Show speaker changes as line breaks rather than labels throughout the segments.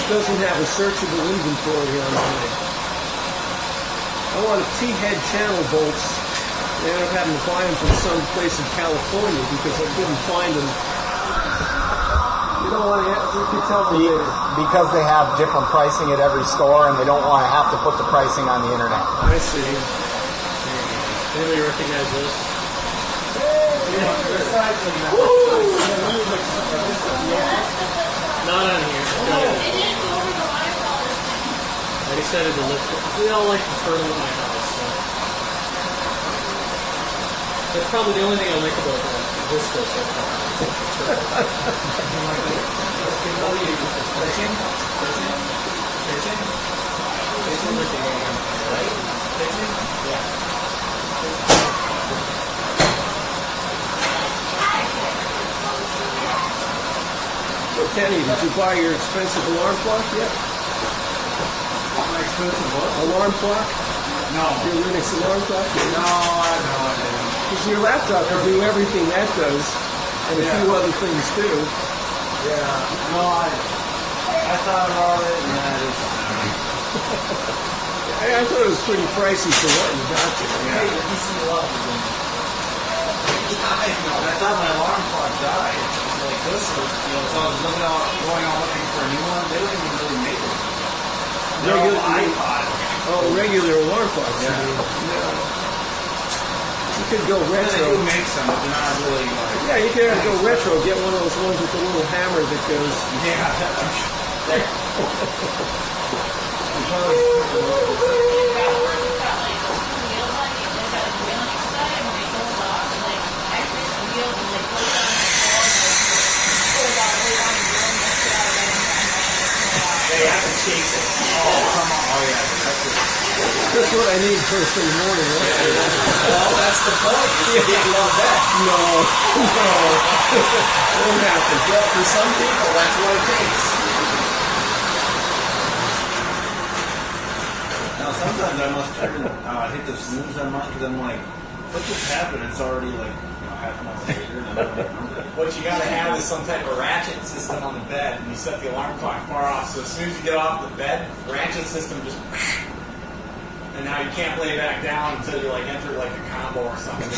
doesn't have a searchable inventory on it. I wanted T-head channel bolts. I ended up having to buy them from some place in California because I couldn't find them. You don't want to, you can tell me
because they have different pricing at every store and they don't want to have to put the pricing on the internet.
I see.
Anybody recognize this? Not on here. I decided to lift it. We all like to turtle in my house. So. That's probably the only thing I like about this so far.
So Kenny, did you buy your expensive alarm clock yet?
My expensive what?
Alarm clock?
No.
Your Linux alarm clock?
No, I didn't.
Because your laptop will do everything that does, and a few other things too.
Yeah. No, I thought about it, and I just...
I thought it was pretty pricey for what you got there.
Hey, the PC love is I thought my alarm clock died. Like this was, so I was going out looking for a new one. They don't even really make it. They're all iPod.
Oh, regular alarm clocks.
Yeah.
You could go retro.
They do make some, but they're not really like...
Yeah, you could go retro. Get one of those ones with the little hammer that goes...
Yeah. They have to chase it. Oh, come on. Oh, yeah.
That's what I need first thing in the morning, right?
Well, that's the point. You can't love that.
No. Won't happen.
Well, for some people, that's what it takes. Now, sometimes I must hit the snooze that much because I'm like, what just happened? It's already like, half an hour later. And I don't remember. What you got to have is some type of ratchet system on the bed, and you set the alarm clock far off. So as soon as you get off the bed, ratchet system just... And now you can't lay back down until you enter a combo or something.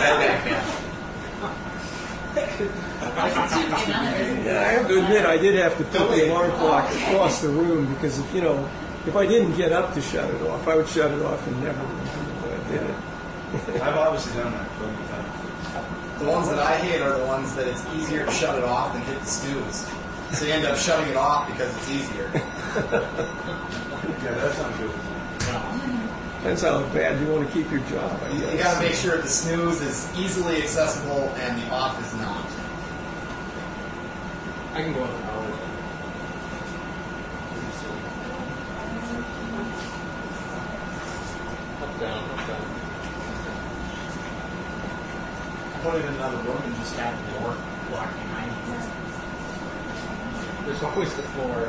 Yeah, I have to admit, I did have to put the alarm clock across the room because, if I didn't get up to shut it off, I would shut it off and never did it.
I've obviously done that plenty of times. The ones that I hate are the ones that it's easier to shut it off than hit the snooze. So you end up shutting it off because it's easier. Yeah, that's not good. No.
Depends how bad you want to keep your job.
You got to make sure the snooze is easily accessible and the off is not.
I can go on an hour. Up, down.
Put it in another room and just have the door locked behind you.
There's always the floor.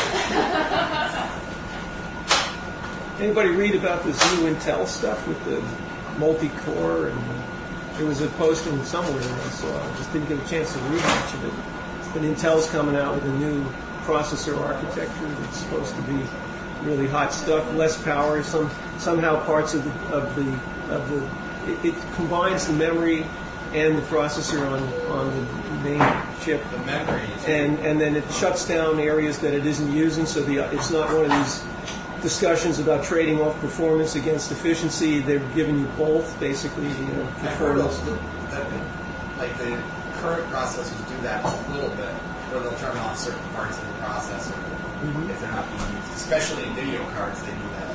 Anybody read about this new Intel stuff with the multi-core? And there was a posting somewhere that I saw. I just didn't get a chance to read much of it. But Intel's coming out with a new processor architecture that's supposed to be really hot stuff, less power. Somehow parts of the it combines the memory and the processor on the main chip.
The memory.
And then it shuts down areas that it isn't using, so it's not one of these discussions about trading off performance against efficiency. They're giving you both, basically, performance.
Like the current processors do that a little bit, where they'll turn off certain parts of the processor if they're not being used. Especially in video cards, they do that.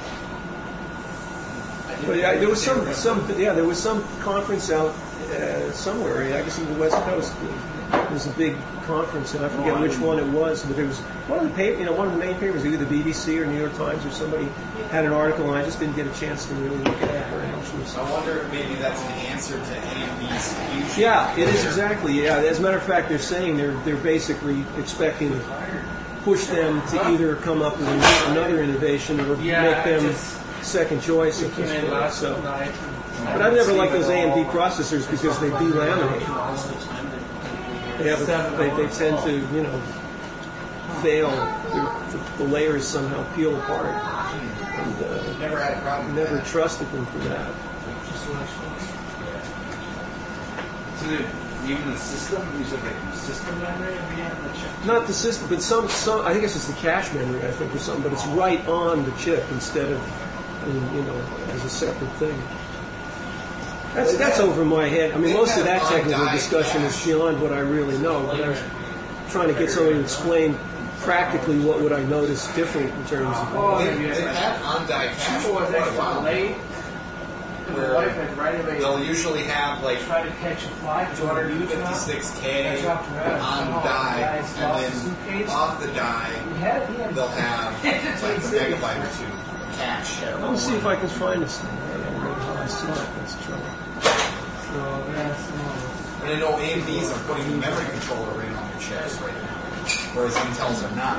But yeah, there was some conference out somewhere. I guess in the West Coast. There was a big conference, and I forget which one it was, but there was one of the main papers, either the BBC or New York Times or somebody had an article, and I just didn't get a chance to really look at it very much.
I wonder if maybe that's an answer to AMD's fusion.
Yeah, it is exactly. Yeah, as a matter of fact, they're saying they're basically expecting to push them to either come up with another innovation or make them second choice at this point. So, but I've never liked those AMD processors because they delaminate. They tend to, fail, the layers somehow peel apart. And
Never had a problem.
never
with that.
trusted them for that.
So even the system, you said like the system memory would be on the chip?
Not the system, but some. I think it's just the cache memory, I think, or something. But it's right on the chip instead of, as a separate thing. That's over my head. I mean, most of that technical discussion is beyond what I really know. But I was trying to get somebody to explain practically what would I notice different in terms of.
They have on-die cache for quite a while. Where they'll usually have like 256K on die, and then off the die they'll have like a megabyte or two cache.
Let me see if I can find this thing. I don't know how I saw it. That's trouble.
And I know AMDs are putting the memory controller right on their chips right now, whereas Intel's are not.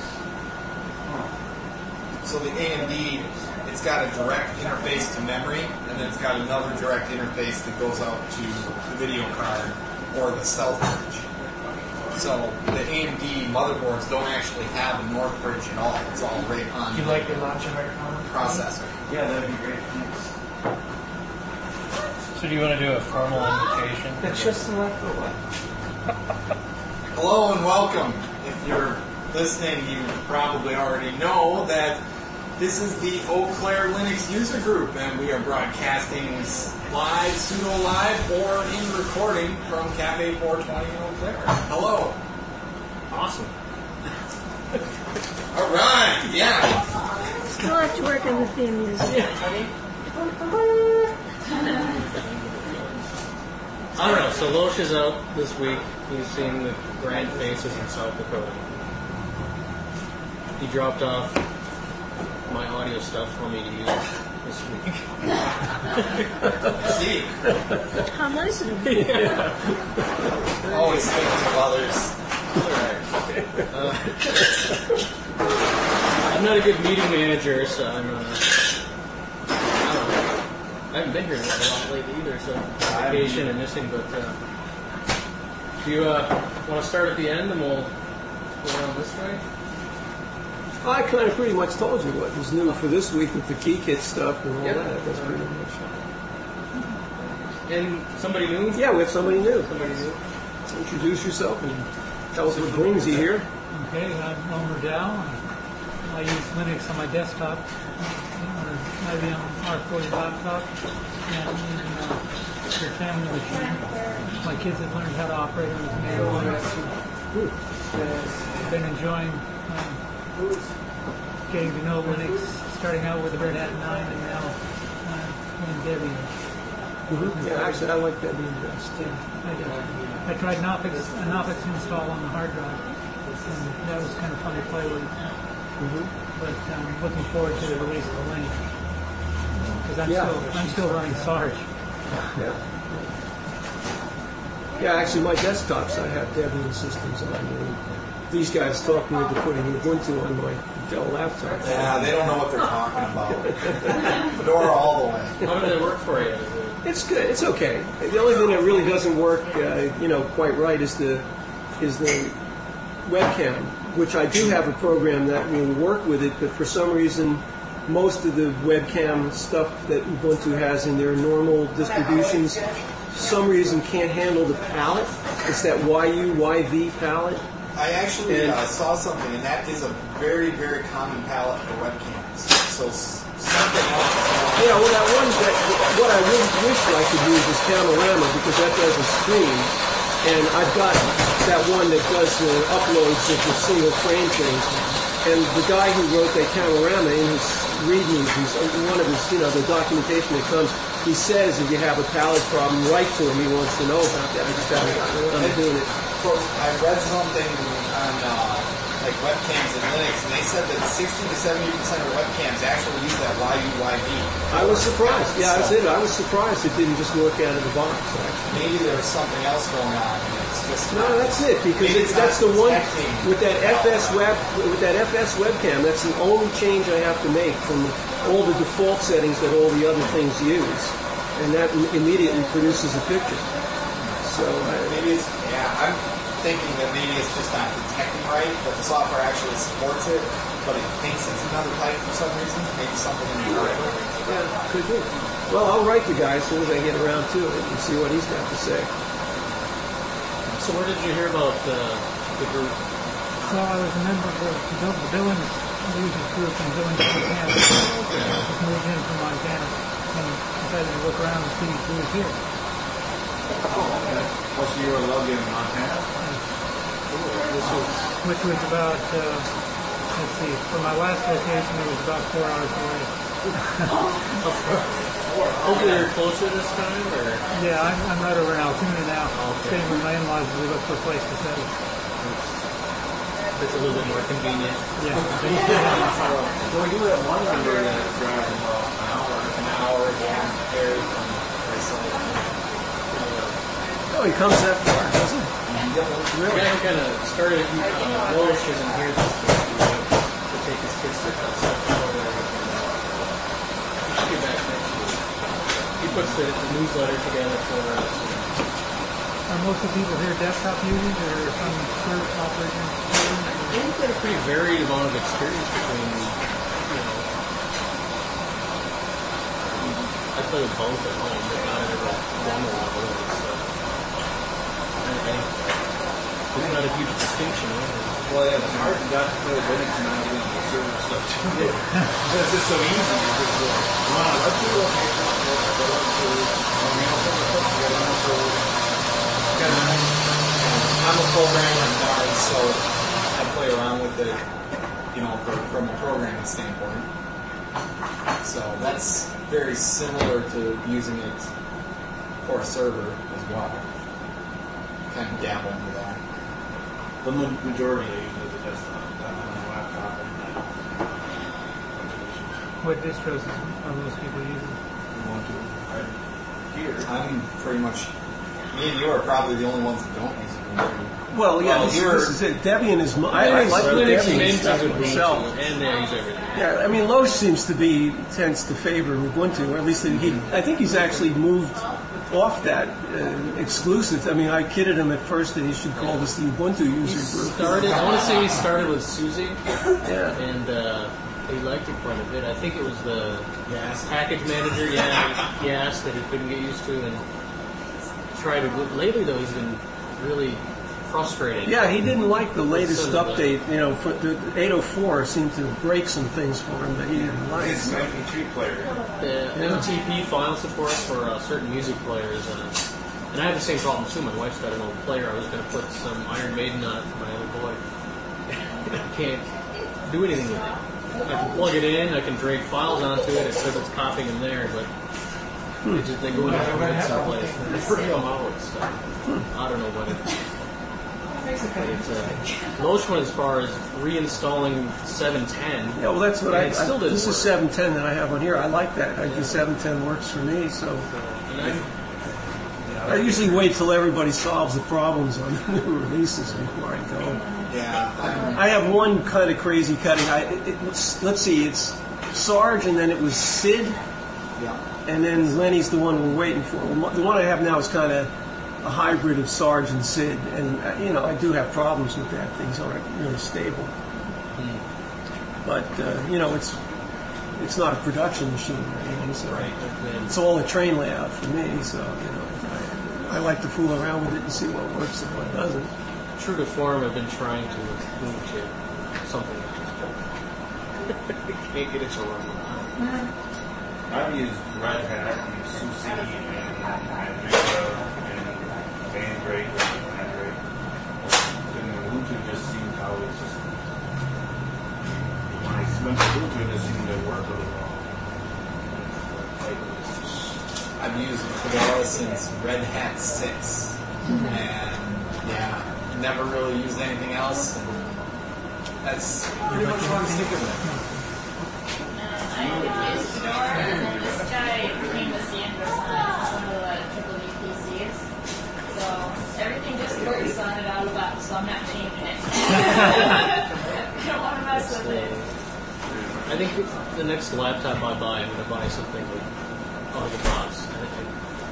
So the AMD, it's got a direct interface to memory, and then it's got another direct interface that goes out to the video card or the stealth bridge. So the AMD motherboards don't actually have a north bridge at all. It's all right on
You like your launcher microphone?
processor.
Yeah, that'd be great. Thanks. So do you want to do a formal invitation?
That's just an
Hello and welcome. If you're listening, you probably already know that this is the Eau Claire Linux user group, and we are broadcasting live, pseudo-live, or in recording from Cafe 420 in Eau Claire. Hello.
Awesome.
All right, yeah.
Still have to work on the theme music.
I don't know. So Loesch is out this week. He's seen the grand faces in South Dakota. He dropped off my audio stuff for me to use this week.
See,
How nice of him.
always thinking of others.
I'm not a good meeting manager, so I'm. I haven't been here a lot lately either, so vacation and missing. But do you want to start at the end, and we'll go on this way?
I kind of pretty much told you what was new for this week with the KeyKit stuff and all
Yep.
that. That's pretty much.
And somebody new?
Yeah, we have somebody new.
Somebody new.
Introduce yourself and tell us what brings you here.
Okay, I'm Elmer Dow. I use Linux on my desktop, or maybe on R40 laptop, and your family machine. My kids have learned how to operate on the Mayo OS. Been enjoying getting to know Linux, starting out with the Red Hat 9 and now in Debian.
Yeah, actually, I like that being best.
I tried an Office install on the hard drive, and that was kind of fun to play with. But I'm looking forward to the release of the link because I'm still running Sarge.
Yeah. Yeah, actually, my desktops, I have Debian systems on. And these guys talked me into putting Ubuntu on my Dell laptop.
Yeah, they don't know what they're talking about. Fedora all the way.
How did it work for you?
It's good. It's okay. The only thing that really doesn't work, quite right is the webcam, which I do have a program that will work with it, but for some reason, most of the webcam stuff that Ubuntu has in their normal distributions, for some reason can't handle the palette. It's that YV palette.
I actually saw something, and that is a very, very common palette for webcams. So something else.
Yeah, well, what I really wish I could use is Camerama because that does a stream, and I've got that one that does the uploads of the single frame things. And the guy who wrote that Camerama in his readmes, one of his, the documentation that comes, he says if you have a palette problem, write to him. He wants to know about that. I just haven't gotten around to doing it.
I read something on like webcams in Linux, and they said that 60 to 70% of webcams actually use that YUYV.
I was surprised. Yeah, that's it. I was surprised it didn't just work out of the box. Actually.
Maybe there's something else going on. And it's just
no, that's it because that's the one with that FS webcam. That's the only change I have to make from all the default settings that all the other things use, and that immediately produces a picture. So
maybe it's
thinking that maybe it's just not detecting right, but the software actually supports it, but it thinks it's another type for some reason. Maybe something in the driver.
Yeah, could be. Well, I'll write the guy as soon as I get around to it and see what he's got to say.
So where did you hear about the group?
So I was a member of the Billings users group in Billings, Montana. Just moved in from Montana and decided to look around and see who was here.
Oh, so you were logged in Montana?
Which was about, let's see, from my last location it was about 4 hours away.
Hopefully you're closer this time, or?
Yeah, I'm right over in Altoona now.
Okay.
Staying with my in-laws as we look for a place to settle.
It's a little bit more convenient.
Yeah.
Well, you have one member that drives about an hour down there from Iceland.
Oh, he comes that far, doesn't he?
The guy who kind of started Walsh isn't here this week to take his kids to South Florida. He should be back next week. He puts the newsletter together for us.
Are most of the people here desktop users or some server operating systems?
We've got a pretty varied amount of experience between, I play with both at home, but not at every one level. There's not a huge distinction.
Well, yeah, it's hard to not play Linux and not doing the server stuff too. It's just so easy. You just wow, let's do
I'm a programmer in Mars, so I play around with it, from a programming standpoint. So that's very similar to using it for a server as well. Kind of dabble into that.
The majority they use the desktop, not on the laptop.
What distros are most people using?
Here.
I'm pretty much, me and you are probably the only ones that don't use it.
Well, yeah,
Well,
this is it. Debian is. I like
Linux
Debian
and
stuff
Ubuntu,
myself.
and they use everything.
Yeah, I mean, Loesch tends to favor Ubuntu, or at least I think he's actually moved off that exclusive. I mean, I kidded him at first that he should call this the Ubuntu user group.
I want to say he started with Suzy,
Yeah.
and he liked it quite a bit. I think it was the package manager, Yast, that he couldn't get used to, and tried to. Lately, though, he's been really frustrating.
Yeah, he didn't like the latest update. For the 804 seemed to break some things for him that he didn't like.
It's an MP3 player.
The MTP file support for certain music players, and I have the same problem too. My wife's got an old player. I was going to put some Iron Maiden on it for my other boy. I can't do anything with it. I can plug it in. I can drag files onto it. It says it's copying them there, but they go into some place. It's pretty out stuff. I don't know what it is. Loesch went as far as reinstalling 710.
Yeah, well, that's what
it still didn't
this is
work.
710 that I have on here. I like that. The 710 works for me. So I usually wait till everybody solves the problems on the new releases before I go.
Yeah.
I have one kind of crazy cutting. Let's see, it's Sarge, and then it was Sid,
Yeah.
and then Lenny's the one we're waiting for. The one I have now is kind of a hybrid of Sarge and Sid, and I do have problems with that. Things aren't really stable. But it's not a production machine or anything, so it's all a train layout for me. So I like to fool around with it and see what works and what doesn't.
True to form, I've been trying to move to something else. Can't get it to run.
I've used Red Hat and SUSE and Vista and Mandrake and Mandrake. And Ubuntu just seemed how it's just. When I went to Ubuntu, it just seemed to work really well.
I've used Fedora since Red Hat 6. And never really used anything else. And that's pretty much what I'm sticking with.
I used Fedora, and then this guy came with Sandra on one of the triple PCs. So everything just works on it out of the box, so I'm not changing it. I don't want to mess with it.
I think the next laptop I buy, I'm going to buy something out of the box.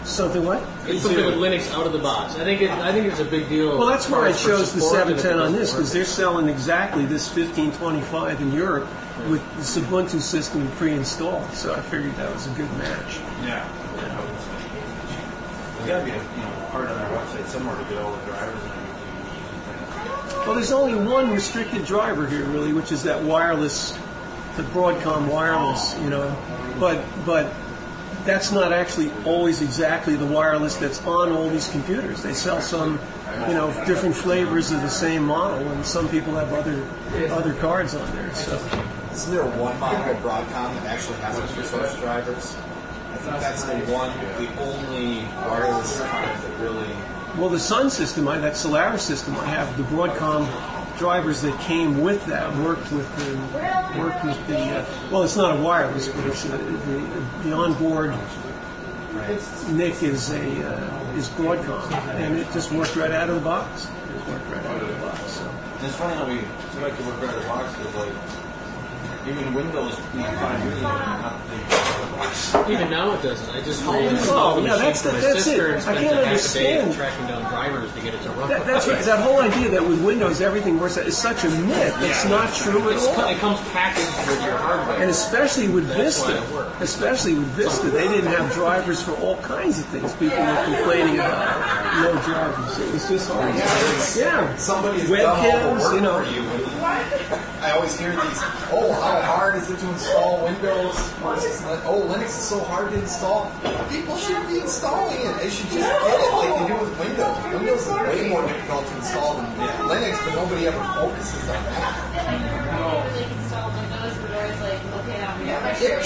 Something what?
It's something with Linux out of the box. I think it's a big deal.
Well, that's why I
as far as
chose the
support, and if it
710 on
doesn't
this, because
work.
they're selling exactly this 1525 in Europe with this Ubuntu system pre-installed. So I figured that was a good match.
Yeah. There's got to be a part on our website somewhere to get all the drivers and everything.
Well, there's only one restricted driver here, really, which is that wireless, the Broadcom wireless, But that's not actually always exactly the wireless that's on all these computers. They sell some, different flavors of the same model, and some people have other cards on there. So
Isn't there one model of Broadcom that actually has those drivers? I think that's the only wireless card that really.
well, the Sun system, that Solaris system, I have the Broadcom drivers that came with that worked with the. Well, it's not a wireless, but it's the onboard. NIC is Broadcom, and it just worked right out of the box. So.
And it's funny how we like to work right out of the box because, even Windows 5 years ago, not the big out of the box.
Even now it doesn't. I just
Oh,
the
yeah,
machine
that's
for my
it.
sister and
I
spent
can't
a half a day
understand.
tracking down drivers to get it to run.
That's right. That whole idea that with Windows everything works out is such a myth. It's not true at all.
It comes packaged with your hardware.
And especially with
That's why
Vista,
it works.
they didn't have drivers for all kinds of things. People were complaining about no drivers. It was just hard. Yeah,
Somebody's done all the
webcams,
work for you. I always hear these, how hard is it to install Windows? Linux is so hard to install. People shouldn't be installing it. They should just get it like they do with Windows. Windows is way more difficult to install than Linux, but nobody ever focuses on that.
And like remember they installed Windows, but always like looking at me.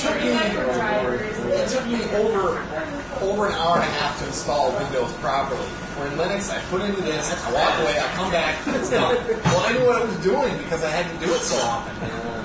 It took me over an hour and a half to install Windows properly. Where in Linux, I put in the disk, I walk away, I come back, it's done. Well, I knew what I was doing because I had to do it so often.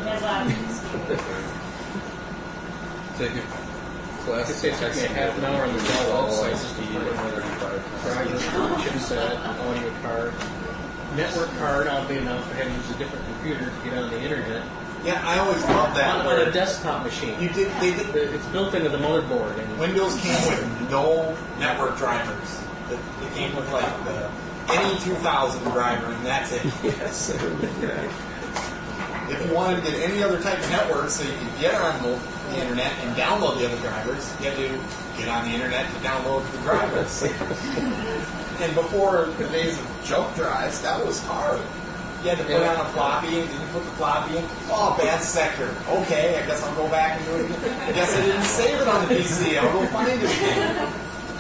Take a class.
It takes me a half an hour on the Dell website just to put another driver, chipset, audio card, network card. Oddly enough, I had to use a different computer to get on the internet.
Yeah, I always loved that.
On a desktop machine.
They did.
It's built into the motherboard. And
Windows came with no network drivers. It came with like the NE2000 driver, and that's it.
yes, I remember that.
If you wanted to get any other type of network, so you could get on the internet and download the other drivers, you had to get on the internet to download the drivers. And before the days of jump drives, that was hard. You had to put on a floppy, and then you put the floppy in. Oh, bad sector. Okay, I guess I'll go back and do it again. I guess I didn't save it on the PC. I'll go find it again.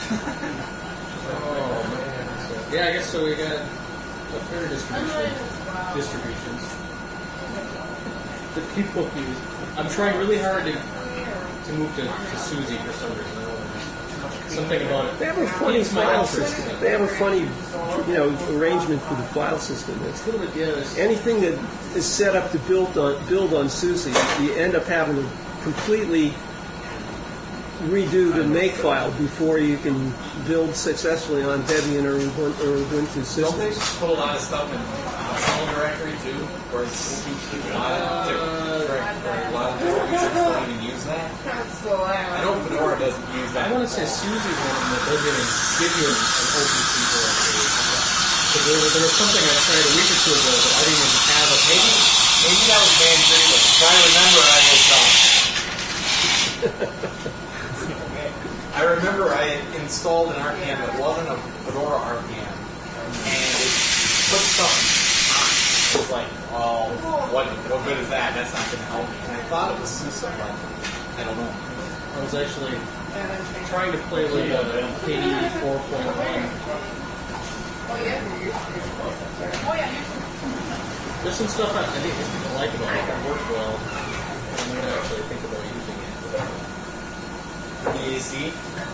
oh man. So, yeah, I guess so. We got a fair distributions that people use. I'm trying really hard to move to Suzy for some reason. I don't know. Something about it.
They have a funny
It's my
file
interest.
system. They have a funny, arrangement for the file system.
It's a little bit, yeah.
Anything that is set up to build on SUSE, you end up having to completely redo the makefile before you can build successfully on Debian or Ubuntu
Don't they
systems.
put a lot of stuff in home directory too, where it's a lot of distributions don't even use that? I know Fedora doesn't use that.
I want to say Susie's one that doesn't even give you an open C directory. Because there was something I tried a week or two ago that I didn't even have a page.
Maybe that was Mandrake. I remember I remember I had installed an RPM that wasn't a Fedora RPM, and it put something on. It was like, what good is that? That's not going to help me. And I thought it was SUSE, but I don't know.
I was actually trying to play with KDE 4.1. There's some stuff I think people like about it that work well. I might actually think about using it.
BAC?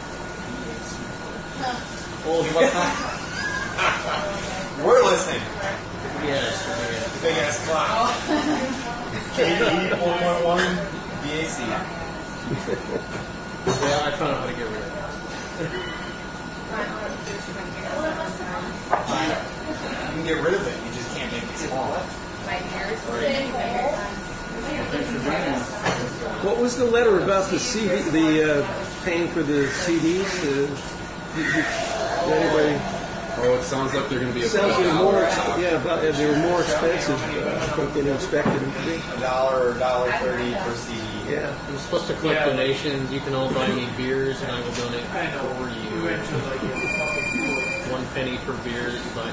Well,
He must not. We're listening.
yes.
Big ass clock. KDE 4.1 BAC.
Yeah, I found out how to get rid of it.
You can get rid of it. You just can't make it small.
What was the letter about the CD, the paying for the CDs? Anybody?
Oh, it sounds like they're going to be
Sounds
about
like
$1
more.
a pop.
Yeah, they were more expensive. I think than expected them to be.
$1 or $1.30 per CD.
Yeah.
I'm supposed to collect donations. You can all buy me beers, and I will donate for you. 1 penny per beer that you buy.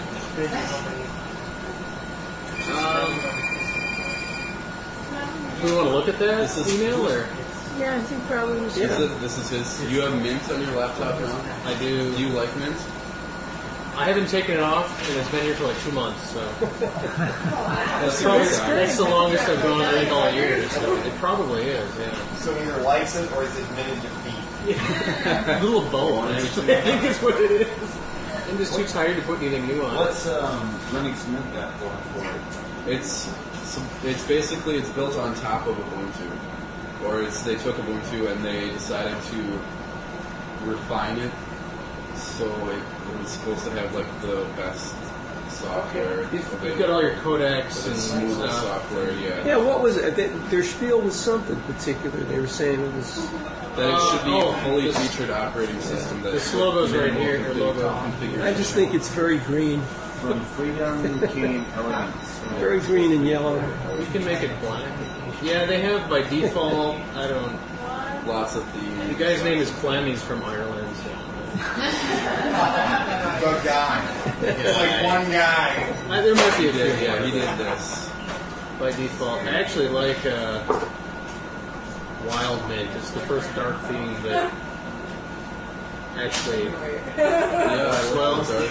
Do we want to look at that
This is-
email, or
Yeah, I think probably we should.
This is his. You have Mint on your laptop now?
I do?
Do you like Mint?
I haven't taken it off, and it's been here for like 2 months, so
That's
that's the longest I've gone, I think, all year. So it probably is, yeah.
So either likes it or is it minted defeat?
A little bow, actually. I think that's what it is. I'm just too tired to put anything new on.
What's Linux Mint got going for it?
It's basically it's built on top of Ubuntu, or they took Ubuntu and they decided to refine it, so it was supposed to have like the best software.
You've got all your codecs
the
and
smoothest
stuff.
software, yeah.
Yeah, what was it? Their spiel was something particular. They were saying it was.
That it should be
Oh,
a fully
this-
featured operating system. That
this logo's right here, your logo.
I just think it's very green,
From Freedom came Elements.
very green and yellow.
We can make it black. Yeah, they have by default. I don't.
Lots of
The guy's name is Clem. He's from Ireland. So.
Good guy. It's like one guy.
There might be a
He
few.
did, yeah, he did this.
By default, I actually like Wild Mint. It's the first dark theme that actually.
Yeah,
Well,
Darcy.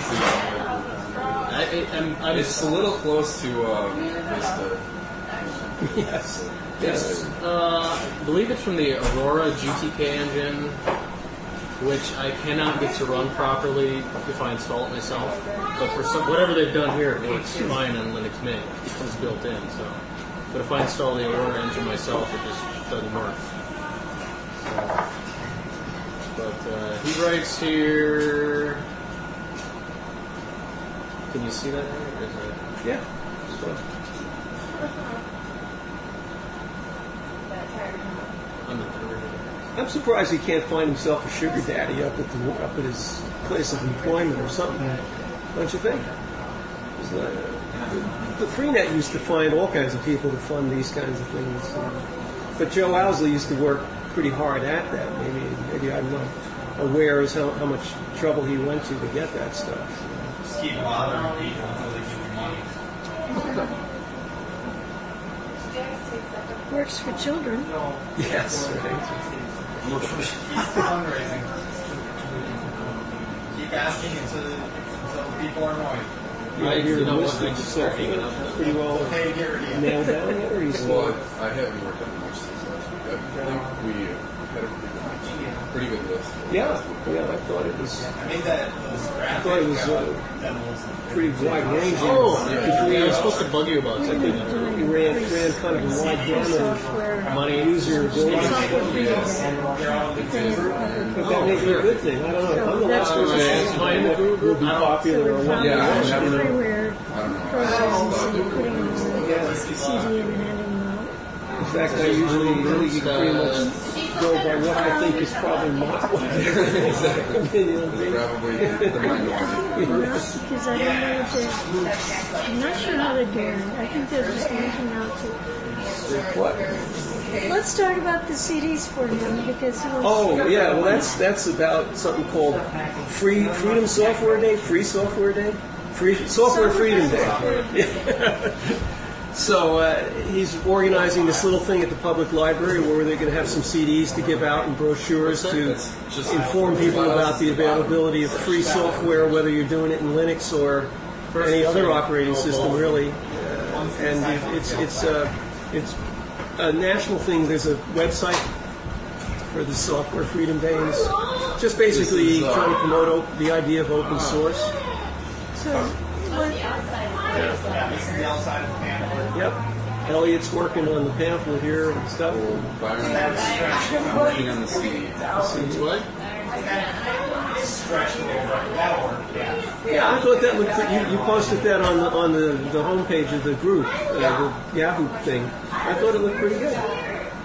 I'm
It's a little close to Vista.
Yes.
It's, I believe it's from the Aurora GTK engine, which I cannot get to run properly if I install it myself. But for whatever they've done here, it works fine on Linux Mint. It comes built in. So, but if I install the Aurora engine myself, it just doesn't work. So, but he writes here. Can you see that? Or is it?
Yeah. So,
I'm not sure.
I'm surprised he can't find himself a sugar daddy up at his place of employment or something. Don't you think? The Freenet used to find all kinds of people to fund these kinds of things. But Joe Owsley used to work pretty hard at that. Maybe I'm not aware as how much trouble he went to get that stuff.
Just keep bothering people until they give you money.
Works for children.
Yes, right.
Keep fundraising. Keep asking until people are annoyed.
Yeah, your list of stuff pretty well
Pay to get rid of you.
nailed down yet, or he's
Well, I haven't worked on much since last week. I think we had a pretty good list.
Yeah, I thought it was
I made that those graphic
thought it was,
demos.
pretty wide ranging.
Oh, yeah, I was supposed to bug you about
I
something.
think he ran kind of a wide gamut of
Software.
Money.
user abilities.
Software free.
But that may be a good thing. I don't know. I'm the last person to say what will be popular or what
So
Yeah, I
it's
haven't-
everywhere.
I don't know.
Processes and putting them on
Yeah.
the CD and handing them out.
In fact, I usually pretty much go by what I think is probably my opinion.
Probably the minority.
Because I don't know if they're, I'm not sure how they're doing it. I think they're just linking out to.
What?
Let's talk about the CDs for him because he was.
Oh yeah, well that's about something called Freedom Software Day, Free Software Day, Free Software Freedom Day. So he's organizing this little thing at the public library where they're going to have some CDs to give out and brochures to inform people about the availability of free software, whether you're doing it in Linux or any other operating system, really. And it's a national thing. There's a website for the Software Freedom Day. And it's just basically trying to promote the idea of open source.
So, what,
This is the outside of the pamphlet.
Yep. Elliot's working on the pamphlet here and stuff.
Byron, I'm working on the CD.
What?
Stretch it over. That'll work. Yeah.
Yeah, I thought that looked pretty. You posted that on the homepage of the group, the Yahoo thing. I thought it looked pretty good.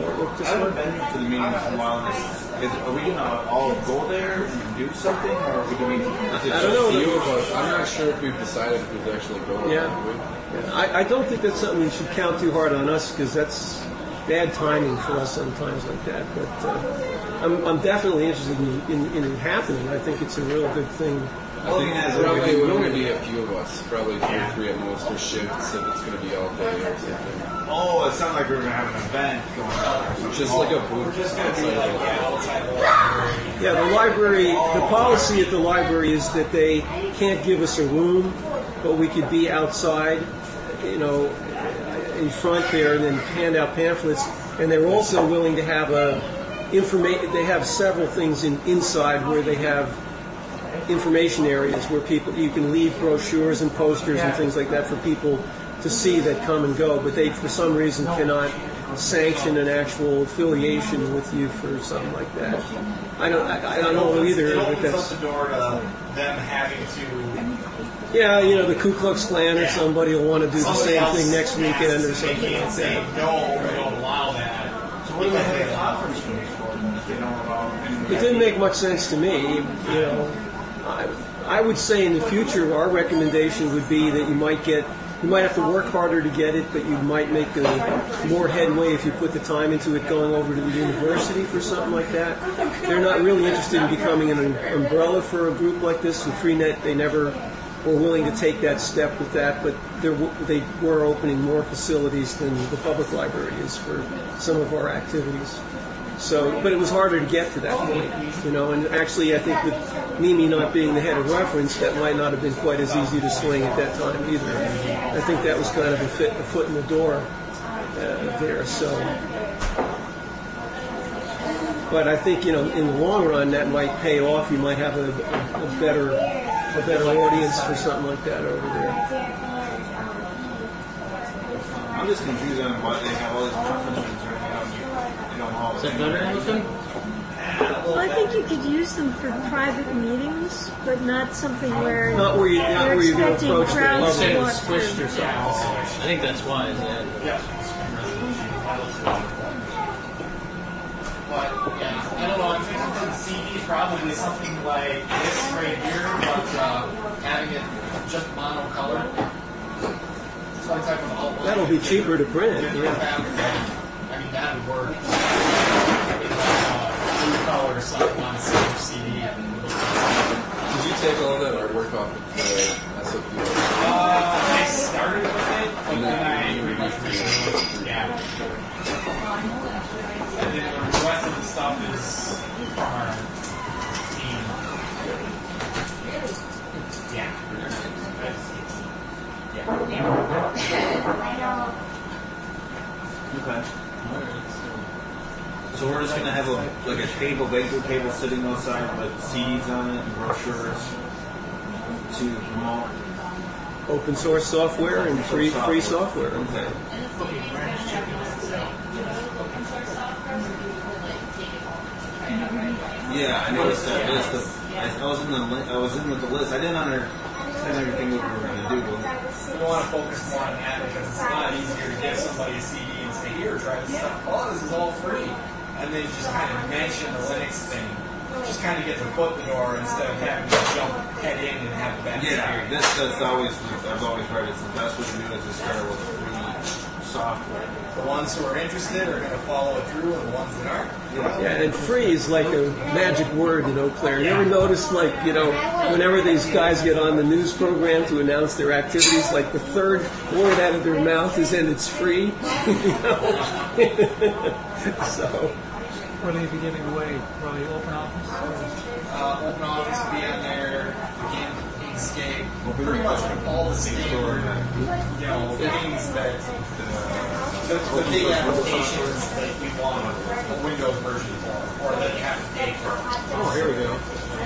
look this
I haven't
way.
been to the meetings in a while. Are we gonna all go there and do something, or are we doing?
I don't know.
A few of us. I'm not sure if we've decided who's actually going.
Yeah. I don't think that's something we should count too hard on us, because that's bad timing for us sometimes like that. But I'm definitely interested in it happening. I think it's a real good thing.
I think probably it would only be a few of us, probably 2 or 3 at most, or shifts if it's going to be all day or something.
Oh, it sounded like we were gonna have an event going on. Or something.
Just like a booth.
We're just going to be like outside the library.
Yeah, the library, the policy at the library is that they can't give us a room, but we could be outside, in front there, and then hand out pamphlets. And they're also willing to have they have several things inside where they have information areas where you can leave brochures and posters and things like that for people to see that come and go, but they for some reason cannot sanction an actual affiliation with you for something like that. I don't know either.
It
But
opens
that's
up the door to them having to.
the Ku Klux Klan or somebody will want to do the same thing next weekend or something
They
like
can't say,
that.
no, we don't allow that.
So what do they have a conference meeting for then if they don't allow?
It didn't make much sense to me. I would say in the future our recommendation would be that you might have to work harder to get it, but you might make more headway if you put the time into it going over to the university for something like that. They're not really interested in becoming an umbrella for a group like this. In Freenet, they never were willing to take that step with that, but they were opening more facilities than the public library is for some of our activities. So, but it was harder to get to that point, and actually I think with Mimi not being the head of reference, that might not have been quite as easy to swing at that time either. I think that was kind of a foot in the door there, so. But I think, in the long run that might pay off. You might have a better audience for something like that over there.
I'm just confused on why they have all these conference rooms right now. You don't know.
Is that better, Allison?
Well, I think you could use them for private meetings, but not something where
Not where you're going to
expecting
approach the
crowds
You
level.
said
to
it
walk
was squished
through.
or something. I think that's why. Is that?
But, yeah, I don't know, I'm thinking the CD is probably something like this right here, but having it just monocolored. Some type of outline.
That'll be cheaper to print,
Different
yeah.
fabric. I mean, that would work. Blue color or something on a CD.
Did you take all that artwork off of the SOP?
I started with it, but then I pretty much removed it. Yeah. And then the rest of the stuff is from our team. Yeah.
Okay. So we're just gonna have a table, banquet table sitting outside with CDs on it and brochures to promote.
Open source software and free software.
Okay.
And it's open source software where you could like take it home and try it out right away.
Yeah, I noticed that list. I was in with the list. I didn't understand everything what we were gonna do.
We want to focus more on that because it's a lot easier to give somebody a CD and say, here, try this stuff. Oh, this is all free. And then just kind of mention the Linux thing. Just kind of get their foot in the door instead of having to jump head in and have a bad
Yeah,
experience.
I've always heard it's the best way to do it is to start with free software.
The ones who are interested are going to follow it through, and the ones that aren't,
Yeah, and free is like a magic word, Claire. You ever notice, whenever these guys get on the news program to announce their activities, like the third word out of their mouth is, and it's free? So,
What will you be giving away? Probably open office?
Open Office will be on there, again, Inkscape, pretty much all the secure, things that, the big applications that we want a Windows version for, or that you have to pay for.
oh, here we go.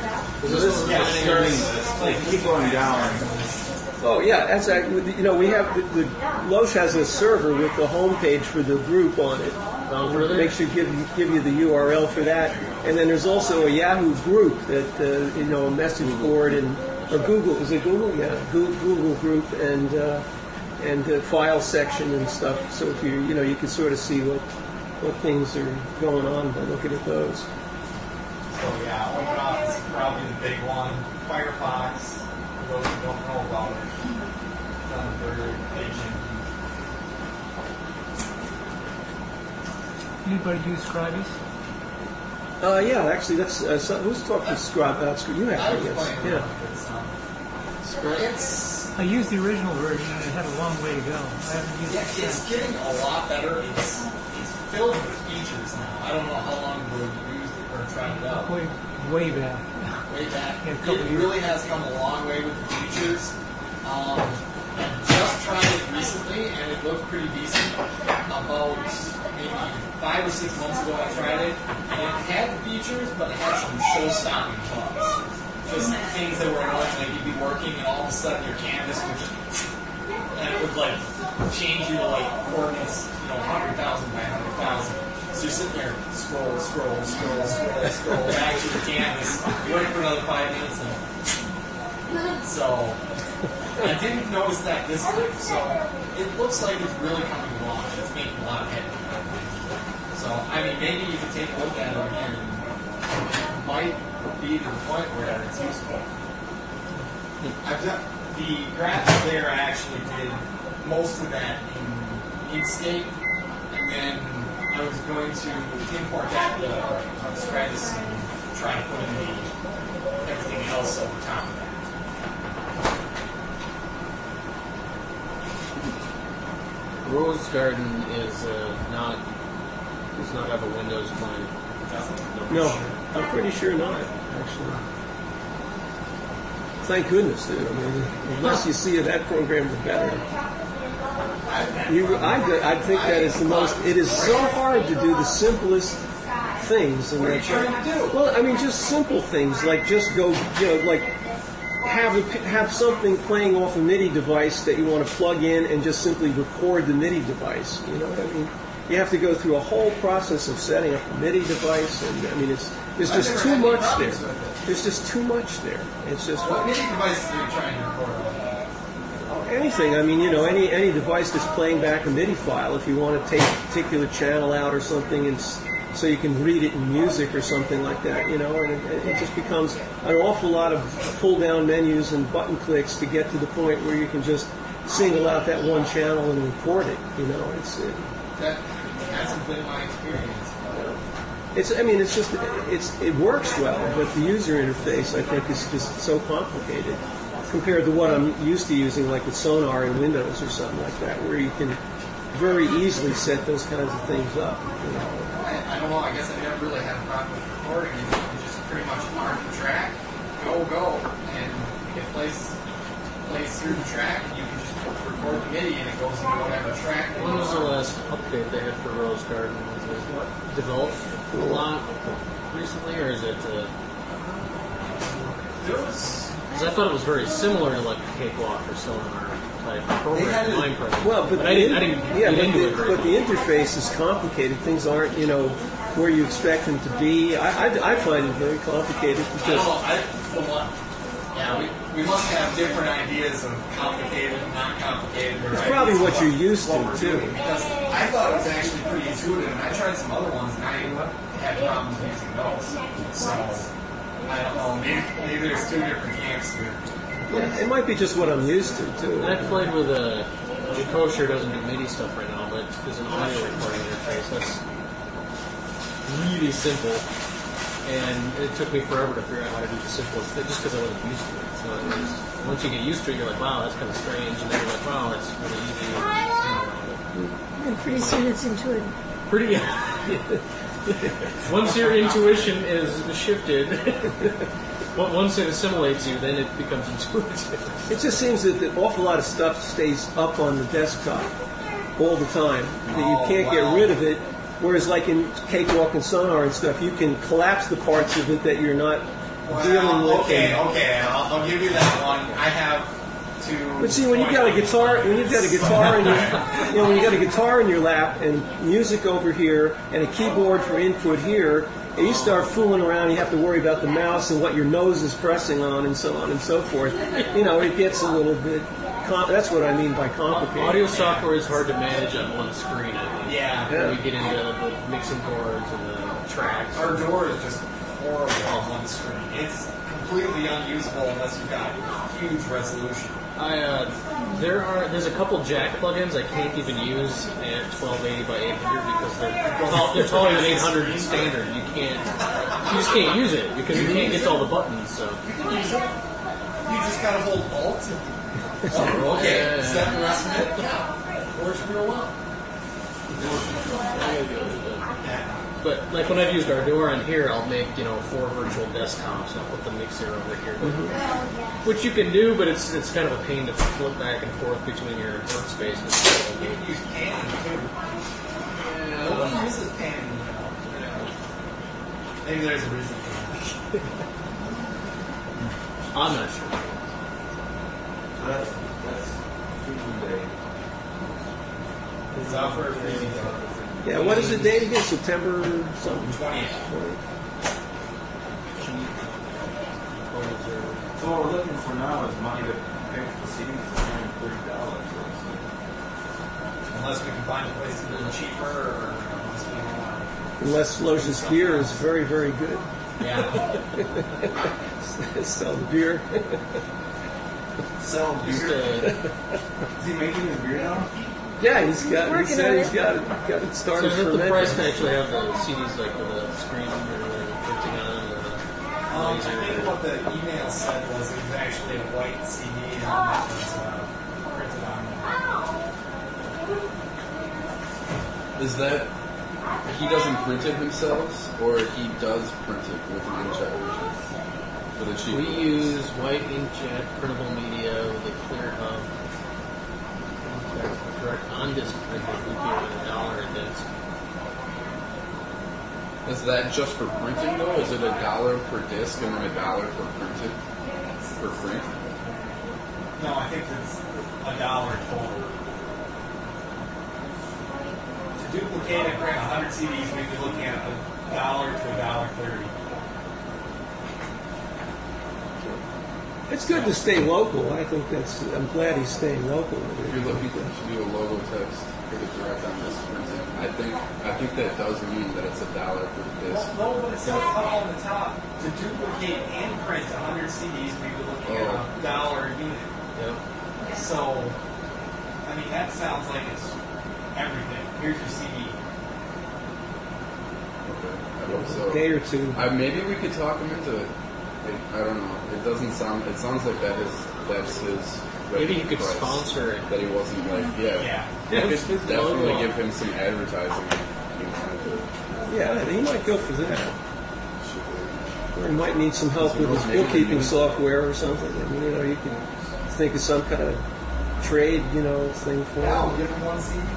Keep going down.
Oh yeah, that's we have the Loesch has a server with the homepage for the group on it. Make sure give you the URL for that, and then there's also a Yahoo group that a message board or Google, is it Google? Yeah, Google group and the file section and stuff. So if you can sort of see what things are going on by looking at those.
So yeah, OpenOffice is probably the big one. Firefox, for those who don't know about it, Thunderbird, Agent.
Anybody use Scribus?
Yeah, actually, that's who's talking to Scribe about Scribe? You
I
actually,
was
yes.
playing
Yeah.
around with some. It's
I used the original version and it had a long way to go. I haven't used
yeah,
it
it's
since.
getting a lot better. It's filled with features now. I don't know how long ago you used it or tried it out.
Way back.
Way back.
Yeah, a couple
It
years.
really has come a long way with the features. I just tried it recently and it looked pretty decent. About maybe 5 or 6 months ago I tried it and it had the features but it had some show-stopping bugs. Just things that were annoying, like you'd be working and all of a sudden your canvas would just, and it would like change you to like coordinates, 100,000 by 100,000. So you're sitting there, scroll back to your canvas, working for another 5 minutes, and so I didn't notice that this time. So it looks like it's really coming along. It's making a lot of headway. So I mean, maybe you could take a look at it again. It might be to the point where it's useful. I've done the graphics there. I actually did most of that in Inkscape, and then I was going to import that to Scribus and try to put in everything else over top of that.
Rose Garden does not have a Windows client.
No, I'm pretty sure not, actually. Thank goodness, dude. I mean, the less you see of that program, the better. I think that is the most. It is so hard to do the simplest things.
What are you trying to do?
Well, I mean, just simple things like just go, like have something playing off a MIDI device that you want to plug in and just simply record the MIDI device. You know what I mean? You have to go through a whole process of setting up a MIDI device, and I mean, there's just too much there. There's just too much there. It's just
What MIDI devices are you trying to record on?
anything. I mean, any device that's playing back a MIDI file. If you want to take a particular channel out or something, and so you can read it in music or something like that, and it just becomes an awful lot of pull-down menus and button clicks to get to the point where you can just single out that one channel and record it.
That's been my experience.
It works well, but the user interface, I think, is just so complicated compared to what I'm used to using, like with Sonar in Windows or something like that, where you can very easily set those kinds of things up.
I don't know. I guess I never really had a problem with recording. You just pretty much mark the track, go, and it plays through the track, and you can just record the MIDI, and it goes into whatever track.
When was the last update they had for Rose Garden? Was it developed a lot recently, or is it? Because I thought it was very similar to like Cakewalk or Sonar type program. Line program.
Well, but
I didn't get into it very
but the interface is complicated. Things aren't, where you expect them to be. I find it very complicated because.
We must have different ideas of complicated and not complicated.
It's probably what you're used to, too.
Because I thought it was actually pretty intuitive, and I tried some other ones, and I had problems using those. So, I don't know, maybe there's two different camps here.
Yeah, it might be just what I'm used to, too.
I played with Kosher doesn't do MIDI stuff right now, but there's an audio recording interface that's really simple. And it took me forever to figure out how to do the simplest thing, just because I wasn't used to it. So once you get used to it, you're like, wow, that's kind of strange. And then you're like, wow, that's really easy.
And pretty soon it's intuitive.
Pretty. Once your intuition is shifted, once it assimilates you, then it becomes intuitive.
It just seems that an awful lot of stuff stays up on the desktop all the time. That you can't get rid of it. Whereas like in Cakewalk and Sonar and stuff, you can collapse the parts of it that you're not dealing with.
Okay, I'll give you that one. I have to.
But see, when you've got a guitar in your, when you got a guitar in your lap and music over here and a keyboard for input here, and you start fooling around, you have to worry about the mouse and what your nose is pressing on and so on and so forth. It gets a little bit. That's what I mean by complicated.
Audio software is hard to manage on one screen, I think.
Yeah.
Yeah.
We get into the mixing boards and the tracks.
Our door is just horrible on the screen. It's completely unusable unless you've got huge resolution.
There's a couple jack plugins I can't even use at 1280 by 800 because they're taller than 800 standard. You just can't use it because you can't get to all the buttons. So
You can use it. You just gotta hold Alt. Oh, okay.
Yeah.
Is that the rest of it? Yeah. Works real well.
But like when I've used Ardora on here, I'll make 4 virtual desktops. I'll put the mixer over here, which you can do, but it's kind of a pain to flip back and forth between your workspaces.
You can use Pan too. Nobody uses Pan. Maybe there's a reason for that.
I'm not sure.
That's Freezing Day.
Software freezing.
Yeah, what is the date again? September something?
20th.
So what we're looking for now is money to pay for the CDs. It's $130.
Unless we can find a place to do it cheaper, or unless we don't want
Unless Loja's beer is very, very good.
to. Yeah.
Sell the beer.
Sell
Just,
beer. Is he making his beer now?
Yeah, he said
Working
he's
on
got it
So
started
is it the price to
fermenting.
actually have the CDs like with a screen or printing on it?
I think what the email said was it was actually a white CD and that was printed on there.
Is that he doesn't print it himself, or he does print it with an inkjet version for the cheap?
We use white inkjet printable media with a clear hub. Direct on-disc printed would be around $1 a disc.
Is that just for printing though? Is it $1 per disc and then $1 per printed for free?
No, I think it's $1 total. To duplicate and print 100 CDs, we'd be looking at $1 to $1.30.
It's good to stay local. I think I'm glad he's staying local.
If you're looking to do a logo text for the direct on disc printing, I think that does mean that it's $1 per disc.
No, but it says up on the top, to duplicate and print 100 CDs, we'd be looking at $1 a unit.
Yep.
So, I mean, that sounds like it's everything. Here's your CD.
Okay, I hope so.
A day or two.
Maybe we could talk him into it. I don't know. It doesn't sound. It sounds like that's his.
Maybe he could
price.
sponsor it.
That he wasn't like
Yeah.
We could
His
definitely
logo.
give him some advertising. If he wanted to.
Yeah, he might go for that. Or he might need some help with his bookkeeping software or something. I mean, you can think of some kind of trade, thing for
Now,
him.
give him one CD.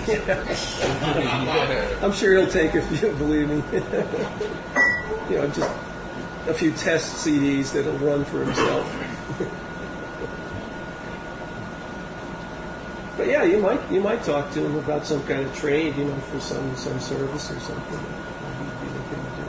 Yeah.
I'm sure he'll take a few, believe me. Just a few test CDs that'll run for himself. But yeah, you might talk to him about some kind of trade, for some service or something that he'd be looking to do.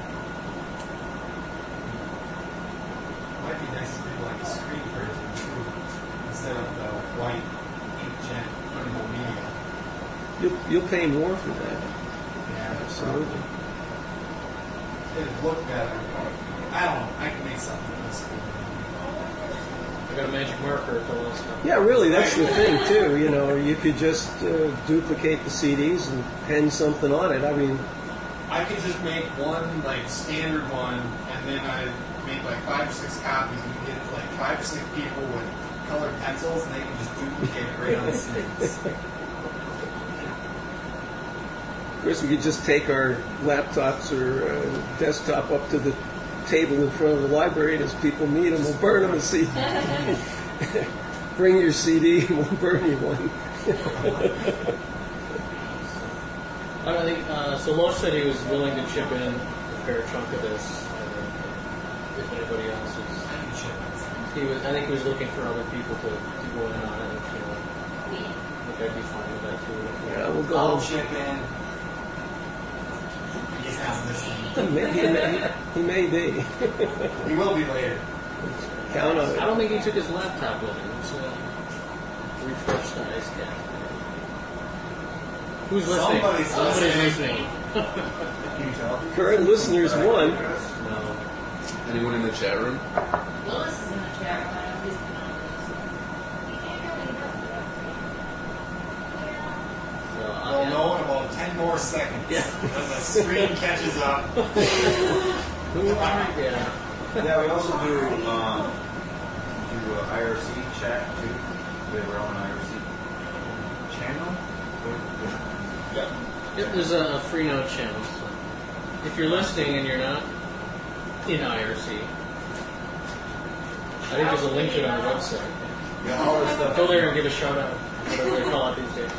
Might be nice to do like a screen printing too, instead of the white inkjet printable media.
You'll pay more for that.
Yeah,
Absolutely.
It'd look better. I don't know. I can make something this cool.
I got a magic marker to all this stuff.
Yeah, really, that's the thing too. You could just duplicate the CDs and pen something on it. I mean,
I could just make one like standard one, and then I make like 5 or 6 copies, and get it to like 5 or 6 people with colored pencils, and they can just duplicate it right on the CDs.
of course, we could just take our laptops or desktop up to the table in front of the library, and as people need them, we'll burn them and see. Bring your CD, and we'll burn you one.
I don't think, so Loesch said he was willing to chip in a fair chunk of this. If anybody else is, I think he was looking for other people to go in on it. I think I'd be fine with that too.
Yeah, we'll go.
I'll chip in. He's not listening.
He may be.
He will be later.
Count on
I
it.
don't think he took his laptop with him. It's refreshed the ice cap. Who's listening? Somebody's listening.
Can you tell?
Current listeners, one.
No.
Anyone in the chat room?
Lewis is in the chat room. I know he's been on
So,
We'll know in about 10 more seconds.
Yeah.
When the screen catches up.
Who are you?
Yeah, we also do IRC chat too. We have our own IRC channel.
Yep, there's a free note channel. So if you're listening and you're not in IRC, I think there's a link to it on the website.
Yeah, all this stuff.
Go there and give a shout out. Whatever they call it these days.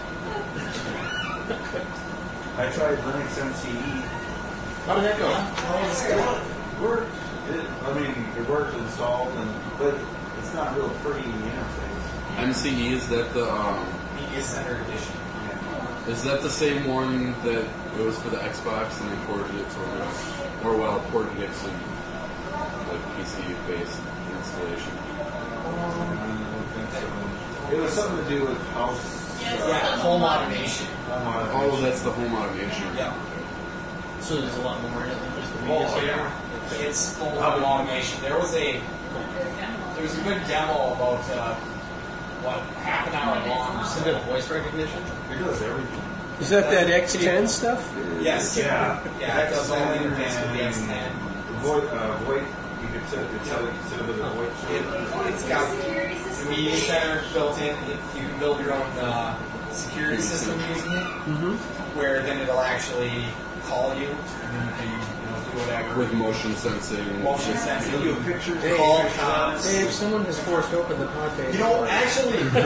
I tried Linux MCE.
How did that go?
It worked. It worked installed, but it's not real pretty interface.
MCE, is that the
Media Center Edition.
is that the same one that it was for the Xbox and they ported it to Linux? Or ported it to like PC based installation?
It was something to do with house.
Yeah, home automation.
Oh, that's the home automation.
Yeah.
So there's a lot more in it than just the media
Oh,
center.
yeah. It's full home automation. There was a good demo about half an hour long.
Isn't it voice recognition?
It does everything.
Is that X10 stuff?
Yes.
Yeah.
Yeah, it does all the interface with the X10.
VoIP, you could set it with a VoIP.
It's got the media center built in. You can build your own security system using it, where then it'll actually call you, and then you can do whatever.
With motion sensing.
Motion sensing.
You pictures,
Call cops.
Hey, if someone has forced open the pod page.
Actually, the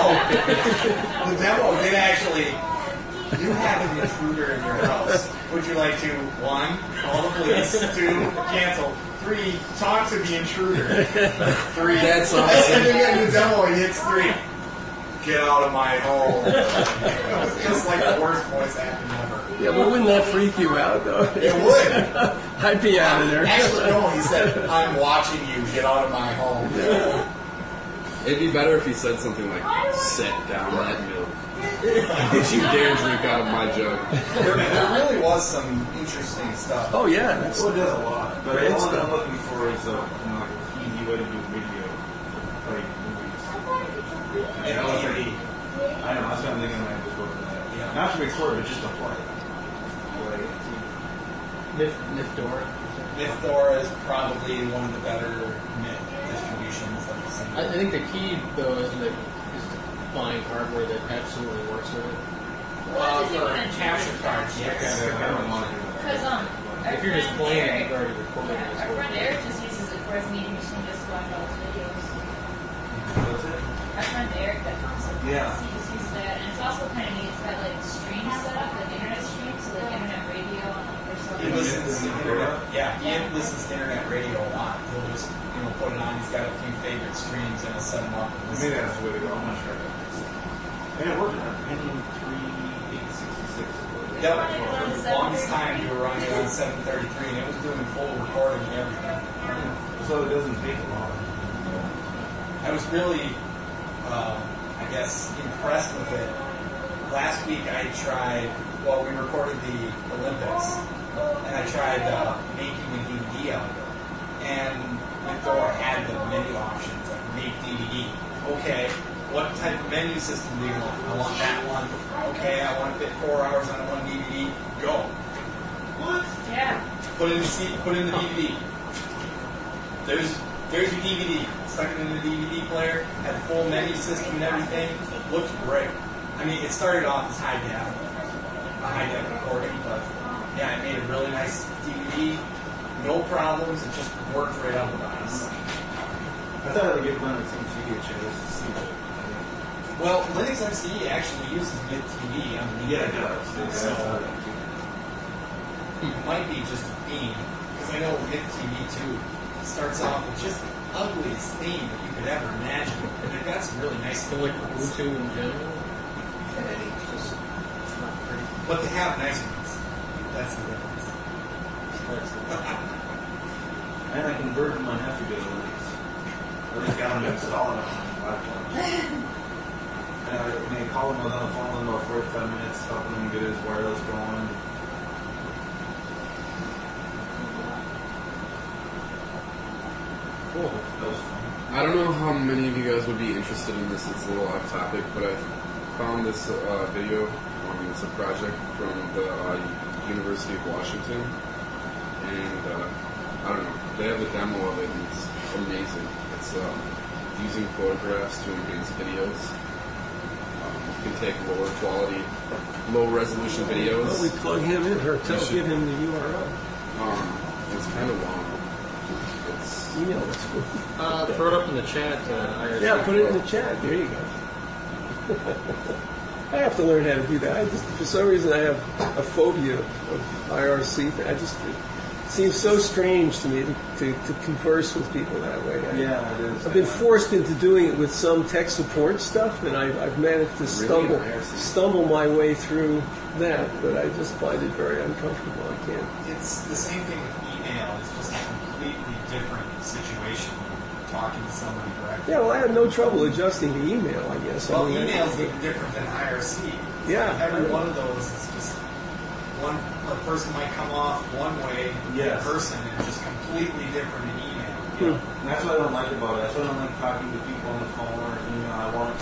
demo did actually. You have an intruder in your house. Would you like to 1, call the police, 2, cancel, 3, talk to the intruder, 3.
That's awesome.
And then in the demo, he hits 3. Get out of my home. It was just like the worst voice acting ever.
Yeah, but wouldn't that freak you out, though?
It would.
I'd be out of there.
Actually, no. He said, "I'm watching you. Get out of my home."
It'd be better if he said something like, "Set down that milk. Don't you dare drink out of my jug."
There really was some interesting stuff.
Oh, yeah. That's,
Well, it does a lot. But
Great
all
stuff.
I'm looking for is a easy way to do video, like movies.
And TV.
I know, that's what I'm thinking. I might just go for that.
Yeah.
Not to record, but just to play.
Nifdora.
Mythora is probably one of the better myth distributions that I've seen.
I think the key, though, is to find hardware that absolutely works with it.
For capture cards, yes.
I don't want to do that.
Because
If you're just playing it, you've already recorded it.
our friend Eric just uses it for his meeting machine just to watch all his videos.
What's it?
Our friend Eric that comes up,
Yeah.
he just uses that, and it's also kind of neat. It's got like streams set up, like internet streams, so like internet radio and like there's
He listens to internet. Yeah, he listens to internet radio a lot. He'll just put it on. He's got a few favorite streams and he'll set them up. And
Maybe that's the way to go. I'm not sure. And it worked on Pentium 3866.
Yep. For the longest time, you were running it on 733, and it was doing full recording and everything.
So it doesn't take long.
I was really, I guess, impressed with it. Last week I tried, well, we recorded the Olympics, and I tried making a DVD out of it. And Mythora had the menu options, like make DVD. Okay, what type of menu system do you want? I want that one. Okay, I want to fit 4 hours on one DVD. Go. What?
Yeah.
Put in the DVD. There's your DVD. Stuck it in the DVD player. Had a full menu system and everything. Looked great. I mean, it started off as high def recording, but yeah, it made a really nice DVD. No problems. It just worked right out of the box.
I thought I would give Linux MCE a chance to see it.
Well, Linux MCE actually uses MidTV on the
Yeah, it does.
So it might be just a theme, because I know MidTV too starts off with just the ugliest theme that you could ever imagine, and they've got some really nice
So like Ubuntu in general,
It's just-
it's not pretty.
but they have nice ones. That's the difference.
And I converted my nephew to Linux. At least got him to install it on my platform. I called him on the phone in about 45 minutes, helping him get his wireless going. Cool. That was fun.
I don't know how many of you guys would be interested in this. It's a little off topic, but I found this video. It's a project from the University of Washington, and I don't know. They have a demo of it, and it's amazing. It's using photographs to enhance videos. You can take lower quality, low resolution videos.
Well, we plug him in, or give him the URL.
It's kind of long. It's
Email us.
Throw it up in the chat. IRC.
Yeah, put it in the chat. There you go. I have to learn how to do that. I just, for some reason, I have a phobia of IRC. It seems so strange to me to converse with people that way.
Yeah, it is.
I've been forced into doing it with some tech support stuff, and I've managed to stumble my way through that, but I just find it very uncomfortable. I can't.
It's the same thing with email. It's just a completely different situation when you're talking to somebody directly.
Yeah, well, I had no trouble adjusting the email, I guess.
Well,
I mean,
email's even different than IRC.
Yeah.
Every one of those is just a person might come off one way in person and just completely different in email.
Yeah. And that's what I don't like about it. That's why I don't like talking to people on the phone or email.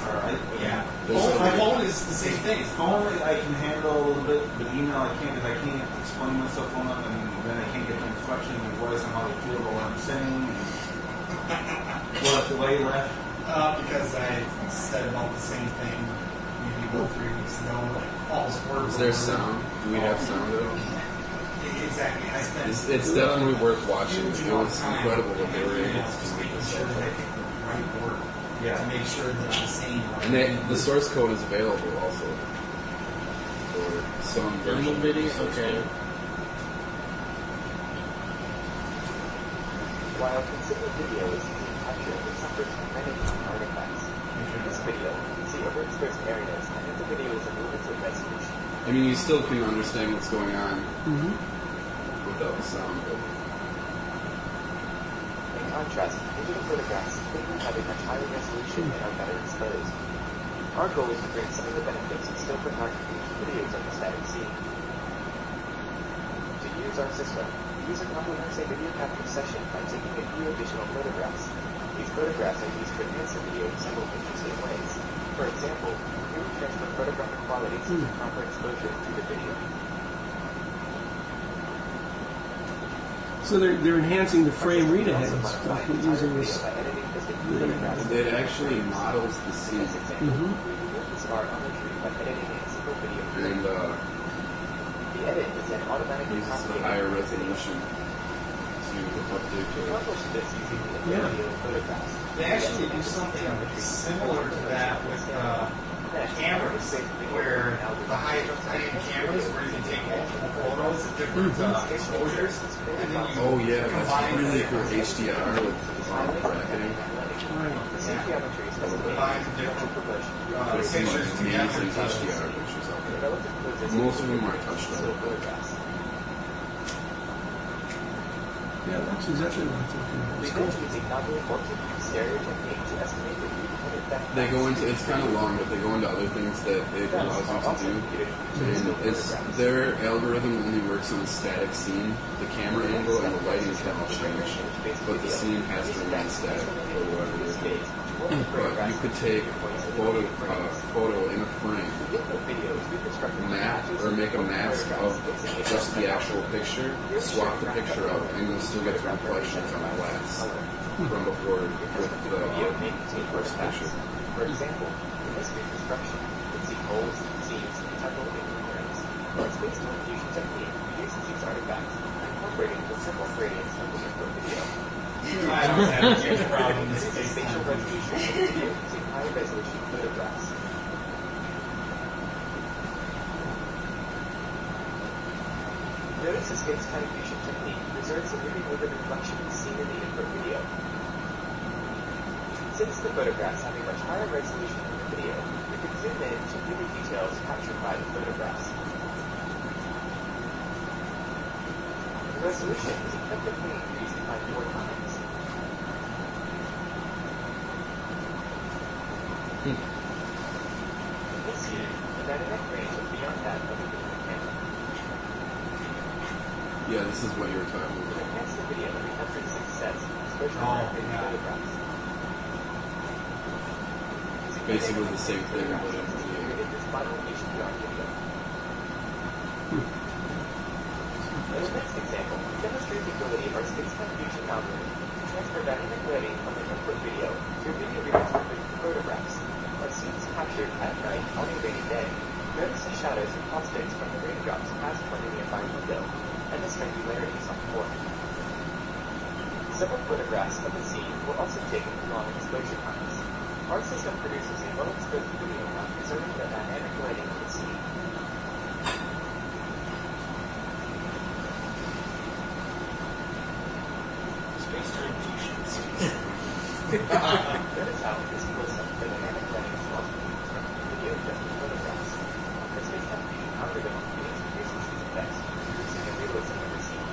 Phone is the same thing.
Phone I can handle a little bit, but email I can't because I can't explain myself on them, and then I can't get the inflection and voice on how they feel about what I'm saying. What the way left?
Because I said about the same thing maybe about 3 weeks ago. Like almost word.
Is there sound? Do we have sound at all?
Exactly. I spent.
It's definitely worth watching. It was incredible what they were able to
Just
do.
making sure that I pick the right word. To make sure that I'm saying
And the source code is available also for some version.
video. Okay.
While considered video is easy to capture, it suffers from many common artifacts. In this video, you can see overexposed areas, and if the video is a limited resolution.
I mean, you still can understand what's going on without the sound. But
In contrast, digital photographs typically have a much higher resolution and are better exposed. Our goal is to bring some of the benefits of still photography to videos of the static scene. To use our system, the user complements a video capture session by taking a few additional photographs. These photographs are used to enhance the video in several interesting ways. For example, we will transfer photographic qualities into proper exposure to the video.
So they're enhancing the frame read ahead and stuff using this.
it actually models the scene.
Mm-hmm.
And
The edit is then automatically
uses the
copied.
higher resolution to update
We
the
publish this using the
Yeah.
video photographs.
They actually do something similar to that with cameras, where the high-end cameras where you can take multiple photos at different exposures, and then you
Oh yeah, that's
combine
really
the-
for HDR with bracketing.
The same geometry is
combine the different
There's some
pictures together
amazing
to
HDR pictures out there.
relative closest
Most of them are touched
still
up.
photographs.
Yeah, that's exactly what I'm talking about.
We
It's
then
cool.
use a novel multi-view stereo technique to estimate the viewpoint depth.
They go into, it's kind of long, but they go into other things that it allows you to do. And it's, their algorithm only works on a static scene. The camera angle and the lighting can all change, but the scene has to remain static for whatever reason. But you could take a photo in a frame, map or make a mask of just the actual picture, swap the picture out, and you'll still get the reflections on the glass from before with the first picture.
For example, in this reconstruction, you can see holes, seams, and tunnel inference. While it's based on fusion technique, we use these artifacts, incorporating the simple gradients of the input video.
I don't have a huge problem
This
with
is a spatial resolution of the video using high resolution photographs. Notice this game's high fusion technique preserves the moving over reflection seen in the input video. Since the photographs have a much higher resolution than the video, we can zoom in to view the details captured by the photographs. The resolution is effectively increased by 4 times. dynamic range is beyond that of the video camera.
Yeah, this is what you were talking
To
about.
enhance the video, we have 36 sets of exposure mapping photographs.
Basically the same thing, but in
Photographs
video.
created this final HDR video. In the next example, we demonstrate the ability of our space-time fusion algorithm to transfer dynamic lighting from an input video to a video reconstructed photographs. When scenes captured at night on a rainy day, notice the shadows and caustics from the raindrops pass from the nearby window, and the spangularities on the board. Several photographs of the scene were also taken with long exposure times. Our system produces a well-exposed video while preserving the dynamic lighting of the scene.
Space-time fusions.
Notice how this close-up the dynamic lighting is lost from the video just in photographs. The space-time fusion algorithm introduces these effects, producing a realism of the scene.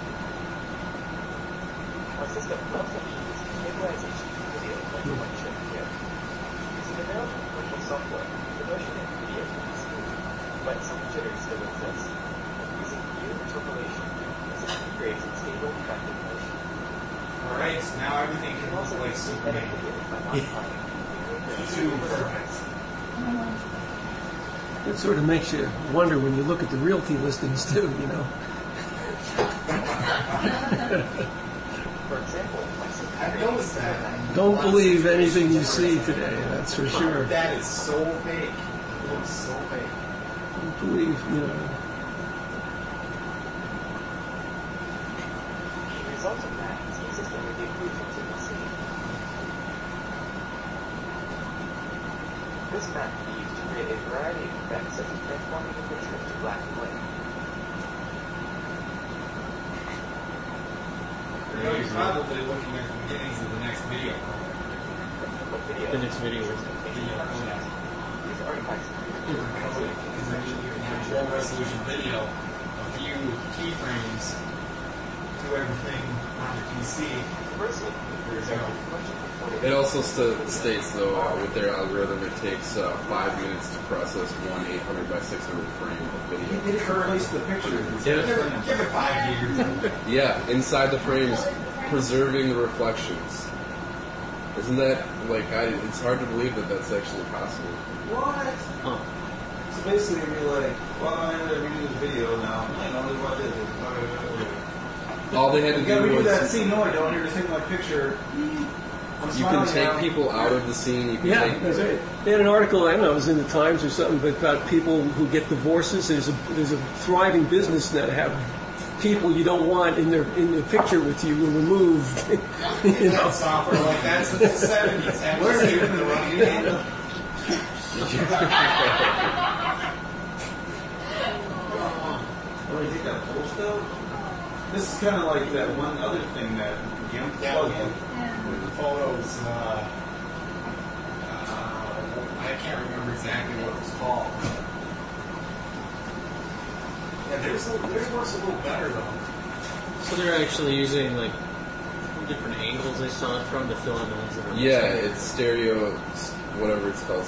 Our system also uses stabilization of video like the one shown here. Using available commercial software, the motion in the video can be smooth, but some jitter still exists. Using view interpolation, the system creates a stable, effective motion.
Alright, so now everything can look like Superman. Too perfect.
It sort of makes you wonder when you look at the realty listings too, you know.
For example,
I've noticed that.
Don't believe anything you see today, that's for sure.
That is so fake. It looks so fake.
Don't believe, you know.
the result of that is consistent with the improvements in the scene. This map can be used to create a variety of effects such as transforming a picture to black and white.
You know, you're probably looking at the beginnings of the next video.
The next video is
These artifacts
You can have low resolution video, a few keyframes, do everything on your PC.
conversely,
There you go.
It also states, though, with their algorithm, it takes 5 minutes to process one 800 by 600 frame of video.
It currently the picture. Give it 5 years.
Yeah, inside the frames, preserving the reflections. Isn't that, like, it's hard to believe that that's actually possible.
What?
Huh.
So basically, you're like, well, I gotta redo this video now. I know what it is.
All they had to
You gotta
do
redo that
was,
scene. No, I don't. You're just taking my picture.
you can take people out of the scene, you can
Yeah,
take...
that's right. They had an article, I don't know, it was in the Times or something, but about people who get divorces. There's a thriving business that have people you don't want in their picture with you removed. You know.
Software like that's the 70s. Where's it in the running? Oh, you take that post out? This is kind of like that one other thing that GIMP plug in with the photos. I can't remember exactly what it was called. Yeah, theirs works a little better though.
So they're actually using like different angles they saw it from to fill in the ones that are
Yeah, it's stereo, whatever it's called,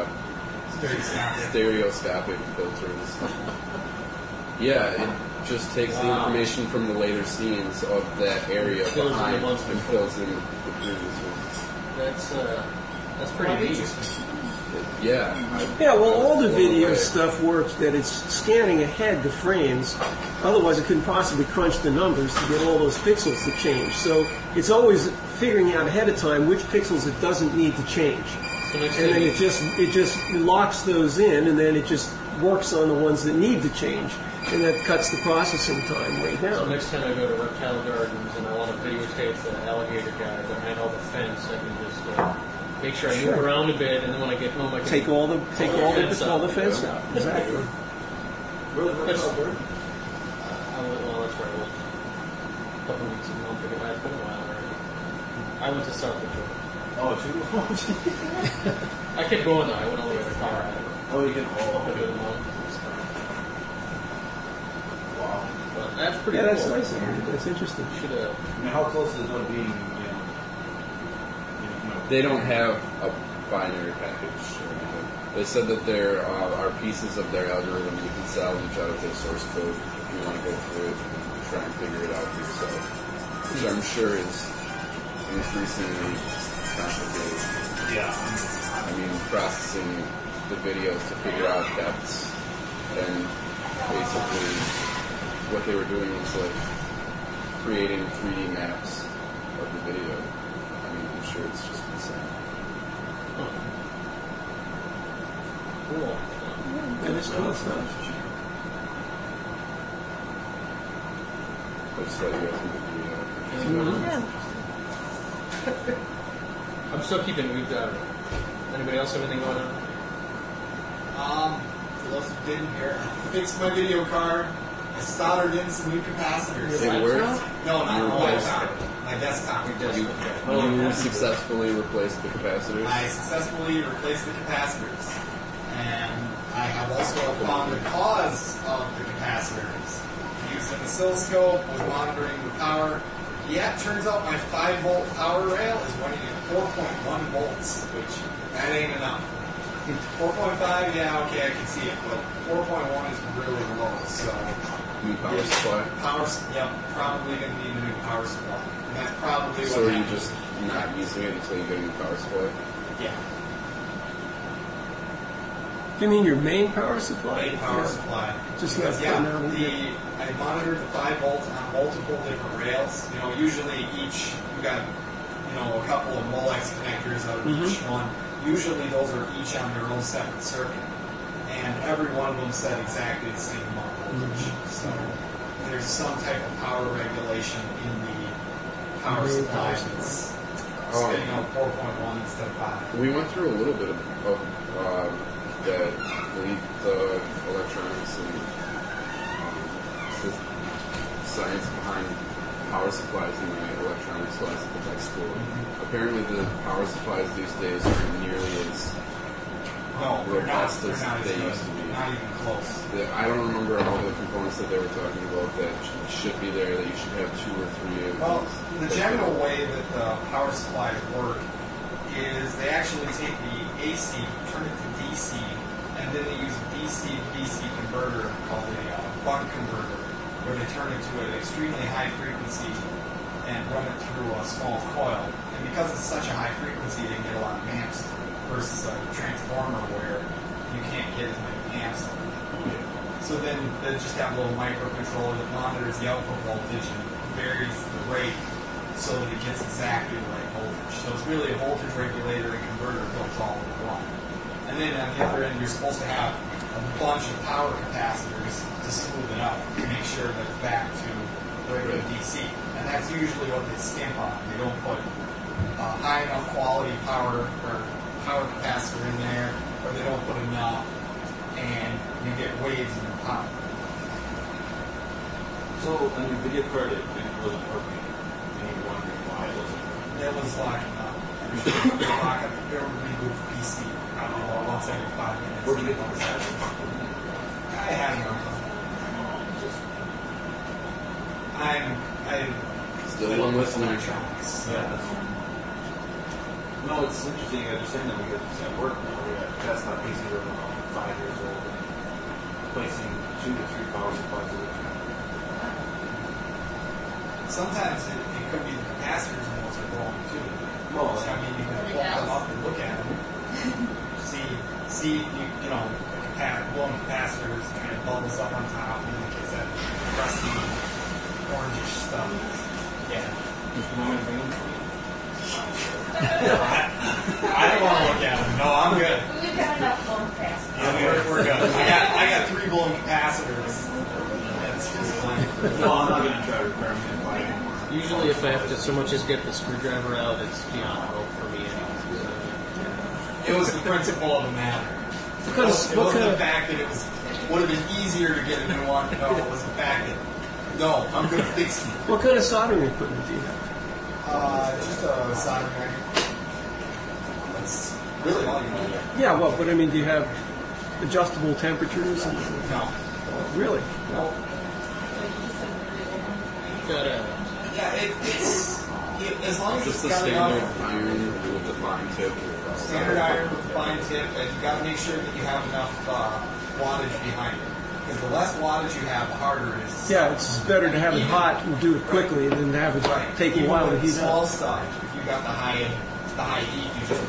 stereoscopic filters. Yeah, it just takes the information from the later scenes of that area
Fills in the
behind
ones
and
before.
fills in the previous ones.
That's pretty neat.
Yeah.
Yeah, well, all the
blown
video
away.
stuff works that it's scanning ahead the frames. Otherwise, it couldn't possibly crunch the numbers to get all those pixels to change. So it's always figuring out ahead of time which pixels it doesn't need to change.
So next
And then
time,
it just locks those in, and then it just works on the ones that need to change, and that cuts the processing time way
so
down.
next time I go to Reptile Gardens and I want to videotape the alligator guy behind all the fence, I can just make sure I move around a bit, and then when I get home, I can
Take all the fence
out.
out. Exactly.
That's, well, that's right. A couple weeks, a month ago. It's been a while already. I went to South Dakota.
Oh, two?
I kept going though. I went all the way to Colorado.
Oh, you can
Up into the mountains and stuff.
Wow.
But that's pretty
Yeah,
cool.
that's nice. That's interesting.
Should have.
I mean, how close is it going to be?
They don't have a binary package or anything. They said that there are pieces of their algorithm you can salvage out of their source code if you want to go through it and try and figure it out yourself, which I'm sure is increasingly complicated.
Yeah.
I mean, processing the videos to figure out depths, and basically what they were doing was like creating 3D maps of the video. I mean, I'm sure it's just insane.
Cool.
That is cool stuff.
I just thought you guys would be
Yeah.
I'm still keeping moved out. Anybody else have anything going on?
For those who didn't hear, I fixed my video card. I soldered in some new capacitors.
It worked?
No, not
You
my
replaced
laptop. My desktop.
You successfully replaced the capacitors?
I successfully replaced the capacitors. And I have also found the cause of the capacitors. Used an oscilloscope, was monitoring the power. Yeah, it turns out my 5-volt power rail is running at 4.1 volts, which that ain't enough. 4.5, yeah, okay, I can see it, but 4.1 is really low, so...
New power supply?
Yep, probably going to need a new power supply. And that's probably what
So are you
happened.
just not using it until you get a new power supply?
Yeah,
Do you mean your main power supply?
main power
Yeah.
supply.
Just
Because,
not putting out
I monitored the 5 volts on multiple different rails. You know, usually each, you got, a couple of Molex connectors out of each one. Usually those are each on their own separate circuit. And every one of them set exactly the same amount of voltage. So there's some type of power regulation in the power supply that's spitting out 4.1 instead of 5.
We went through a little bit of that, the electronics and the science behind power supplies in my electronics class at the tech school. Apparently the power supplies these days aren't nearly as
No, they're not
robust as
as
they
good.
used to be.
Not even close.
I don't remember all the components that they were talking about that should be there, that you should have 2 or 3 of
Well,
these.
the general way that the power supplies work is they actually take the AC, turn it to DC, and then they use a DC to DC converter called a buck converter, where they turn it to an extremely high frequency and run it through a small coil. And because it's such a high frequency, they can get a lot of amps versus a transformer where you can't get as many amps. So then they just have a little microcontroller that monitors the output voltage and varies the rate so that it gets exactly the right voltage. So it's really a voltage regulator and converter built all in one. And then on the other end, you're supposed to have a bunch of power capacitors to smooth it out to make sure that it's back to regular DC. And that's usually what they skimp on. They don't put high enough quality power or power capacitor in there, or they don't put enough, and you get waves in the power.
So on your video card, it wasn't working, and you're wondering why it wasn't working.
It was locking up. Lock up. It would reboot the PC. I don't know, once every 5 minutes.
Where did it come from?
I have no. I'm
Still one listener.
electronics.
Yeah, that's no, it's interesting you understand that because it's at work now. We got desktop PCs that are about 5 years old and placing 2 to 3 power supplies at a time.
Sometimes it could be the capacitors in those are wrong too.
Well,
I mean, you can pull them up and look at them. see, blowing capacitors kind of bubbles up on top and then it gets that crusty orangish stuff. Yeah.
you want me to bring them for you?
I don't want to look at them. No, I'm good.
We've got enough phone fast.
Yeah, we're good. I got 3 blown capacitors. That's just fine.
No, I'm not going to try to repair them and buy anymore.
Usually, if I have to so much as get the screwdriver out, it's beyond hope for me.
It was the principle of the matter. It
What
wasn't
kind
the
of
fact that it would have been easier to get a new one. No, it was the fact that no, I'm going to fix it.
what kind of soldering equipment do you have?
Just a soldering iron. That's really all you need.
Yeah, well, but I mean, do you have adjustable temperatures? And,
No.
really?
No.
Got a
Yeah, it's as long as
Just
it's
the
got
standard
enough
iron with the fine tip.
standard iron with the fine tip, and you got to make sure that you have enough wattage behind it. Because the less wattage you have, the harder it is.
Yeah, it's better to have it hot and do it quickly than to have it take a
Even
while to
with
heat
small
up.
stuff, if you got the high heat, you just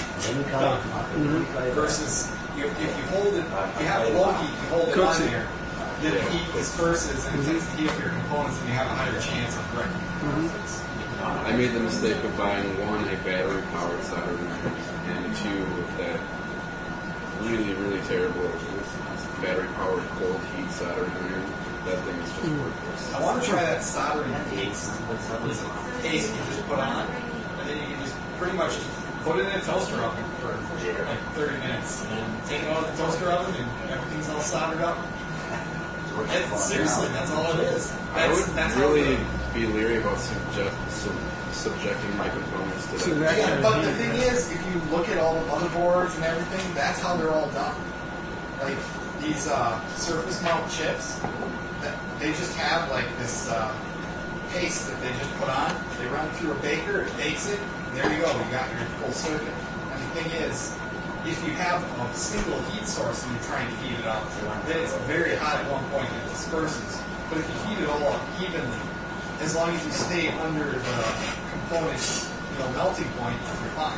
versus if you hold it, if you have a low heat, you hold it
Cooks
on
it.
there. Then the heat disperses and it takes the heat of your components, and you have a higher chance of breaking.
I made the mistake of buying one a battery-powered soldering iron and two that really, really terrible battery-powered cold heat soldering iron. That thing is just worthless.
I want to try that soldering paste. It's a paste you just put on, and then you can just pretty much put it in a toaster oven for like 30 minutes, and take it out of the toaster oven, and everything's all soldered up. Seriously, that's all it is.
I would
That's
really
how
be leery about subjecting my components to
So
that.
that
Yeah,
kind
but
of
the thing is, if you look at all the motherboards and everything, that's how they're all done. Like these surface mount chips, they just have like this paste that they just put on. They run through a baker, it bakes it, and there you go. You got your full circuit. And the thing is, if you have a single heat source and you're trying to heat it up, then it's very hot at one point and it disperses. But if you heat it all up evenly, as long as you stay under the component's melting point, you're fine.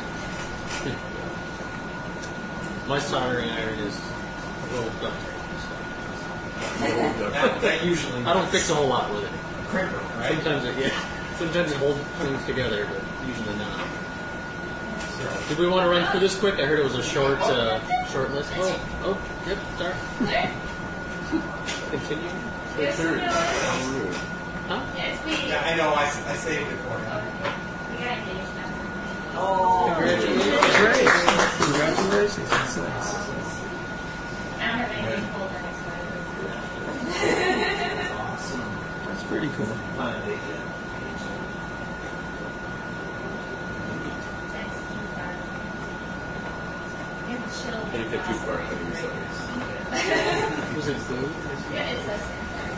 My soldering iron is a little duct
That usually
I don't fix a whole lot with it.
crimper, right?
Sometimes it holds things together, but usually not. Did we want to run through this quick? I heard it was a short list. Oh, yep, start. Continue.
Yes,
Turn.
no.
How rude.
Huh?
Yes, we.
Yeah, I know. I saved it for you.
We got engaged now.
Congratulations.
Great. Congratulations. That's nice.
I don't have anything pulled next
That's pretty cool.
Can you get too far ahead of yourselves?
Was it food?
Yeah, it's us.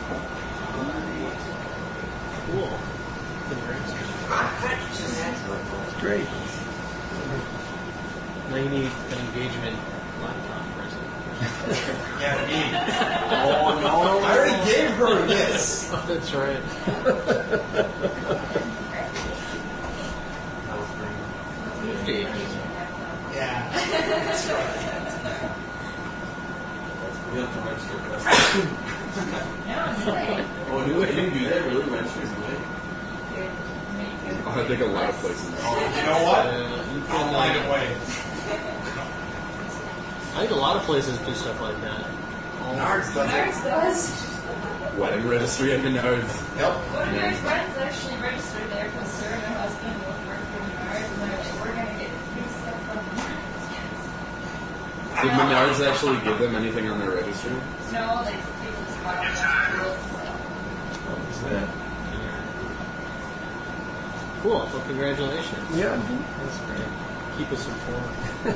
Cool. Congrats.
Great.
Now you need an engagement laptop present.
Yeah, me. Oh no! I already gave her this.
Oh, that's right.
Yeah, that's right.
You have to register.
No, it's late.
Oh, you can do that? Really? Register is late?
Oh, I think a lot of places.
You know what?
You
I'll
can,
find a way.
I think a lot of places do stuff like that.
Nards does it.
Ours does.
Wedding registry at Menards.
Yep.
One of your friends actually registered there because her and her husband both work for Menards, and they're like, we're going to get free stuff from Menards.
Did Menards actually give them anything on their registry?
No, they people just bought them tools. So.
Cool. Well, congratulations.
Yeah.
That's great. Keep us informed.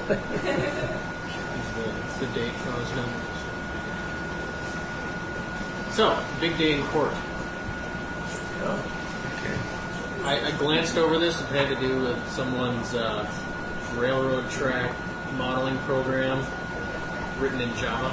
the date for those numbers. So, big day in court.
Oh, okay.
I glanced over this. It had to do with someone's railroad track modeling program written in Java.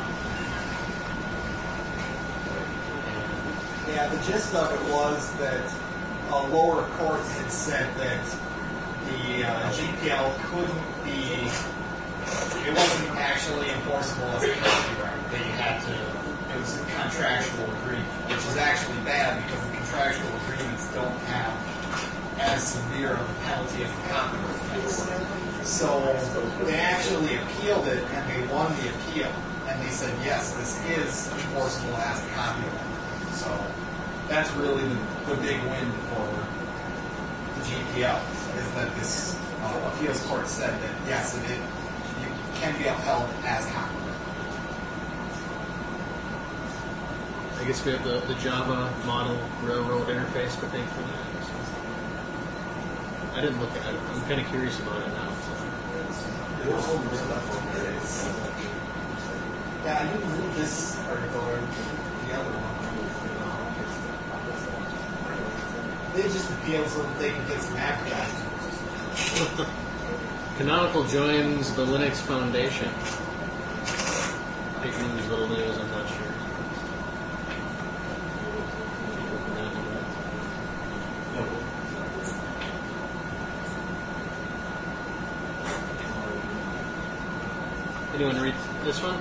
Yeah, the gist of it was that lower courts had said that the GPL couldn't be, it wasn't actually enforceable as a copyright. They had to, it was a contractual agreement, which is actually bad because the contractual agreements don't have as severe of a penalty as the copyright case. So they actually appealed it and they won the appeal. And they said, yes, this is enforceable as a copyright. So that's really the big win for the GPL, is that this appeals court said that yes, it can be upheld as copyright.
I guess we have the Java model railroad interface to thank for that. I didn't look at it. I'm kind of curious about it now.
Yeah, I didn't read this article or the other one.
They just appeal so that they can get some advertising.
Canonical joins the Linux Foundation. Big news, little news, I'm not sure. Anyone read this one?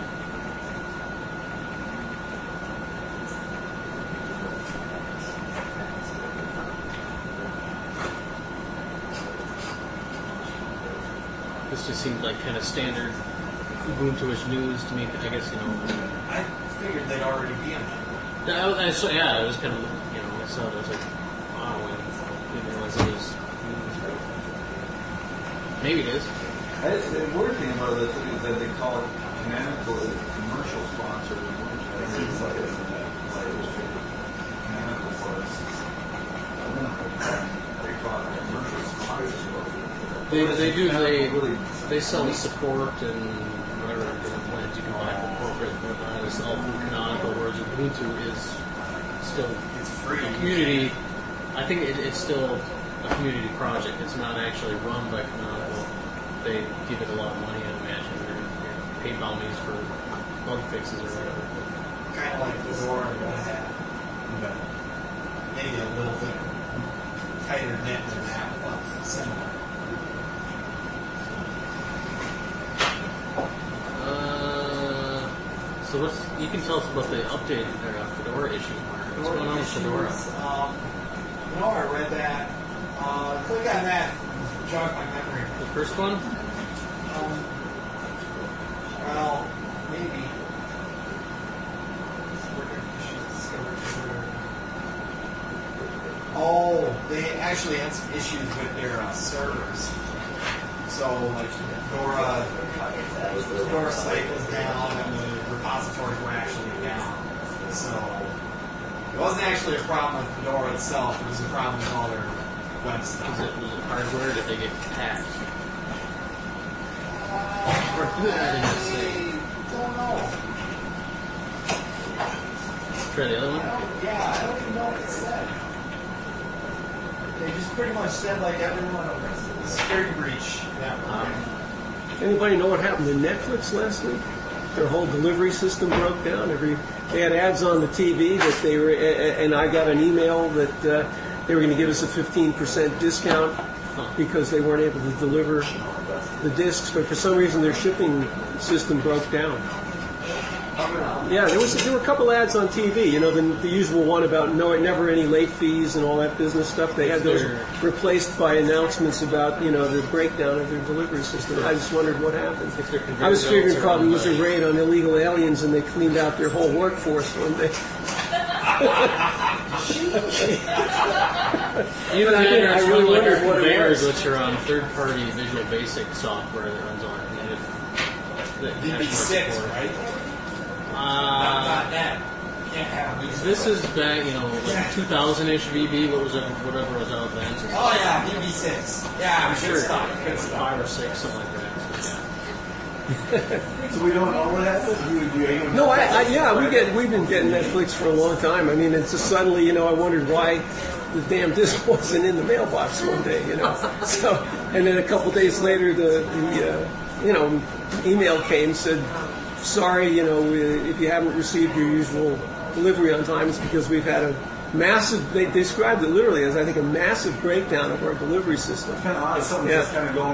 This just seemed like kind of standard Ubuntu-ish news to me. I guess, you know.
I figured they'd already be in that.
I saw, yeah, I was kind of, you know, I saw it. I was like, wow, I didn't realize it was. Maybe it is.
The weird thing about this is that they call it Canonical as commercial sponsor. It's like Canonical was. They call it commercial sponsor.
They sell the support and whatever plans you can buy for corporate and whatnot. It's all through Canonical, whereas Ubuntu is still
It's free.
a community. I think it's still a community project. It's not actually run by Canonical. They give it a lot of money, I imagine. They're PayPal means for bug fixes or whatever.
Kind of like Fedora and Red Hat. But maybe a little bit tighter knit than that, but similar.
So you can tell us about the update or Fedora issue. What's going on with Fedora?
I read that. Click on that. Jog my memory.
The first one?
Well, maybe. Oh, they actually had some issues with their servers. So, like, Fedora site was down and the repositories were actually down. So, it wasn't actually a problem with Fedora itself, it was a problem with all their web stuff.
Was it hardware or did they get hacked?
I don't know.
Try the other one?
I don't even know what it said. They just pretty much said, like, everyone, security breach.
Anybody know what happened to Netflix last week? Their whole delivery system broke down. They had ads on the TV that they were, and I got an email that they were going to give us a 15% discount because they weren't able to deliver the discs, but for some reason their shipping system broke down. Yeah, there were a couple ads on TV. You know, the usual one about never any late fees and all that business stuff. They had those replaced by announcements about the breakdown of their delivery system. I just wondered what happened. I was figuring probably it was a raid on illegal aliens and they cleaned out their whole workforce one day.
Even
I really wondered what it was.
Which are on third-party Visual Basic software that runs on
VB6, right? Not that. Can't have VB6.
This is back, like 2000-ish VB. Whatever was out then.
Oh yeah, VB6. Yeah, I'm sure. Good stuff.
5 or 6, something like that.
So we don't know what happened?
No, we've been getting Netflix for a long time. I mean, it's just suddenly, I wondered why the damn disc wasn't in the mailbox one day, So, and then a couple days later, the email came, said, sorry, if you haven't received your usual delivery on time, it's because we've had a massive, they described it literally as, I think, a massive breakdown of our delivery system.
Kind of odd. Something's just kind of going.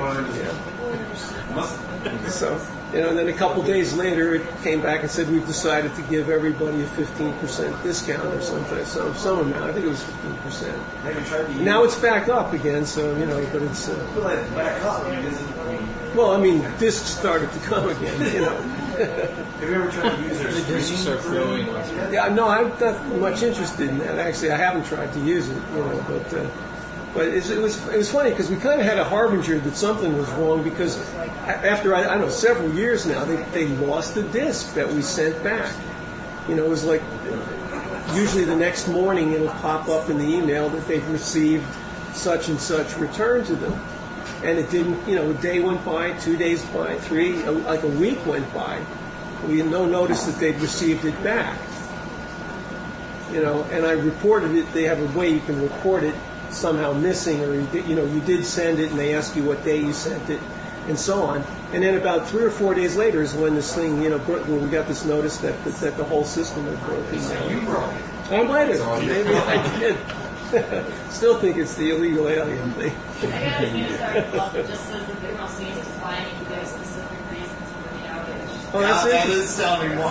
So, and then a couple days later, it came back and said we've decided to give everybody a 15% discount or something, some amount. I think it was 15%. Now it's back up again, so but it's.
Back up.
Well, I mean, discs started to come again.
Have you ever tried to use their
The discs are flowing.
Yeah, no, I'm not much interested in that. Actually, I haven't tried to use it, but it was funny because we kind of had a harbinger that something was wrong because after I don't know several years now they lost the disc that we sent back. It was like usually the next morning it'll pop up in the email that they've received such and such return to them, and it didn't. A day went by, 2 days by, 3, like a week went by. We had no notice that they'd received it back. and I reported it. They have a way you can report it somehow missing, or you did send it, and they ask you what day you sent it, and so on. And then about 3 or 4 days later is when this thing, when we got this notice that the whole system had broken.
You broke it.
I might have. Maybe I did. Still think it's the illegal alien thing.
I got a news article up that just says that the Girl needs to fly and give specific reasons for the outage.
Oh, that's
That
it.
is sounding more.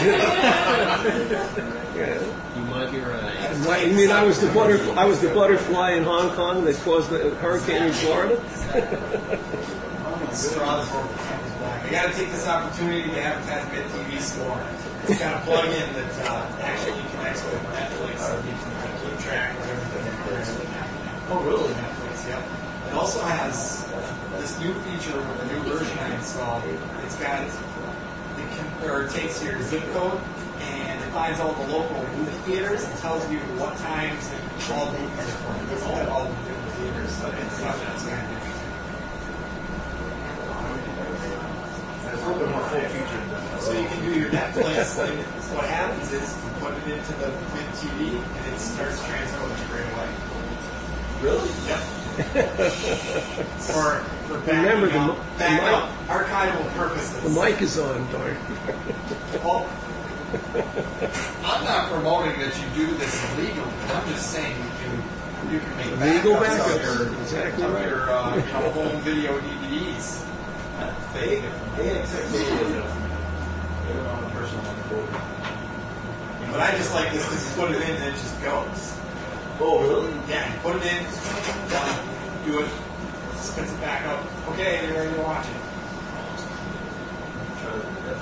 Yeah.
You might be right.
You mean I was the butterfly in Hong Kong that caused the hurricane in Florida?
Straws broke the camel's back. I got to take this opportunity to advertise BitTV Score. It's got a plug-in that actually connects with Netflix, so you can keep track of everything that's currently happening.
Oh, really?
Netflix, yep. It also has this new feature with a new version I installed. It's got it takes your zip code and it finds all the local movie theaters and tells you what times all the movies are playing. It's all the different theaters, so it's kind of interesting.
There's a little bit more full featured than that.
So you can do your Netflix, and what happens is you put it into the BitTV, and it starts transcoding straight away.
Really?
Yep. for
Remember
backing up archival purposes.
The mic is on, darn.
Well, I'm not promoting that you do this illegally. I'm just saying you can make
Legal
backups
backups.
of your,
Exactly
of
right.
your home video DVDs.
They accept me as a person on the board.
But I just like this because you put it in and it just goes.
Oh, really?
Yeah, you put it in, done, do it, spits it back up. Okay, you're ready to watch it.
Try to do that.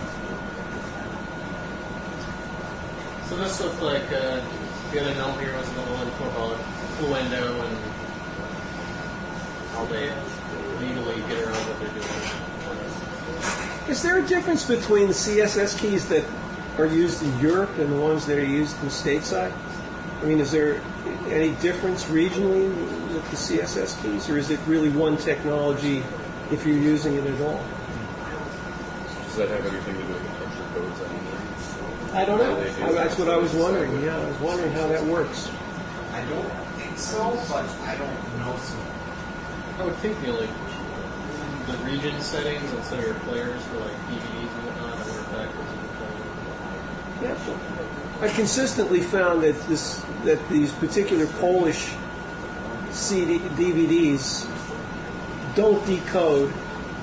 So this looks like the other note here was a little info about Fluendo and how they legally get around what they're doing.
Is there a difference between the CSS keys that are used in Europe and the ones that are used in stateside? I mean, is there any difference regionally with the CSS keys, or is it really one technology if you're using it at all?
Does that have anything to do with the country codes anymore?
I don't know. That's what I was wondering. Yeah, I was wondering how that works.
I don't think so, but I don't know so.
I would think the region settings and some of your players for like DVDs and whatnot that work backwards in the player.
Yeah. I consistently found that these particular Polish DVDs don't decode,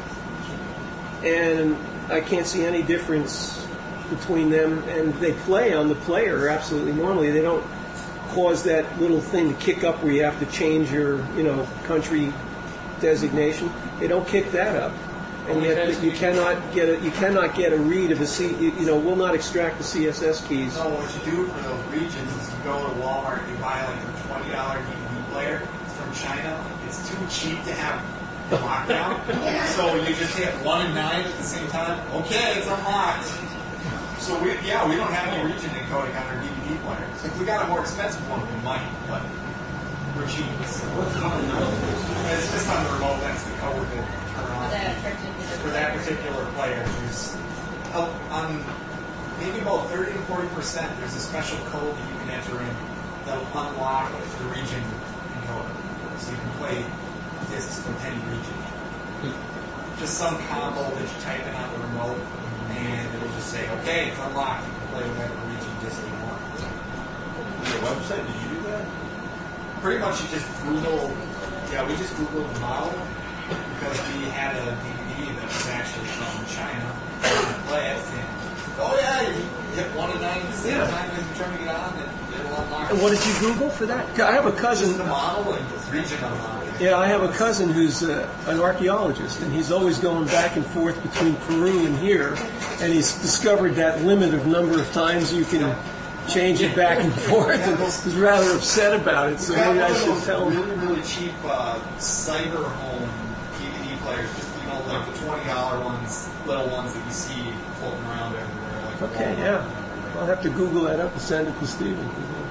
and I can't see any difference between them, and they play on the player absolutely normally. They don't cause that little thing to kick up where you have to change your country designation. They don't kick that up, and yet you cannot get a read of will not extract the CSS keys.
So what you do for those regions is you go to Walmart and you buy like their $20 DVD player. It's from China. It's too cheap to have lockdown, so you just hit 1 and 9 at the same time. Okay, it's unlocked. So we don't have any region encoding on our DVD players. If we got a more expensive one, we might, but we're cheap.
What's the common note?
It's just on the remote. That's the code to turn on for that particular player. There's on maybe about 30 to 40%. There's a special code that you can enter in that'll unlock the region encoder, so you can play discs from any region. Just some combo that you type in on the remote, and it'll just say, "Okay, it's unlocked. You can play whatever region disc you want."
Your website? Did you do that?
Pretty much, you just Google. Yeah, we just Googled the model because we had a DVD that was actually from China. Play it, and you hit 1 and 9 at the same time as you're trying to get on, and it'll unlock.
And what did you Google for that? I have a cousin.
Just the model and region unlock.
Yeah, I have a cousin who's an archaeologist, and he's always going back and forth between Peru and here, and he's discovered that limit of number of times you can change it back and forth, and he's rather upset about it, so maybe I should tell him.
Really, really cheap cyber home DVD players, just like the $20 ones, little ones that you see floating around everywhere. Like
Okay, yeah. I'll have to Google that up and send it to Steven.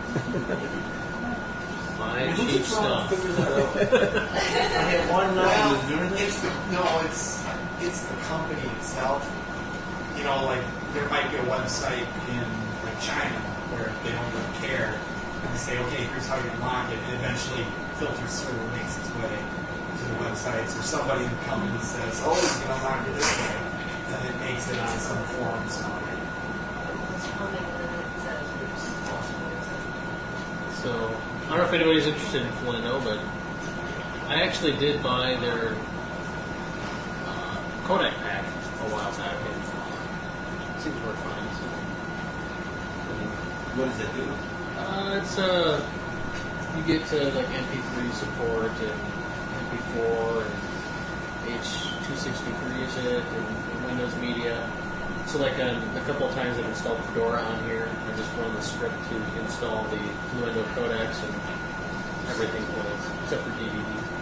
My cheap stuff.
It's the company itself. Like there might be a website in like China where they don't really care. And they say, okay, here's how you unlock it. It eventually filters through and makes its way to the websites, or somebody in the company says, oh, you can unlock it this way. And it makes it on some forum somewhere.
So, I don't know if anybody's interested in Flindo, but I actually did buy their Kodak pack a while back, and it seems worth fine.
What does it do?
It's you get to like MP3 support and MP4 and H263 is it, and Windows Media. So like a couple of times I've installed Fedora on here. I just run the script to install the Fluendo codecs and everything plays, except for DVD.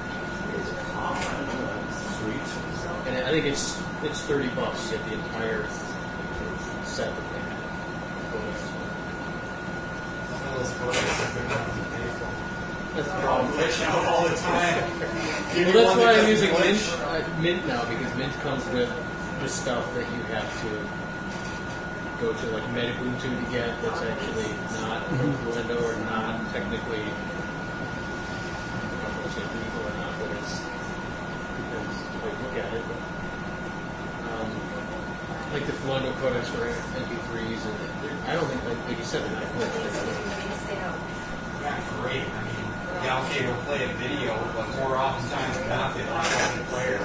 Sweet.
And I think it's $30 to get the entire set that they have.
Some of those codecs are good enough to pay for.
That's the
They're all
problem.
glitching out all the time.
Well, that's why I'm using Mint now, because Mint comes with the stuff that you have to go to like Medubuntu to get that's actually not from Fluendo or not technically, I don't know if it's legal or not, but it's because the way you look at it. But, like the Fluendo codecs for MP3s, and I don't think, like you said, they're not good.
Not great. I mean, yeah, okay, we'll play a video, but more oftentimes than not, they lock up the player.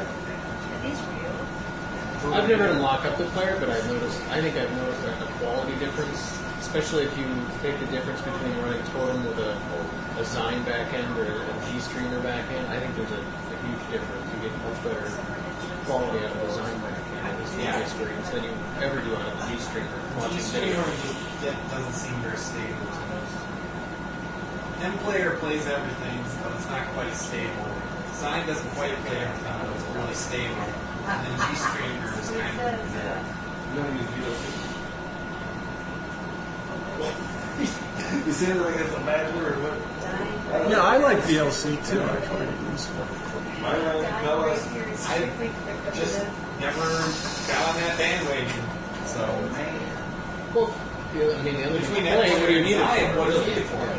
I've never unlocked up the player, but I think I've noticed a quality difference, especially if you take the difference between running Totem with a Zine backend or a GStreamer backend. I think there's a huge difference. You get much better quality out of the Zine backend, at least in my experience, than you ever do on a GStreamer.
GStreamer doesn't seem very stable to most. MPlayer plays everything, but it's not quite stable. Zine doesn't quite play everything, but it's really stable. And then GStreamer is kind of there.
You don't use VLC? You see anything as a matter or what?
Yeah, I like VLC too. I find it useful.
I just never got on that bandwagon. So,
Well, yeah, I mean, the other
between
what do you need it
Zine,
for?
what do you need it for?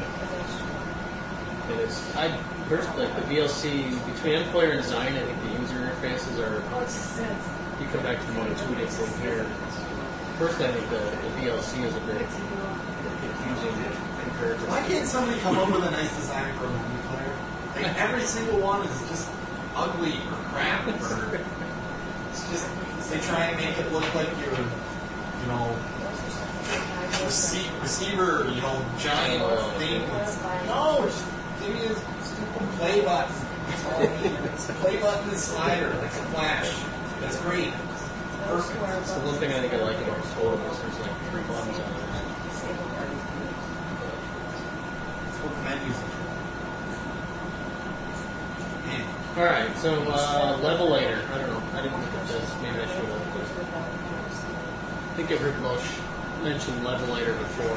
I personally like the VLC between MPlayer and Zine. I think the user interfaces are. You come back to the Monotudic thing here. Personally, I think the VLC is a bit confusing compared to.
Why can't somebody come up with a nice design for a movie player? Like, every single one is just ugly or crap, or it's just they try and make it look like your, receiver, giant thing. No, just give me a stupid play button. That's all I need. It's a play button and slider, like Flash. That's great. Perfect.
So one thing I think I like about Totem is there's like 3 buttons on it.
That's what the menus are for.
All right, so Levelator. I don't know. I didn't look at this. Maybe I should have. But I think I've heard Bush mention Levelator before.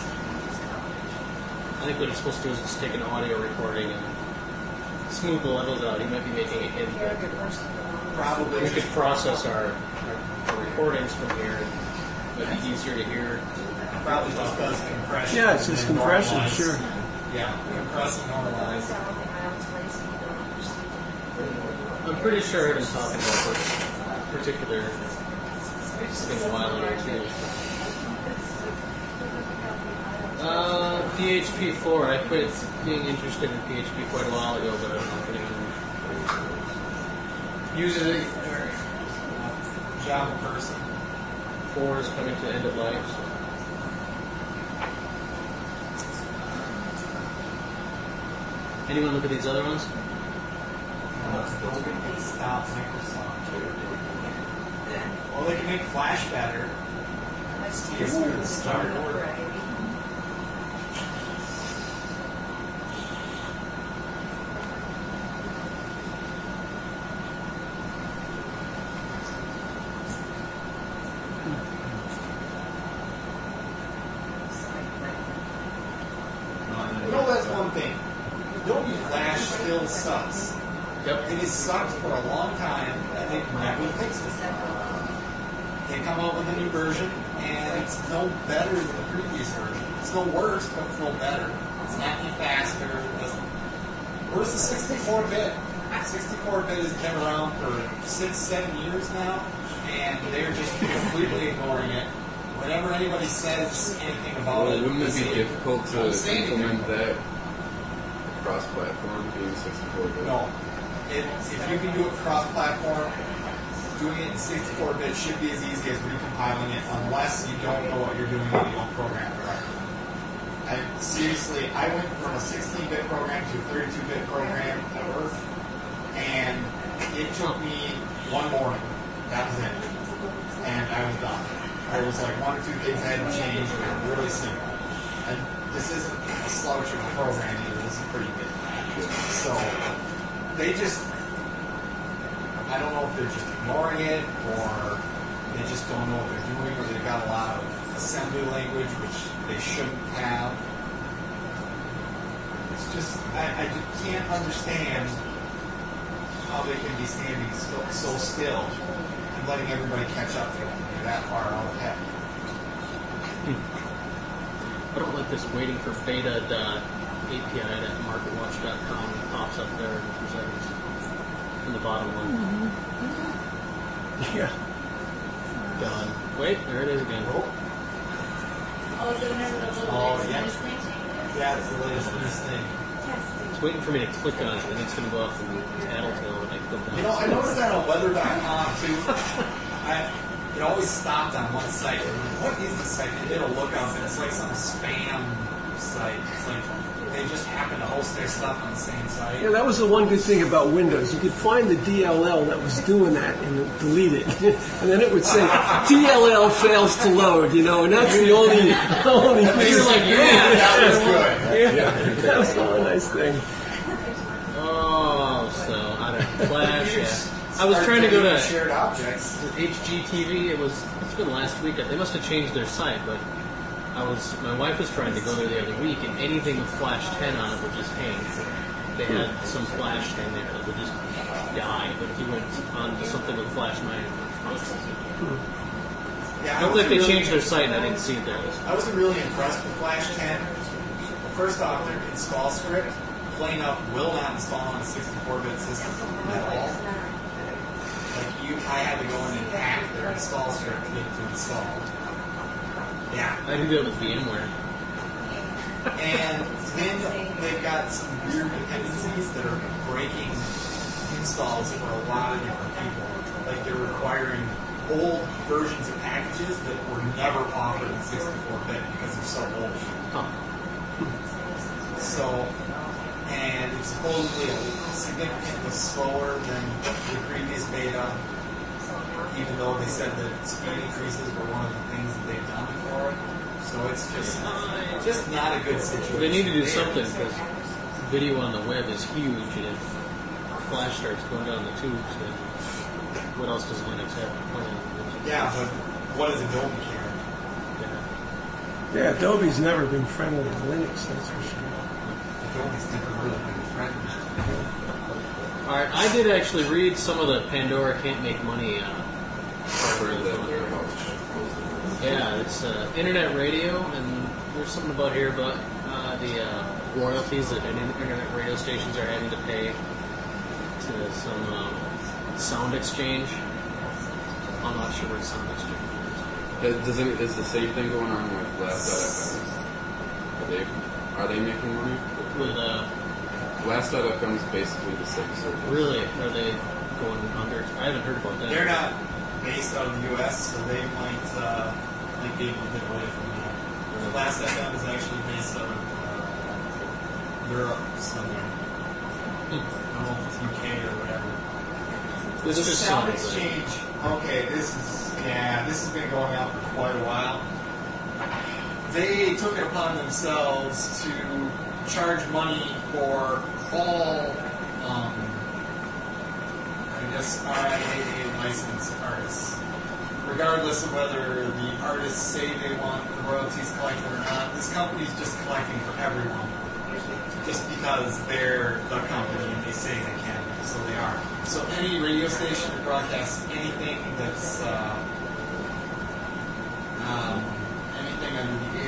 I think what it's supposed to do is just take an audio recording and smooth the levels out. He might be making it hidden.
Probably.
We could process our recordings from here. It might be easier to hear.
Probably just does compression.
Yeah, it's just compression,
normalize.
sure.
Yeah, compress and normalize.
I'm pretty sure I've been talking about this particular thing a while ago too. PHP 4. I quit being interested in PHP quite a while ago, but I'm not going to use it.
Java person.
4 is coming to the end of life. So. Anyone look at these other ones?
Stop Microsoft. Well, they can make Flash better. It's a good start. That's one thing. Adobe Flash still sucks.
Yep.
It has sucked for a long time, and they've never fixed it. they come out with a new version, and it's no better than the previous version. It's no worse, but it's no better. It's not any faster. It doesn't. Where's the 64-bit? 64-bit has been around for 6-7 years now, and they're just completely ignoring it. Whenever anybody says anything about it,
wouldn't it be difficult to implement
there.
that cross-platform being 64-bit?
No. If you can do it cross-platform, doing it in 64-bit should be as easy as recompiling it, unless you don't know what you're doing and you don't program correctly. Seriously, I went from a 16-bit program to a 32-bit program at work, and it took me one morning. That was it. And I was done. There was like one or two things I had to change, but really simple. And this isn't a slouch of a program either. This is pretty big. So they just, I don't know if they're just ignoring it, or they just don't know what they're doing, or they've got a lot of assembly language which they shouldn't have. It's just, I just can't understand how they can be standing so still and letting everybody catch up to them. They're that far out ahead.
I don't like this waiting for beta.api.marketwatch.com pops up there in 2 seconds. In the bottom one.
Yeah.
Done. Wait, there it is again.
Oh, is it whenever the little
yeah.
news thing changes?
Yeah, it's the latest news thing.
It's waiting for me to click on it, and it's going to go off the tattletale when I click down.
You know, I noticed that on weather.com too. It always stopped on one site. What is the site? They did a lookup, and it's like some spam site. It's like they just happen to host their stuff on the same site.
Yeah, that was the one good thing about Windows. You could find the DLL that was doing that and delete it. And then it would say, DLL fails to load, and that's the only thing.
You're like, yeah,
that was good.
Yeah, that was a nice thing.
Oh, so I don't know. Flash, yeah. I was trying to go to
shared objects.
HGTV. It's been last week. They must have changed their site, but my wife was trying to go there the other week, and anything with Flash 10 on it would just hang. They had some Flash thing there that would just die, but if you went on to something with Flash 9, it would
Yeah,
looked like they changed their site, and I didn't see it there.
I wasn't really impressed with Flash 10. First off, their install script, plain up, will not install on a 64-bit system at all. I had to go in and hack their install script to get it to install. Yeah.
I do that with VMware.
And then they've got some weird dependencies that are breaking installs for a lot of different people. Like they're requiring old versions of packages that were never offered in 64-bit because they're so old.
Huh.
So, and it's supposedly significantly slower than the previous beta, even though they said that speed increases were one of the things that they've done for it. So it's just not a good situation.
They need to do something, because video on the web is huge, and if Flash starts going down the tubes, then what else does Linux have to play on?
Yeah, but what does Adobe care?
Yeah, Adobe's never been friendly to Linux, that's for sure.
Adobe's never really been friendly.
Alright, I did actually read some of the Pandora Can't Make Money yeah, it's internet radio, and there's something about here about the royalties that internet radio stations are having to pay to some sound exchange. I'm not sure where sound exchange
is the same thing going on with Last.fm? Are they making money?
With
Last.fm is basically the same service.
Really? Are they going under? I haven't heard about that.
They're not based out of the U.S., so they might be able to get away from that. The Last.fm is actually based out of Europe somewhere. I don't know if it's UK or whatever.
This
the
just
sound
sounds like-
exchange. Okay, this has been going on for quite a while. They took it upon themselves to charge money for all, RIAA licensed artists, regardless of whether the artists say they want the royalties collected or not. This company's just collecting for everyone, just because they're the company and they say they can, so they are. So any radio station that broadcasts anything that's anything under the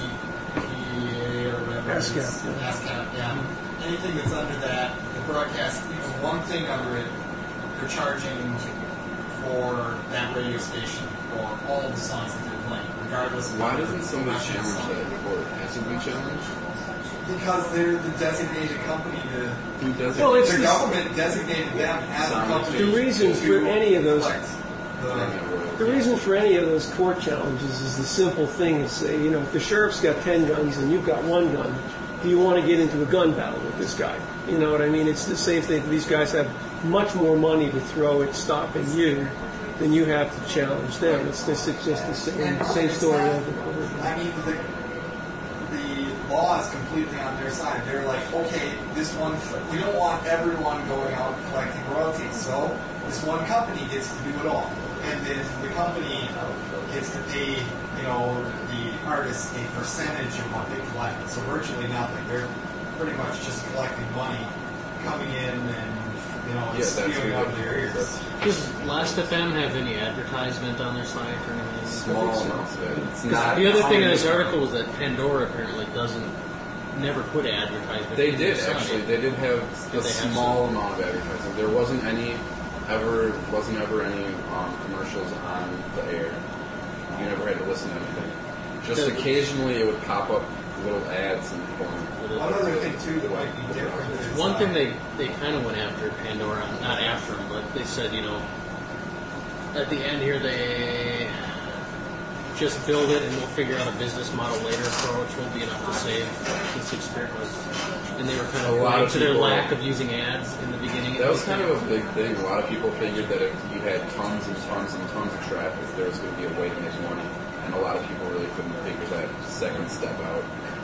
ASCPA or whatever it is. ASCAP, yeah. Anything that's under that, the broadcast, even one thing under it, they're charging for that radio station for all the songs that they're playing, regardless of
Why doesn't somebody challenge that? Or has it been challenged?
Because they're the designated company to.
Who does it?
Well, it's
Their government designated them as a company.
the reason for any of those.
The
The reason for any of those court challenges is the simple thing is, say, you know, if the sheriff's got 10 guns and you've got one gun, do you want to get into a gun battle with this guy? You know what I mean? It's the same thing. These guys have much more money to throw at stopping you than you have to challenge them. It's just the same story over and over again.
I mean, the law is completely on their side. They're like, okay, this one, we don't want everyone going out collecting royalties, so this one company gets to do it all. And then the company gets to pay, you know, the artists a percentage of what they collect. So virtually nothing. They're pretty much just collecting money, coming in and, you know, spewing out of their ears.
Does Last.fm have any advertisement on their site or anything?
Small amounts of it. It's not.
The other thing in this article was that Pandora apparently never put advertisement.
They
in
did
their
actually.
site.
They did have a small amount of advertising. There wasn't ever any commercials on the air. You never had to listen to anything. Just occasionally it would pop up little ads in the corner.
One other thing too that might be different is
one thing they kind of went after Pandora, not after them, but they said, you know, at the end here they just build it and we'll figure out a business model later for which won't be enough to save this experiment. And they were kind of pointing to their lack of using ads in the beginning.
That was kind of a big thing. A lot of people figured that if you had tons and tons and tons of traffic, there was going to be a way to make money. And a lot of people really couldn't figure that second step out.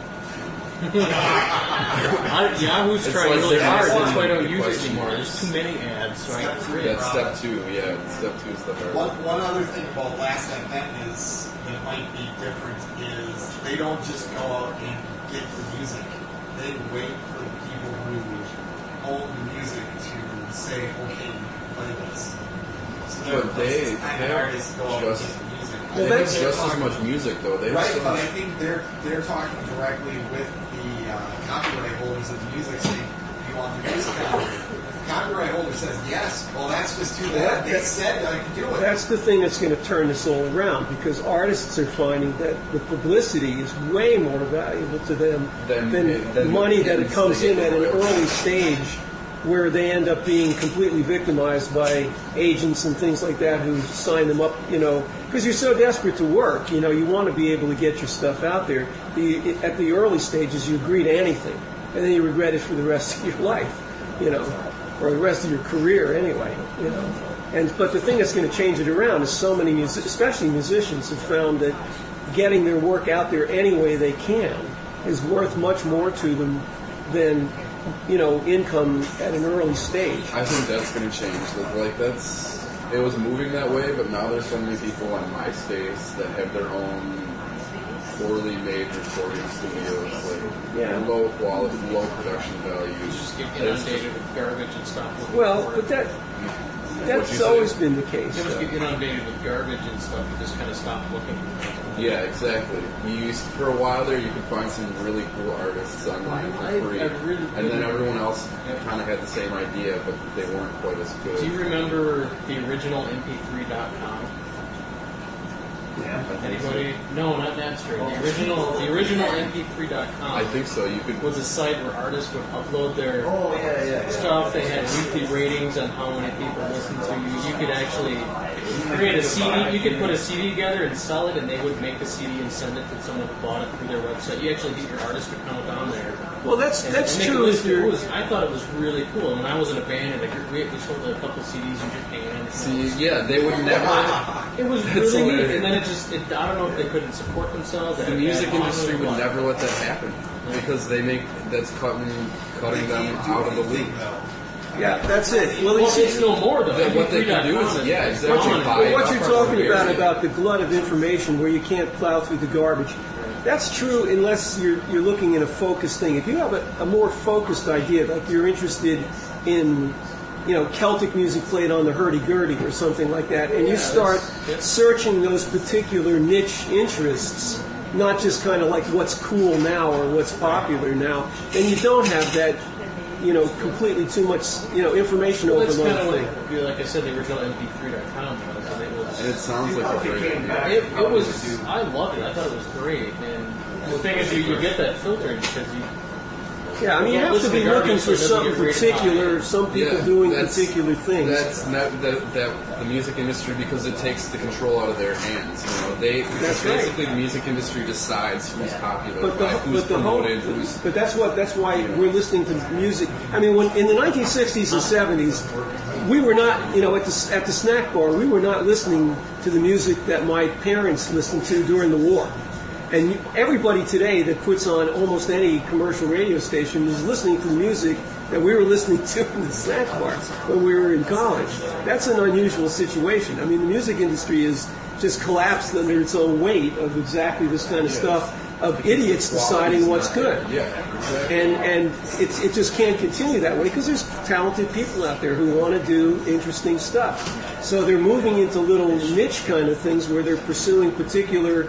Yahoo's
It's
trying
like
really
the
hard.
next
That's why I don't
one,
use it
question
anymore.
marks.
There's too many ads. So I
That's step 2. Yeah, step 2 is the hard one.
One other thing about Last.fm is that might be different is they don't just go out and get the music. They wait for the people who own the music to say, okay, you can play this. So
But they
kind of artists go out and get the music.
Well, that's just as much music, though. They
Right,
still
but I think they're talking directly with the copyright holders of the music, saying, "Do you want the music out?" If the copyright holder says yes, well, that's just too bad. They said I could do it.
That's the thing that's going to turn this all around, because artists are finding that the publicity is way more valuable to them than money that it comes in at an early stage, where they end up being completely victimized by agents and things like that who sign them up, you know, because you're so desperate to work, you know, you want to be able to get your stuff out there. At the early stages, you agree to anything, and then you regret it for the rest of your life, you know, or the rest of your career anyway, you know. But the thing that's going to change it around is so many, especially musicians, have found that getting their work out there any way they can is worth much more to them than, you know, income at an early stage.
I think that's going to change. It was moving that way, but now there's so many people on MySpace that have their own poorly made recording studios, low quality, low production values.
just get inundated with garbage and stop looking
Well,
for
but
it.
that's always been the case.
You just get inundated with garbage and stuff. You just kind of stop looking for it.
Yeah, exactly. For a while there, you could find some really cool artists online for free, and then everyone else kind of had the same idea, but they weren't quite as good.
Do you remember the original MP3.com?
Yeah.
Anybody? No, not Napster. The original MP3.com.
I think so. You could
was a site where artists would upload their stuff. They had weekly ratings on how many people listened to you. You could actually create a CD. You could put a CD together and sell it, and they would make the CD and send it to someone who bought it through their website. You actually get your artist account on there.
Well, that's true.
I thought it was really cool. When I was in a band, and we sold a couple CDs in Japan.
They would never.
It was really neat, and then I don't know if they couldn't support themselves.
The music industry would never let that happen because that's cutting them out of the league.
Yeah, that's it.
Well, it's no more though.
What they can do is, exactly.
What you're talking about the glut of information where you can't plow through the garbage. That's true unless you're looking in a focused thing. If you have a more focused idea, like you're interested in Celtic music played on the hurdy-gurdy or something like that, and you start searching those particular niche interests, not just kind of like what's cool now or what's popular now, and you don't have that, completely too much, information
Well, it's
overload
kind of
thing.
like I said, the original MP3.com was, and it was.
It sounds like a great idea.
It was. I loved it. I thought it was great. And the thing is, you get that filtering because you.
Yeah, I mean, you have to be looking for something particular, some people doing particular things.
That's not the music industry, because it takes the control out of their hands.
That's
basically
right.
the music industry decides who's popular,
But
who's promoted, who's.
But that's why we're listening to music. I mean, when in the 1960s and 70s, we were not, at the snack bar, we were not listening to the music that my parents listened to during the war. And everybody today that puts on almost any commercial radio station is listening to the music that we were listening to in the snack bar when we were in college. That's an unusual situation. I mean, the music industry is just collapsed under its own weight of exactly this kind of stuff, of idiots deciding what's good.
Yeah, exactly.
And it just can't continue that way, because there's talented people out there who want to do interesting stuff. So they're moving into little niche kind of things where they're pursuing particular,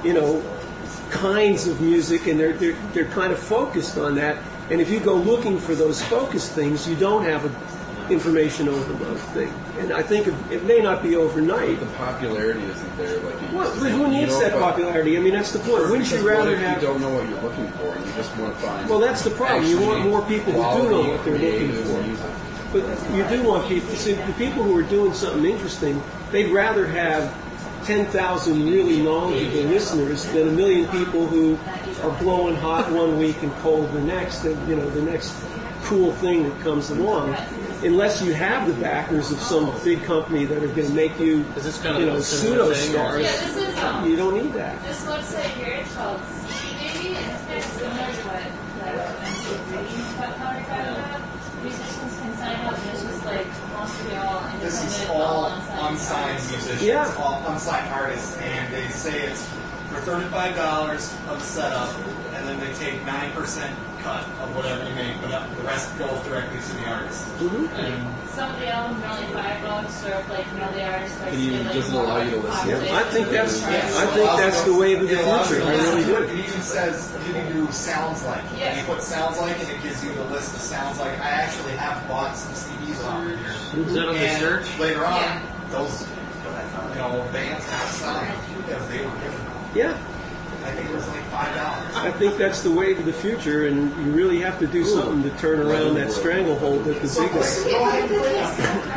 kinds of music, and they're kind of focused on that. And if you go looking for those focused things, you don't have an information overload thing. And I think it may not be overnight.
The popularity isn't there like it used
Well,
to be.
who needs that popularity? I mean, that's the point. Wouldn't you rather
What if
have?
you don't know what you're looking for, and you just want to find?
Well, that's the problem. You want more people who do know what they're looking
creative
for.
music.
But you do want people. See, the people who are doing something interesting, they'd rather have 10,000 really knowledgeable listeners than a million people who are blowing hot one week and cold the next. The next cool thing that comes along. Unless you have the backers of some big company that are going to make you,
Is this kind of a
pseudo
similar thing?
stars,
Yeah, this is
you don't need that.
this website here. It's called CD, and it's kind of similar to what MP3.com about. Musicians can sign up, and it's just like mostly all
This is
independent,
all
unsigned
unsigned
artists.
musicians,
Yeah.
all unsigned artists, and they say it's for $35 of the setup, and then they take 9% cut of whatever you make, but the rest goes directly to the artist. And
Some of the albums are only $5, or if the artist starts
Can you-
to get
does it
more
allow you to listen?
popular,
I think that's
price.
the wave of the
It allows you
future.
to
I really
listen to it.
do.
It even says you can do sounds like.
Yeah.
And you put sounds like, and it gives you the list of sounds like. I actually have bought some CDs off of here.
Is that on the
And
search?
later on,
Yeah.
those bands got signed because they were given them.
Yeah.
I think it was like $5.
I think that's the wave of the future, and you really have to do something to turn around that stranglehold that the biggest.
Go ahead and click on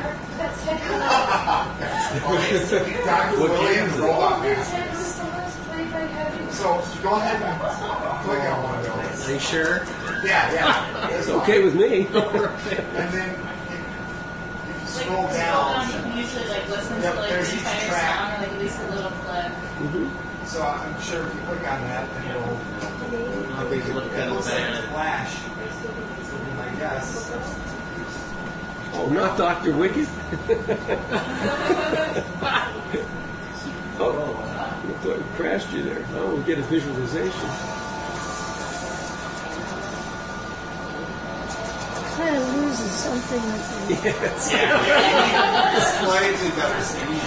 it. Dr. Williams Robot Masters. So go ahead and click on one of those.
Are you sure?
Yeah.
It's okay with me.
And then if you scroll down,
you can usually listen
Yep,
to
there's
the
each
entire
track.
song or at least a little clip.
so I'm sure if you click on that, then it'll
These look kind
it
of
looks like
bad.
Flash. I guess.
Oh, not Dr. Wicked? Oh, I thought it crashed you there. Oh, we'll get a visualization.
Kind of loses something like that.
Yes.
Slightly better CD.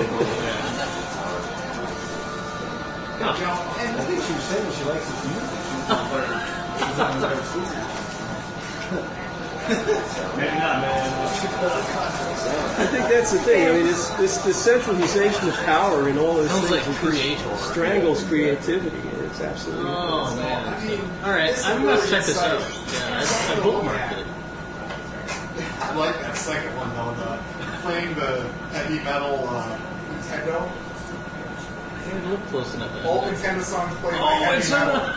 And I think she was saying she likes his music. She's on better speakers. Maybe not, man.
I think that's the thing. I mean, it's the centralization of power in all this
Sounds like
things
Creator.
strangles creativity. And it's absolutely.
Oh man. All right, I'm gonna check this out. Yeah, I bookmarked it.
I like that second one though, playing the heavy metal Nintendo.
I didn't look close enough.
All Nintendo songs played by
Oh,
heavy
it's
metal.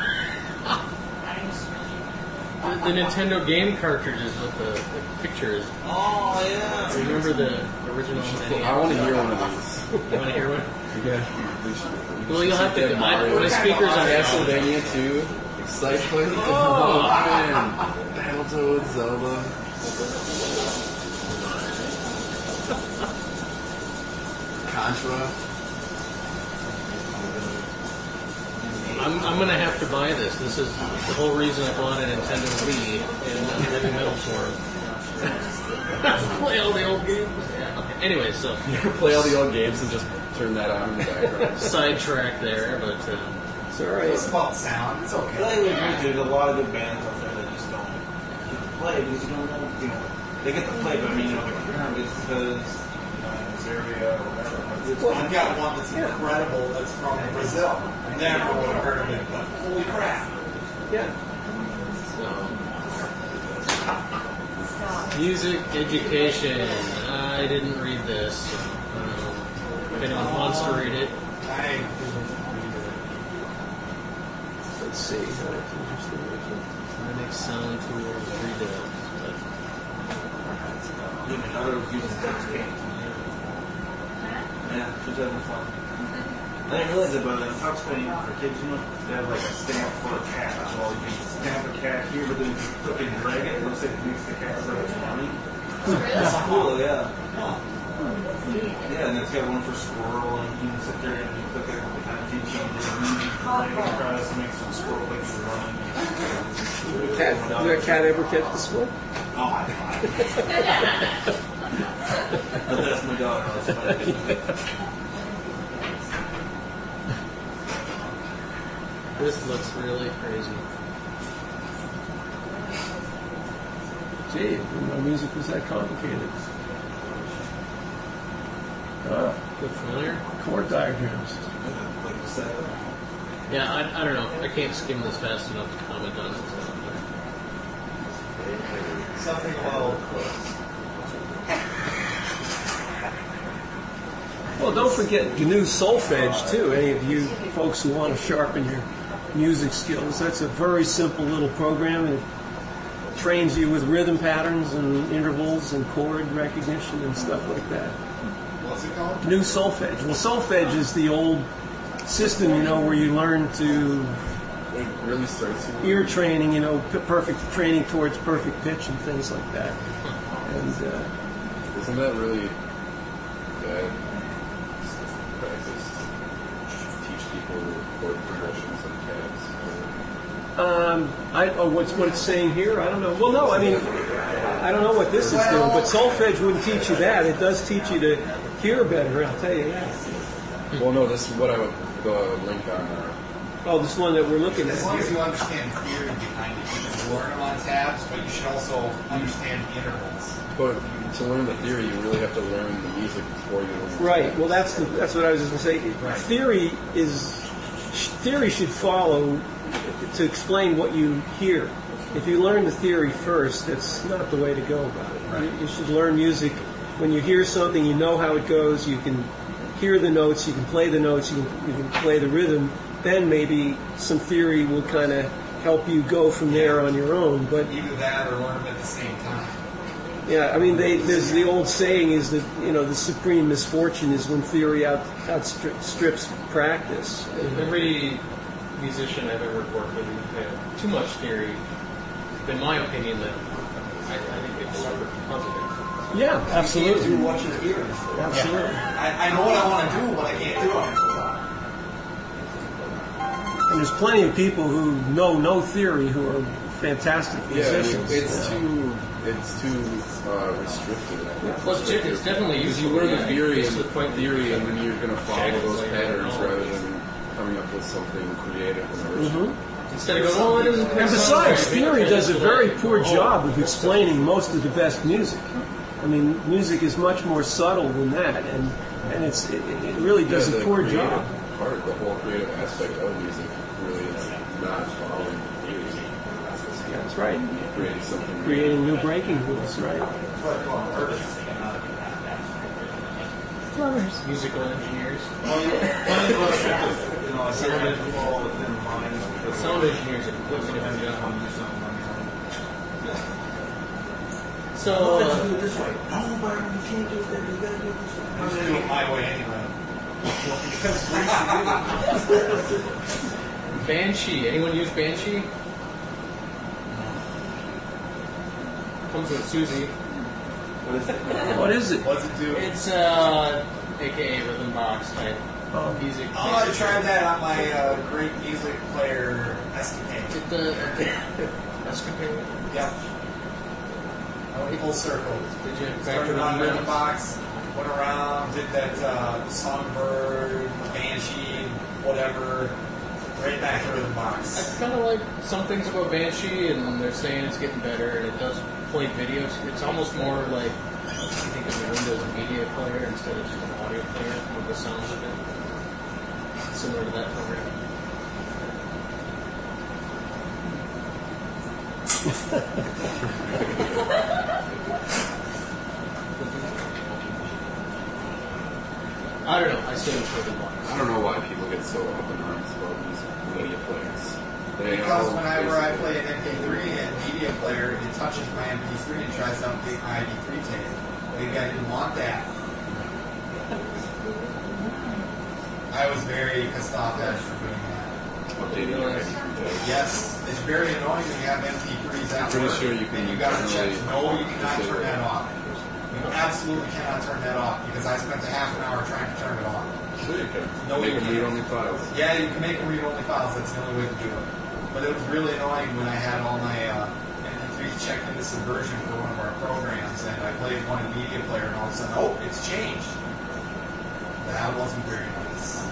the Nintendo game cartridges with the pictures.
Oh yeah.
Remember the original?
I want to hear one of these.
You want to hear one?
Yeah.
Well, you'll have to. My speakers are
Castlevania 2, Excitebike,
Oh.
man, Battletoads, Zelda. Contra.
I'm gonna have to buy this. This is the whole reason I bought a Nintendo Wii in heavy metal form. Play all the old games. Yeah. Okay. Anyway, so
You can play all the old games and just turn that on in the background.
sidetrack there, but
It's all right.
It's about sound. It's
I
okay.
think we agree there's a lot of good bands out there that just don't get to play because you don't know, they get to play, but I mean, it's because, it's area or whatever.
I've got one that's incredible that's from Brazil. Never would have heard of it, but holy crap.
Yeah.
music education. I didn't read this. If anyone wants to read it,
I
Let's see. That's interesting.
Linux sound tools, read it.
Another was using text paint. Yeah, she's having fun. I didn't realize it, but Tux Paint for kids, they have like a stamp for a cat. Well, you can stamp a cat here, but then you click and drag it, it looks like it makes the cat start running. That's cool, yeah. Yeah, and it's got one for squirrel, and you can sit there and you click it a couple times, you change it, and you can try to make some squirrel like you're running.
Did that cat ever catch the squirrel?
Oh, I But that's my daughter. That's funny.
This looks really crazy.
Gee, I didn't know music was that complicated.
Look familiar?
Chord diagrams.
Like you said.
Yeah, I don't know. I can't skim this fast enough to comment on it.
something a little
Well, don't forget GNU Solfege, too. Any of you folks who want to sharpen your music skills, that's a very simple little program. It trains you with rhythm patterns and intervals and chord recognition and stuff like that.
What's it called?
GNU Solfege. Well, Solfege is the old system, where you learn to
It really starts you.
ear training, perfect training towards perfect pitch and things like that. And
Isn't that really bad practice? Teach people chord progressions and tabs.
what it's saying here, I don't know. Well, no, I mean, I don't know what this is doing, but Solfege wouldn't teach you that. It does teach you to hear better, I'll tell you that.
Well, no, this is what I would go link on.
Oh, this one that we're looking at
As long as
here.
you understand theory behind it, you can learn them on tabs, but you should also understand intervals.
But to learn the theory, you really have to learn the music before you learn. the
Right.
tabs.
Well, that's what I was just going to say.
Right.
Theory should follow to explain what you hear. If you learn the theory first, that's not the way to go about it.
Right.
You should learn music. When you hear something, you know how it goes. You can hear the notes. You can play the notes. You can play the rhythm. Then maybe some theory will kind of help you go from there on your own. But
Either that or learn them at the same time.
yeah, I mean, there's the old saying is that the supreme misfortune is when theory outstrips practice.
Every musician I've ever worked with who's had too much theory, in my opinion, that I think they've suffered because of it.
Yeah, absolutely.
You can't do what you're hearing.
Absolutely.
I know what I want to do, but I can't do it.
And there's plenty of people who know no theory who are fantastic
Yeah, I mean,
musicians.
it's too restricted.
Well, it's definitely
Because
useful.
you learn the
yeah.
theory
It's
and
the point
theory, and then you're going to follow those
Jack is
patterns
like,
rather than coming up with something creative and original.
Instead of going, it doesn't.
And besides, theory does a very poor job of explaining most of the best music. I mean, music is much more subtle than that, and it really does
Yeah,
a
the
poor
creative
job.
Part, the whole creative aspect of music really is not following theory.
That's right.
Creating something.
Creating new breaking rules, right?
Plumbers.
Musical engineers.
Well, plenty of us have to fall within lines.
Sound engineers are completely different job. So,
Let's do it this way. No, Byron, you can't do that. You gotta do it this way.
I'm going to do it my way anyway.
Banshee. Anyone use Banshee? Comes with Susie.
What is it?
What's it do?
It's AKA rhythm box type music.
Oh, I tried that on my great music player Escapade.
Escapade.
Yeah. I I went full circle.
Did you
Started
factor
on
on
Red
that?
Box, went around, did that Songbird, Banshee, whatever, right back to Red Box.
I kind of like some things about Banshee, and they're saying it's getting better, and it does play videos. It's almost more like I think of a Windows media player instead of just an audio player with the sounds of it. Similar to that program. I don't know. I still enjoy the box.
I don't know why people get so up in arms about these media players.
Because whenever I play an MP3 and media player, it touches my MP3 and tries to update my ID3 tape. Maybe I didn't want that. I was very pissed off at it for doing that.
Updating your ID tag.
Yes, it's very annoying when you have MP3s at
Pretty
work,
sure you can
and you got to check.
internally
No, you cannot
disable
turn that
it.
off. You absolutely cannot turn that off because I spent a half an hour trying to turn it on.
Sure you can.
No,
Make
you
them
can't.
read only files.
Yeah, you can make them read-only files. That's the only way to do it. But it was really annoying when I had all my MP3s checked into Subversion for one of our programs, and I played one in Media Player, and all of a sudden, oh, it's changed. That wasn't very nice.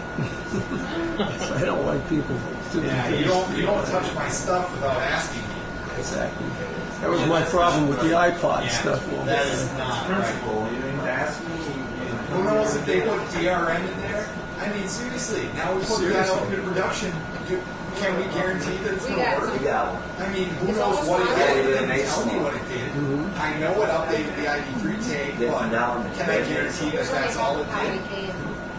I don't like people doing
Yeah,
things.
you don't touch my stuff without asking me.
Exactly. That was my problem with the iPod
Yeah,
stuff.
that is not right.
Principle. You didn't ask me.
Who knows if they put DRM in there? I mean, seriously, now we put that out into production. Can we guarantee that it's going to work?
Yeah.
I mean, who knows what it did? It didn't tell me what it did. I know it updated the ID3 tag, but can I guarantee that that's all it did?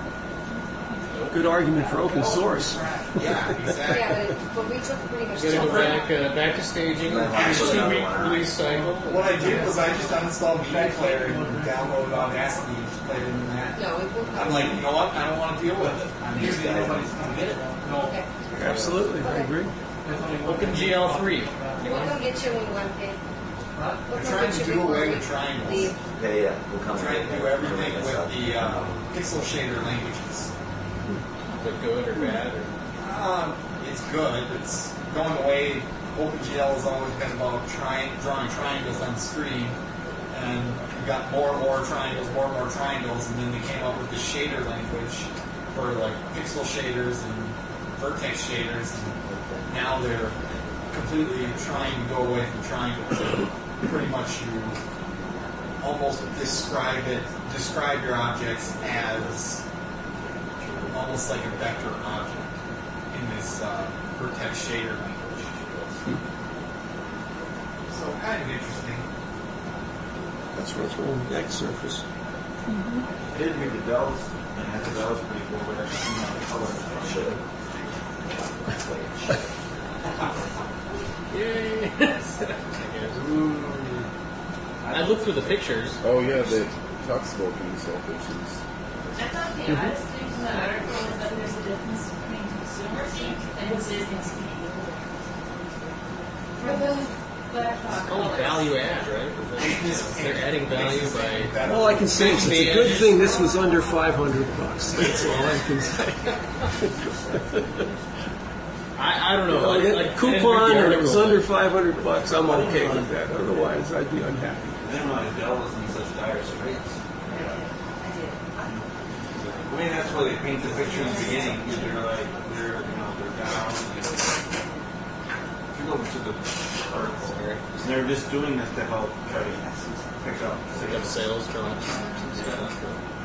Good argument for open source.
Yeah, exactly.
Yeah, but we took pretty much.
You gotta go back to staging.
Actually,
2-week release cycle.
What I did was I just uninstalled Media Player and downloaded Audacity and just played it in that.
No, it won't.
I'm like, you know what? I don't want to deal with it. I'm used to nobody's going to get it. No.
Okay.
Absolutely, I agree.
OpenGL3.
We'll come get you when you want to pay.
I'm trying to do away with triangles.
Leave.
Yeah. We'll come.
I'm trying to do everything with the pixel shader languages.
Is it good or bad? Or?
It's good. It's going away. OpenGL has always been about drawing triangles on the screen, and we got more and more triangles, and then they came up with the shader language for like pixel shaders and vertex shaders, and now they're completely trying to go away from triangles. Pretty much you almost describe your objects as almost like a vector object in this vertex shader language. So kind of interesting.
That's what's wrong with the X surface.
I did read the bells, and I thought that was pretty cool, but I didn't know the color. Should
Yay! I looked through the pictures.
Oh yeah, they talks about being self-issues.
I thought the oddest thing from the article is that there's a difference between consumer seat and business seat. For the laptop.
Oh, value add, right? They're adding value by.
All I can say is it's a good thing this was under $500. That's all I can say.
I don't know.
I get
I
a
didn't
coupon
read the
and it was
article.
under $500. I'm okay with that. Otherwise, I'd be unhappy.
I didn't realize Dell was in such dire straits. I mean, that's why they paint the picture in the beginning, because they're down. If you go to the article, they're just doing this to help try to pick up
Pick up sales from some stuff.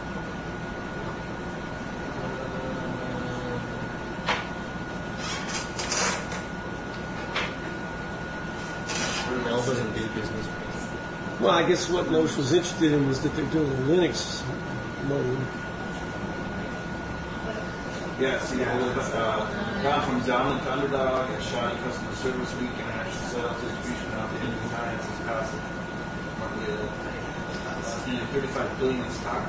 Mel doesn't do business.
Well, I guess what Loesch was interested in was that they're doing a Linux mode.
Yes, gone from Dominant to Underdog, and shot customer service week, international sales distribution out to Indian finances, cost roughly $35 billion in stock.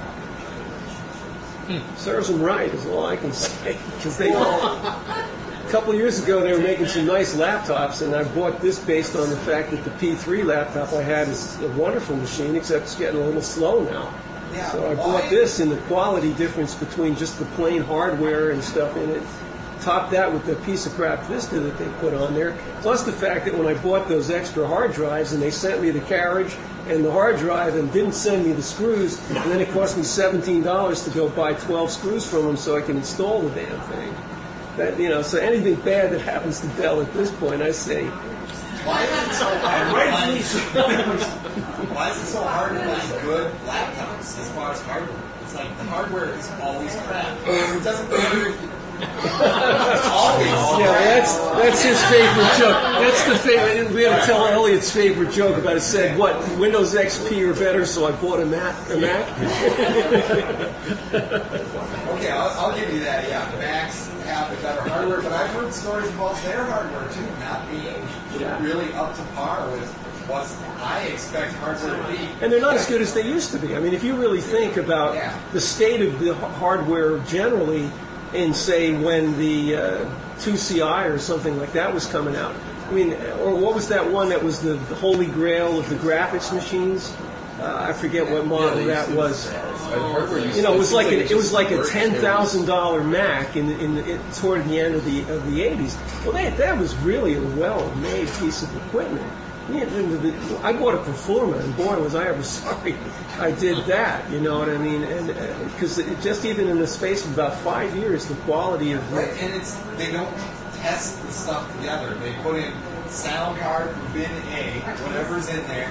Serves them right, is all I can say. Because they a couple of years ago, they were making some nice laptops, and I bought this based on the fact that the P3 laptop I had is a wonderful machine, except it's getting a little slow now.
Yeah,
So I
why?
bought this, and the quality difference between just the plain hardware and stuff in it, topped that with the piece of crap Vista that they put on there, plus the fact that when I bought those extra hard drives and they sent me the carriage and the hard drive and didn't send me the screws, and then it cost me $17 to go buy 12 screws from them so I can install the damn thing. That, you know, so anything bad that happens to Dell at this point, I say,
Why is it so hard? Why is it so hard to find good laptops as far as hardware? It's like the hardware is always crap. It doesn't matter if always.
yeah, that's his favorite joke. That's the favorite. We had to tell Elliot's favorite joke about it. Said, "What, Windows XP or better?" So I bought a Mac.
Okay, I'll give you that. Yeah, the Macs have the better hardware, but I've heard stories about their hardware too not being really up to par with what I expect hardware to be.
And they're not as good as they used to be. I mean, if you really think about the state of the hardware generally, in say when the 2CI or something like that was coming out. I mean, or what was that one that was the holy grail of the graphics machines? I forget what model that was. You know, it was like a $10,000 Mac toward the end of the 80s. Well, that was really a well-made piece of equipment. I bought a Performa, and boy, was I ever sorry I did that. You know what I mean? And because just even in the space of about 5 years, the quality of
and they don't test the stuff together. They put in sound card from bin A, whatever's in there.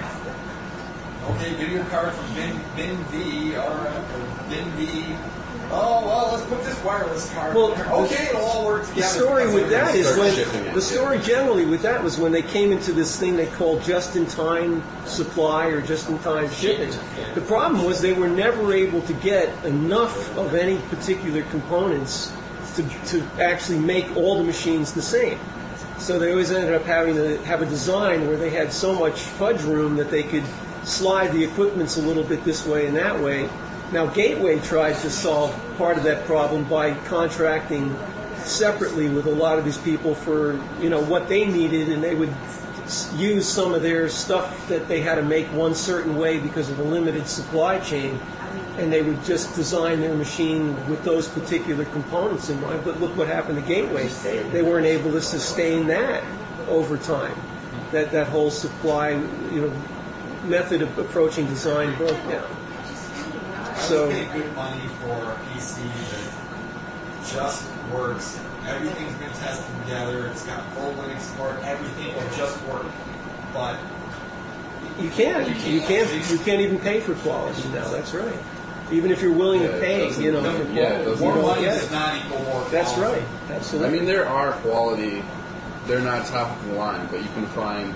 Okay, video card from bin B, all right, or bin B. Oh, well, let's put this wireless card in there. Okay, it'll all work together.
The story with that is when the story generally with that was when they came into this thing they called just-in-time supply or just-in-time shipping. The problem was they were never able to get enough of any particular components to actually make all the machines the same. So they always ended up having to have a design where they had so much fudge room that they could slide the equipments a little bit this way and that way. Now, Gateway tried to solve part of that problem by contracting separately with a lot of these people for, you know, what they needed, and they would use some of their stuff that they had to make one certain way because of a limited supply chain, and they would just design their machine with those particular components in mind. But look what happened to Gateway. They weren't able to sustain that over time. That whole supply, you know, method of approaching design broke down.
So, I would pay good money for a PC that just works. Everything's been tested together. It's got full Linux support. Everything will just work. But
you can't even pay for quality now. That's right. Even if you're willing to pay, you know, for quality,
more money does not equal more quality.
That's right. Absolutely.
I mean, there are quality. They're not top of the line, but you can find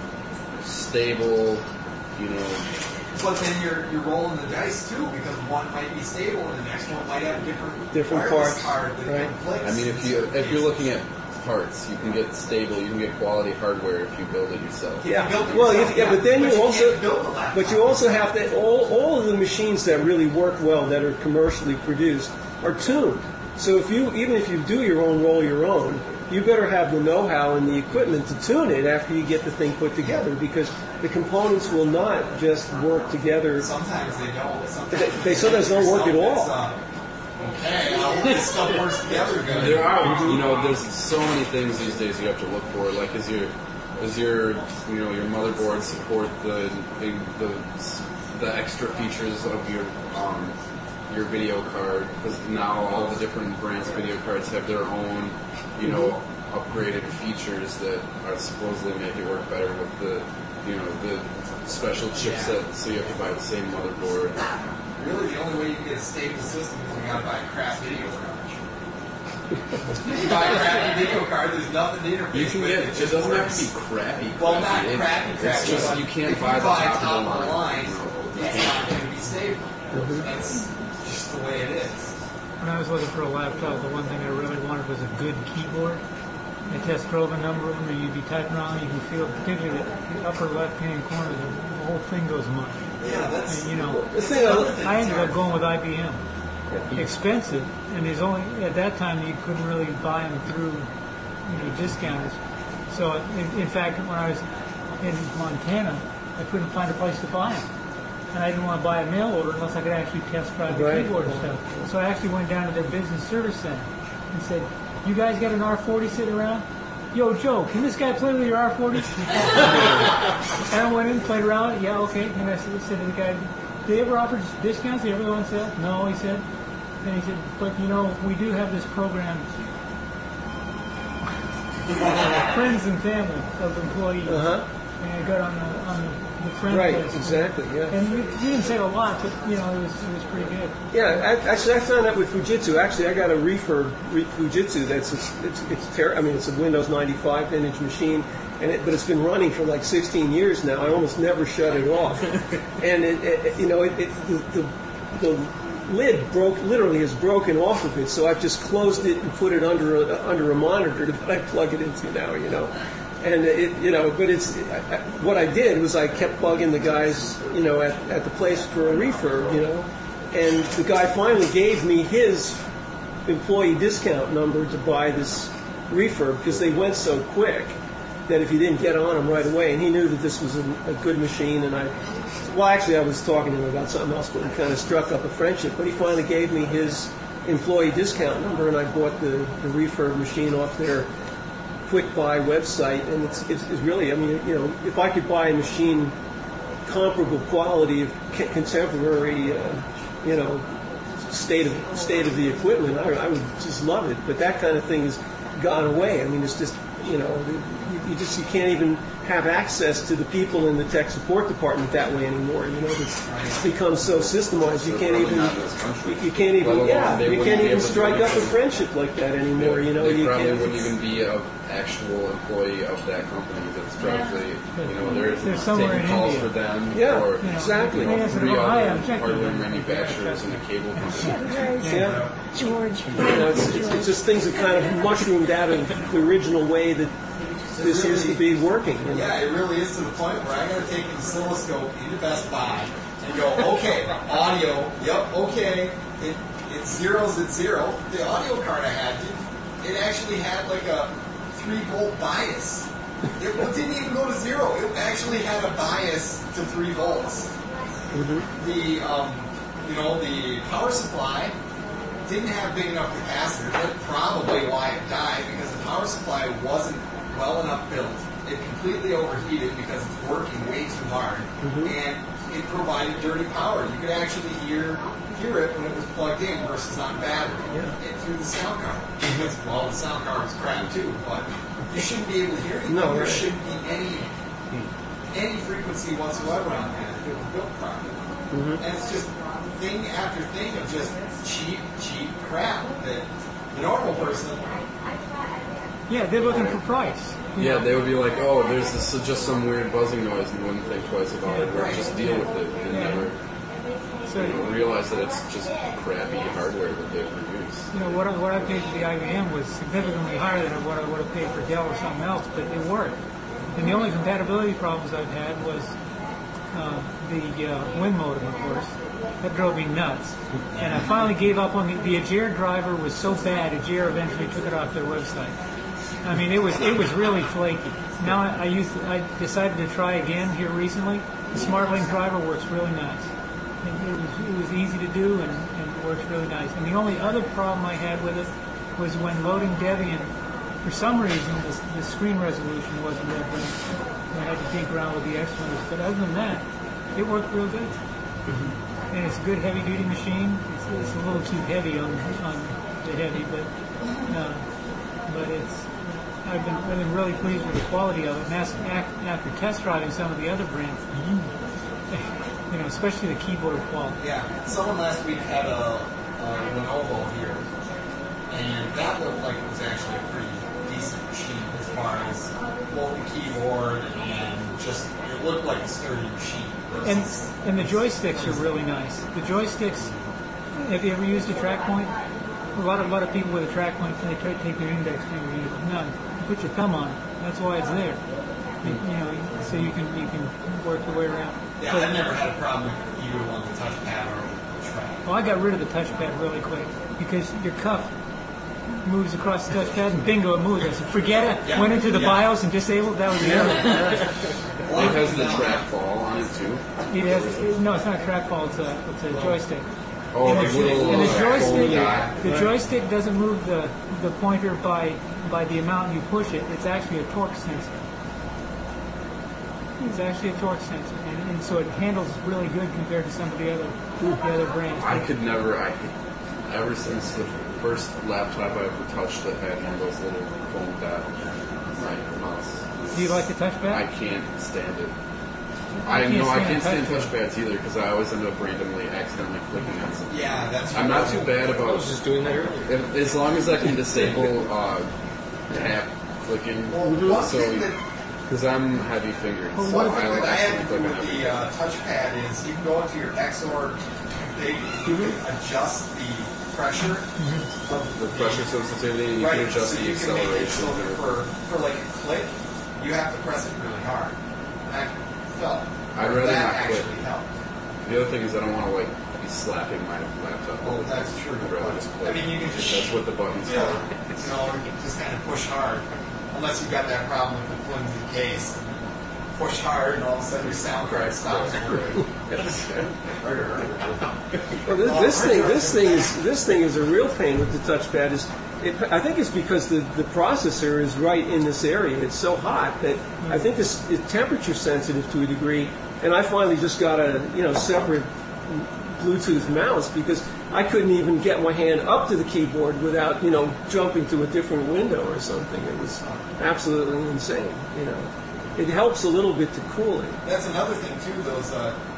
stable, you know.
But then you're rolling the dice too, because one might be stable and the next one might have
different parts.
Right.
I mean, if you're looking at parts, you can get stable, you can get quality hardware if you build it yourself.
Yeah. But then you also have to all of the machines that really work well that are commercially produced are tuned. So even if you do roll your own, you better have the know-how and the equipment to tune it after you get the thing put together, because the components will not just work together.
Sometimes they don't.
They sometimes don't work at all.
Okay, I hope this stuff works together good.
There are, you know, there's so many things these days you have to look for. Like, does your you know, your motherboard support the extra features of your video card? Because now all the different brands of video cards have their own, you know, upgraded features that are supposedly make it work better with the, you know, the special chipset. So you have to buy the same motherboard.
Really, the only way you can get a stable system is you gotta buy a crap video card. If you buy a crappy video card, there's nothing to interface
You can
with.
get, it doesn't have to be crappy.
Well, not crappy.
It's just you can't
if
buy
you
the
buy
top of the line.
it's not going to be stable. That's just the way it is.
When I was looking for a laptop, the one thing I really wanted was a good keyboard. I test drove a number of them, and you'd be typing around, you can feel, particularly the upper left-hand corner, the whole thing goes mush.
Yeah, that's...
And, you know, I ended up going with IBM. Expensive, and there's only, at that time, you couldn't really buy them through, you know, discounters. So, in fact, when I was in Montana, I couldn't find a place to buy them. And I didn't want to buy a mail order unless I could actually test drive the keyboard and stuff. So I actually went down to their business service center and said, "You guys got an R40 sitting around? yo, Joe, can this guy play with your R40? And I went in, played around. Yeah, okay. And I said to the guy, "Do they ever offer discounts? Do they ever on sale?" "No," he said. And he said, "But we do have this program, friends and family of employees."
Uh-huh.
And I got on the friend
Right,
list.
exactly, yeah.
And we didn't say a lot, but it was pretty good.
Yeah, I found that with Fujitsu. Actually, I got a refurb Fujitsu. It's a Windows 95 vintage machine, but it's been running for like 16 years now. I almost never shut it off, and the lid literally is broken off of it. So I've just closed it and put it under a monitor that I plug it into now. And what I did was I kept bugging the guys, at the place for a refurb, and the guy finally gave me his employee discount number to buy this refurb because they went so quick that if you didn't get on them right away, and he knew that this was a good machine, and I was talking to him about something else, but we kind of struck up a friendship, but he finally gave me his employee discount number, and I bought the refurb machine off their quick buy website, and it's really, if I could buy a machine comparable quality of contemporary, state of the equipment, I would just love it. But that kind of thing has gone away. It's just, you can't even have access to the people in the tech support department that way anymore. It's become so systemized. You can't even strike up a friendship like that anymore.
They probably wouldn't even be an actual employee of that company. That's probably, they're taking calls for them.
Yeah,
or,
exactly.
Three other hardware manufacturers and a cable company.
Yeah.
George.
It's just things that kind of mushroomed out of the original way that this used to be working.
Yeah, it really is to the point where I got to take an oscilloscope into Best Buy and go, okay, audio, yep, okay, it's zeros at zero. The audio card I had, it actually had like a 3-volt bias. It didn't even go to zero. It actually had a bias to 3 volts.
Mm-hmm.
The power supply didn't have big enough capacitor. That's probably why it died, because the power supply wasn't well enough built. It completely overheated because it's working way too hard, and it provided dirty power. You could actually hear it when it was plugged in versus on battery through the sound card. Because, the sound card was crap too, but you shouldn't be able to hear anything.
No,
there
right.
shouldn't be any frequency whatsoever on that if it was built properly.
Mm-hmm.
And it's just thing after thing of just cheap crap that the normal person.
Yeah, they're looking for price.
Yeah, they would be like, "Oh, there's just some weird buzzing noise," and wouldn't think twice about it, or just deal with it, and never realize that it's just crappy hardware that they produce.
What I paid for the IBM was significantly higher than what I would have paid for Dell or something else, but it worked. And the only compatibility problems I've had was the Win modem, of course. That drove me nuts. And I finally gave up on the Agere driver. Was so bad, Agere eventually took it off their website. It was really flaky. Now I decided to try again here recently. The SmartLink driver works really nice. It was easy to do and it works really nice. And the only other problem I had with it was when loading Debian, for some reason the screen resolution wasn't that great. I had to dig around with the X-Winners. But other than that, it worked real good. Mm-hmm. And it's a good heavy-duty machine. It's a little too heavy on the heavy, but I've been really pleased with the quality of it. And after test driving some of the other brands, especially the keyboard quality.
Yeah, someone last week had a Lenovo here, and that looked like it was actually a pretty decent machine as far as both the keyboard and just it looked like a sturdy machine.
And the joysticks are really nice. The joysticks. Have you ever used a track point? A lot of people with a track point, they try to take their index finger and use it. No, you put your thumb on it. That's why it's there. So you can work your way around.
Yeah, I've never had a problem with either one, the touchpad or the track.
Well, I got rid of the touchpad really quick because your cuff moves across the touchpad and bingo, it moves. I said, forget it.
Yeah.
Went into the BIOS and disabled. That was the other.
It has the trackball on it too.
No, it's not a trackball. It's a joystick.
Oh,
and
like little
and the
fold dot.
joystick, the joystick doesn't move the pointer by the amount you push it. It's actually a torque sensor. It's actually a torque sensor, and so it handles really good compared to some of the other brands.
I could never. Ever since the first laptop I ever touched that had one of those little foam dot mouse.
Do you like the touchpad?
I can't stand it.
I
can't stand touchpads either because I always end up randomly, accidentally clicking on something.
Yeah, that's.
I'm not too bad
I
about.
was just doing that earlier.
As long as I can disable tap clicking,
Well,
so because I'm heavy fingered,
Well,
so
one
I
thing that I had to
accidentally
do
click on
with the
everything.
touchpad is you can go into your Xor config, you can adjust the pressure of
The pressure sensitivity, and you
right,
can adjust
so
the
you can make it
acceleration.
so that for like a click, you have to press it really hard. And I felt
I'd rather
that
not click.
actually helped.
The other thing is I don't want to be slapping my laptop.
Well, that's true.
I'd rather just click.
I mean, you can just
That's what the button's
you
for.
know, just kind of push hard, unless you've got that problem with the flimsy case. Push hard, and all of a sudden your sound card stops working.
Well, this thing is a real pain with the touchpad. I think it's because the processor is right in this area. It's so hot that I think it's temperature sensitive to a degree. And I finally just got a separate Bluetooth mouse because I couldn't even get my hand up to the keyboard without jumping to a different window or something. It was absolutely insane. It helps a little bit to cool it.
That's another thing too. Those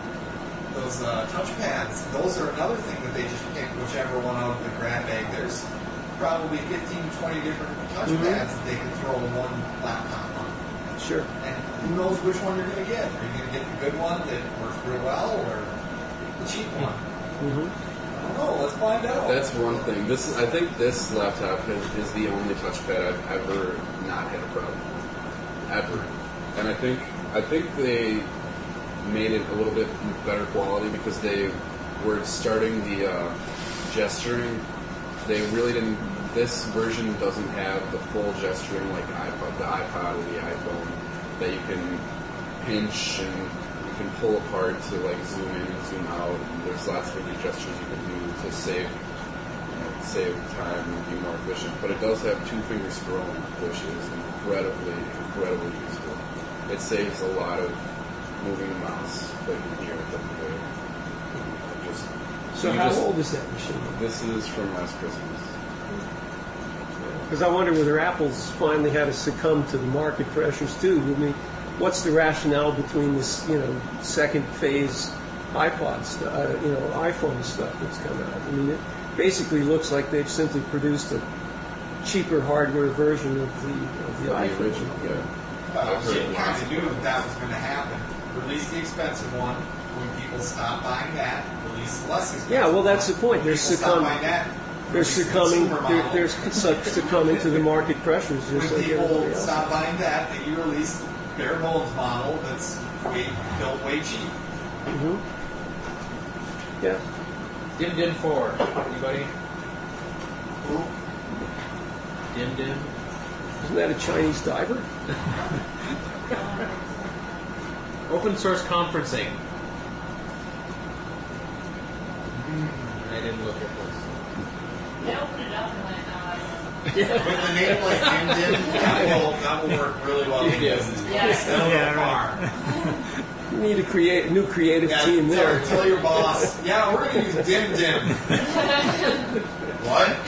touchpads. Those are another thing that they just pick whichever one out of the grab bag. There's probably 15, 20 different touchpads that they can throw one laptop on.
Sure.
And who knows which one you're going to get? Are you going to get the good one that works real well, or the cheap one? I don't know. Let's find out.
That's one thing. I think this laptop is the only touchpad I've ever not had a problem with. Ever. And I think they made it a little bit better quality because they were starting the gesturing. They really didn't. This version doesn't have the full gesturing like the iPod or the iPhone that you can pinch and you can pull apart to like zoom in and zoom out. And there's lots of different gestures you can do to save time and be more efficient. But it does have 2-finger scrolling, which is incredibly useful. It saves a lot of moving the mouse clicking here and clicking there.
So how old is that machine?
This is from last Christmas.
Because I wonder whether Apple's finally had to succumb to the market pressures too. I mean, what's the rationale between this, second phase iPod stuff, iPhone stuff that's come out? I mean, it basically looks like they've simply produced a cheaper hardware version of the iPhone.
Original, yeah.
She kind of knew that was going to happen. Release the expensive one. When people stop buying that, release the less expensive.
Yeah, well, that's the point. They're succumbing to the market pressures. Just
When
like
people
everybody else.
stop buying that, then you release the bare bones model that's built way cheap.
Yeah.
Dim 4. Anybody?
Who?
Dim.
Isn't that a Chinese diver?
Open source conferencing. I didn't look at this.
I opened it up and went,
With the name like Dim, that will work really well in business.
Yes.
That'll go far.
You need to create a new creative team there.
Tell your boss, yeah, we're going to use Dim. What?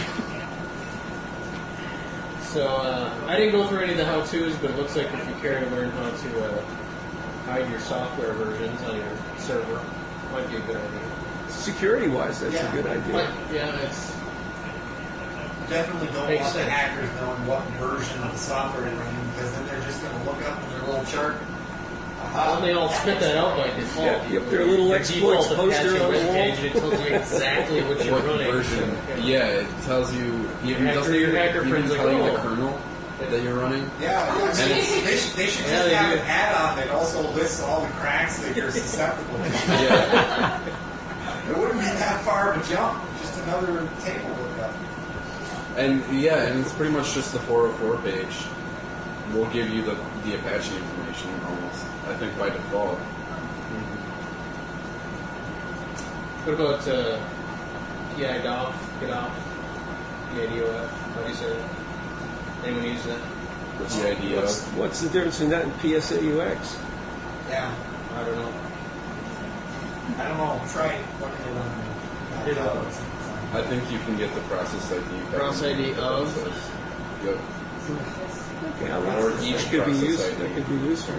So I didn't go through any of the how-tos, but it looks like if you care to learn how to hide your software versions on your server, might be a good idea.
Security-wise, that's a good idea.
It's
Definitely don't
Makes
want the
sense.
hackers knowing what version of the software you're running, because then they're just going to look up in their little chart.
well, they all spit that out by default.
Yep, their little
Your
exploits
default
poster
Apache
on the
web
wall.
page, and it tells you exactly what you're
What
running.
version? Yeah, it tells you. Even
Hacker-
doesn't
your
even
hacker friends
tell you
like,
the kernel that you're running.
Yeah, I mean, they should
Yeah,
just
they
have
do.
an add-on that also lists all the cracks that you're susceptible to.
Yeah.
It wouldn't be that far of a jump. Just another table lookup.
And it's pretty much just the 404 page. Will give you the Apache information almost. I think by default.
What about PI off, get off, PIDOF. How do you say that? Anyone use that?
What's the idea?
What's the difference in that and PSAUX?
Yeah.
I don't know.
I don't know. Try looking it on.
I think you can get the process ID.
Process ID of?
Yep.
Okay,
Or
that
each
could be
process
useful.
ID.
That could be useful.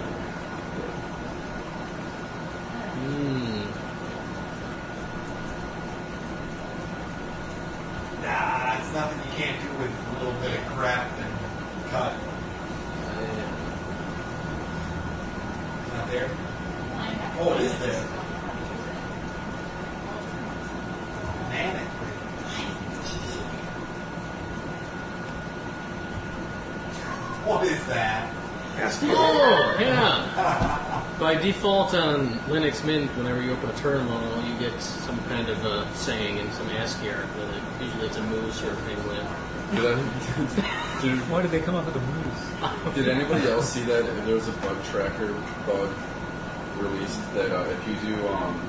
Nah, it's nothing you can't do with a little bit of grep and cut. Not there? Oh, it is there. Manic. What is that?
Oh, yeah. By default on Linux Mint, whenever you open a terminal, you get some kind of a saying in some ASCII art with it. Usually it's a moose or a penguin.
Why did they come up with a moose?
Did anybody else see that? There was a bug tracker bug released that if you do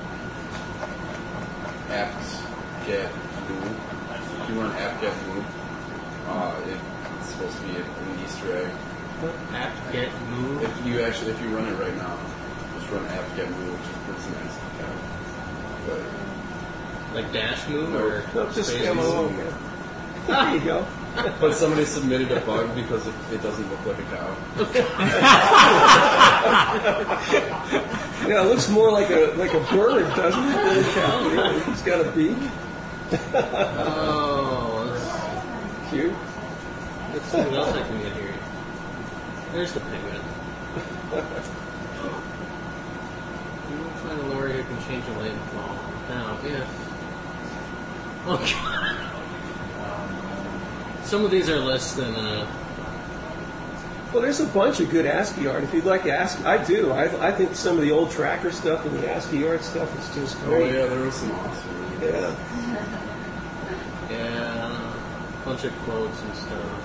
apt-get move, if you run apt-get move, it's supposed to be an Easter egg.
Apt-get move?
If you run it right now, just run apt-get move, just put some nice out. But
like dash move
no,
or
just
space
MO.
move?
There you go.
But somebody submitted a bug because it doesn't look like a cow.
Yeah, it looks more like a bird, doesn't it? Than a cow. Yeah, it's got a beak.
Oh, that's
Cute.
Let's see what else I can get here. There's the penguin. You will find a lawyer who can change the lane fall. Now, if... Okay. Some of these are less than...
Well, there's a bunch of good ASCII art. If you'd like ASCII, I do. I think some of the old tracker stuff and the ASCII art stuff is just
Oh
great.
yeah, there was some awesome.
Yeah.
Yeah, a bunch of quotes and stuff.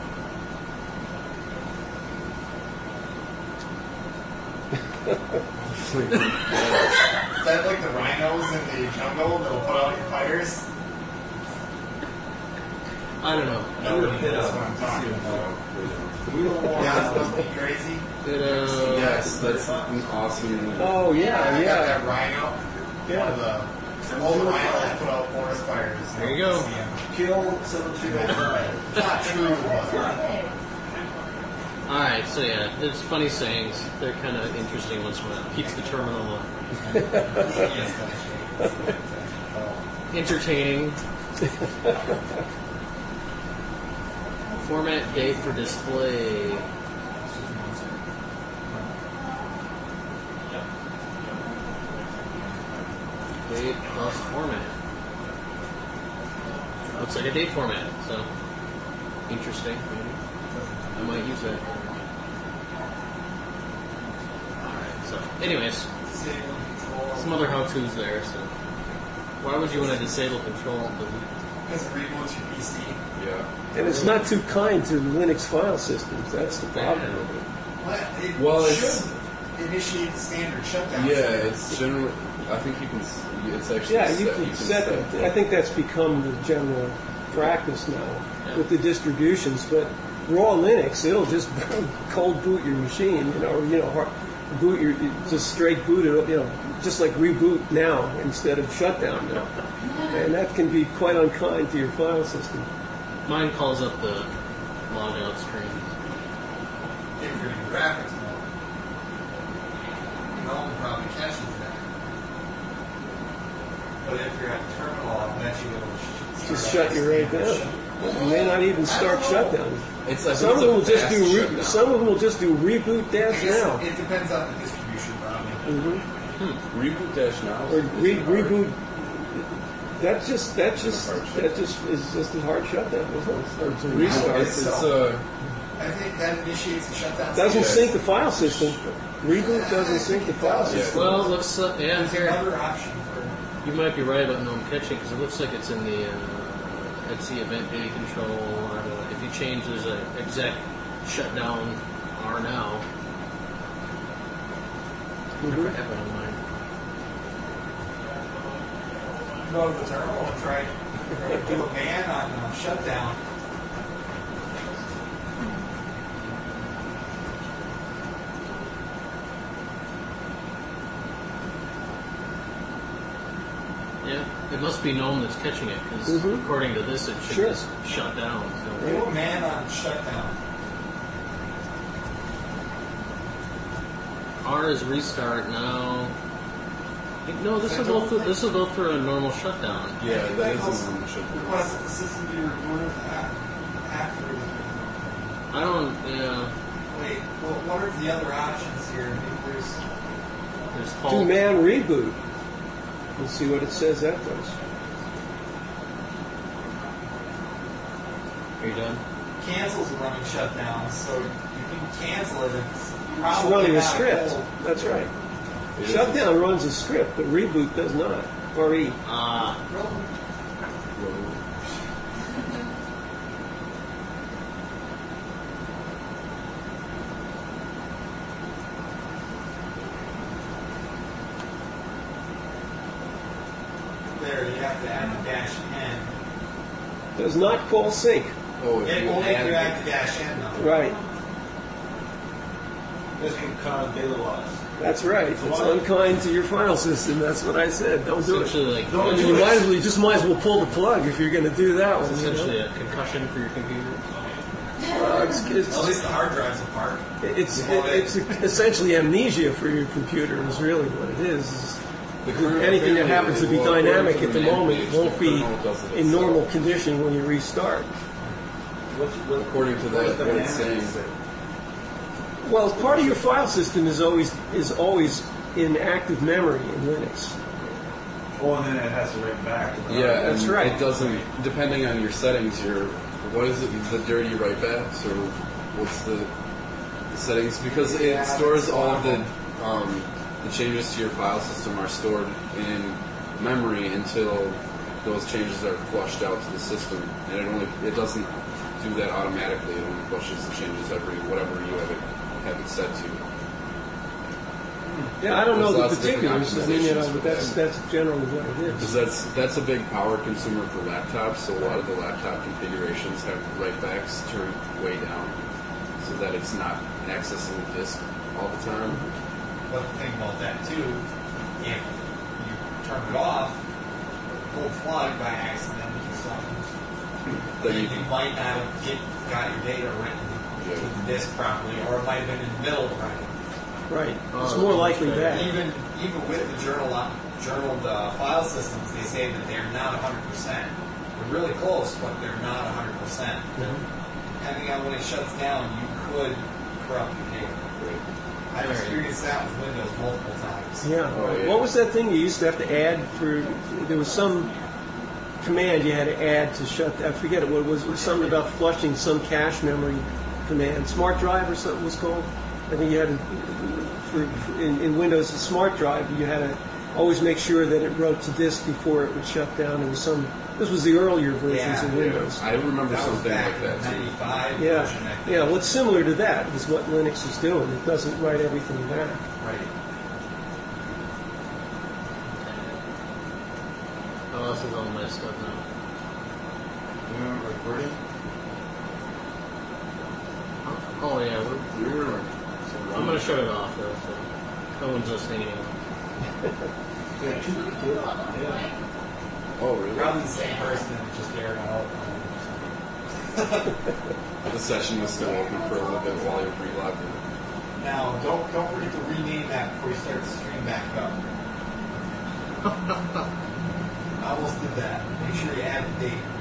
Is that like the rhinos in the jungle that'll put out your fires?
I don't know.
That's what I'm talking about. Yeah, it's supposed to be crazy.
Yes, that's an awesome.
Oh, yeah,
I got
yeah.
that rhino.
Yeah.
One of the old rhinos that put out forest fires.
There you go.
Kill 725.
It's not true, but
Alright, so yeah, it's funny sayings. They're kind of interesting once in a while. Keeps the terminal entertaining. Format date for display. Date plus format. Looks like a date format, so interesting. Maybe. I might use that. Alright, so anyways, some other how-tos there. So why would you want to disable control and delete?
because it reboots your PC.
Yeah.
And it's not too kind to Linux file systems. That's the problem with it.
Well, it should initiate the standard shutdown.
Yeah, it's generally. I think you can. It's actually.
Yeah, you can set that. I think that's become the general practice now with the distributions. But raw Linux, it'll just cold boot your machine, boot your just straight boot it, just like reboot now instead of shutdown now, and that can be quite unkind to your file system.
Mine calls up the logout screen.
If you're in graphics mode, GNOME probably catches that. But if you're at terminal, I'll bet you it'll
Just shut you right down. It may not even start shutdown. Some of them will just do. Some of them will just do reboot dash now.
It depends on the distribution, probably.
Reboot dash now.
Or reboot. That just is just a hard shutdown, isn't it? Or it's a restart.
I think that initiates the shutdown.
Doesn't sync the file system. Reboot doesn't sync the file system.
Well, it looks
There's
here.
another option for.
You might be right about GNOME catching because it looks like it's in the Etsy event data control. If you change, there's an exec shutdown R now. Never have it on mine.
Go to the terminal and try Do a ban on shutdown.
Yeah, it must be GNOME that's catching it, because according to this, it should
Sure.
just shut down. So.
Do a ban on shutdown.
R is restart now. No, this will go through a normal shutdown.
Yeah, that is a normal shutdown.
Request that the system be removed after.
I don't. Yeah.
Wait, what are the other options here? Maybe
There's
Do
halt.
man reboot. Let's see what it says that does.
Are you done?
cancels a running shutdown, so you can cancel it. It's
It's
probably
running a
not
script.
full.
That's right. Shutdown runs a script, but reboot does not. RE.
There, you have to add the dash n.
Does not call sync.
Oh,
It will make you add the dash n though.
Right.
This can cause data loss.
That's right. It's unkind to your file system. That's what I said. Don't do it.
Essentially, like,
Don't, you might as well, you just might as well pull the plug if you're going to do that one.
It's
you know?
essentially a concussion for your computer.
It's
At least the hard drive's apart.
it's essentially amnesia for your computer is really what it is. Anything that happens to be dynamic at the moment won't be in normal condition when you restart.
According to that, what it's saying.
Well, part of your file system is always in active memory in Linux.
Oh, and then it has to write back.
Yeah,
That's
and
right.
It doesn't, depending on your settings, what is it, the dirty write backs, or what's the settings? Because it stores all of the changes to your file system are stored in memory until those changes are flushed out to the system, and it doesn't do that automatically. It only flushes the changes every whatever you have it set to.
Yeah, I don't know
There's
the
lots of different
particulars. I mean, you know,
optimizations
but
for
that's generally what it is.
Because that's a big power consumer for laptops, so a lot of the laptop configurations have write backs turned way down so that it's not accessing the disk all the time.
But the thing about that too, if you turn it off, pull the plug by accident or something,
Then
then
you
you might not have got your data written to the disk properly, or it might have been in the middle of writing.
Right. It's more likely that.
Even with the journaled file systems, they say that they're not 100%. They're really close, but they're not 100%. Depending on when it shuts down, you could corrupt your data. I've experienced that with Windows multiple times.
Yeah. What was that thing you used to have to add for? There was some command you had to add to shut. I forget it. What it was something about flushing some cache memory command. Smart drive or something was called. I think you had to, in Windows, the smart drive, you had to always make sure that it wrote to disk before it would shut down. There was some. This was the earlier versions of Windows.
I remember
That was
something
back
like that
in
too.
95 version, I
Yeah.
think.
Yeah. What's similar to that is what Linux is doing. It doesn't write everything back.
Right.
Oh, this is all messed up now.
You remember recording?
Oh yeah, I'm gonna shut it off though, so no one's listening anymore.
Oh, really?
Probably the same person, it just aired out.
The session was still open for a little bit while you relogged in.
Now, don't forget to rename that before you start the stream back up. I almost did that. Make sure you add the date.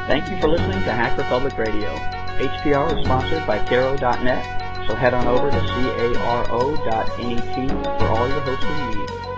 Thank you for listening to Hacker Public Radio. HPR is sponsored by Caro.net, so head on over to caro.net for all your hosting needs.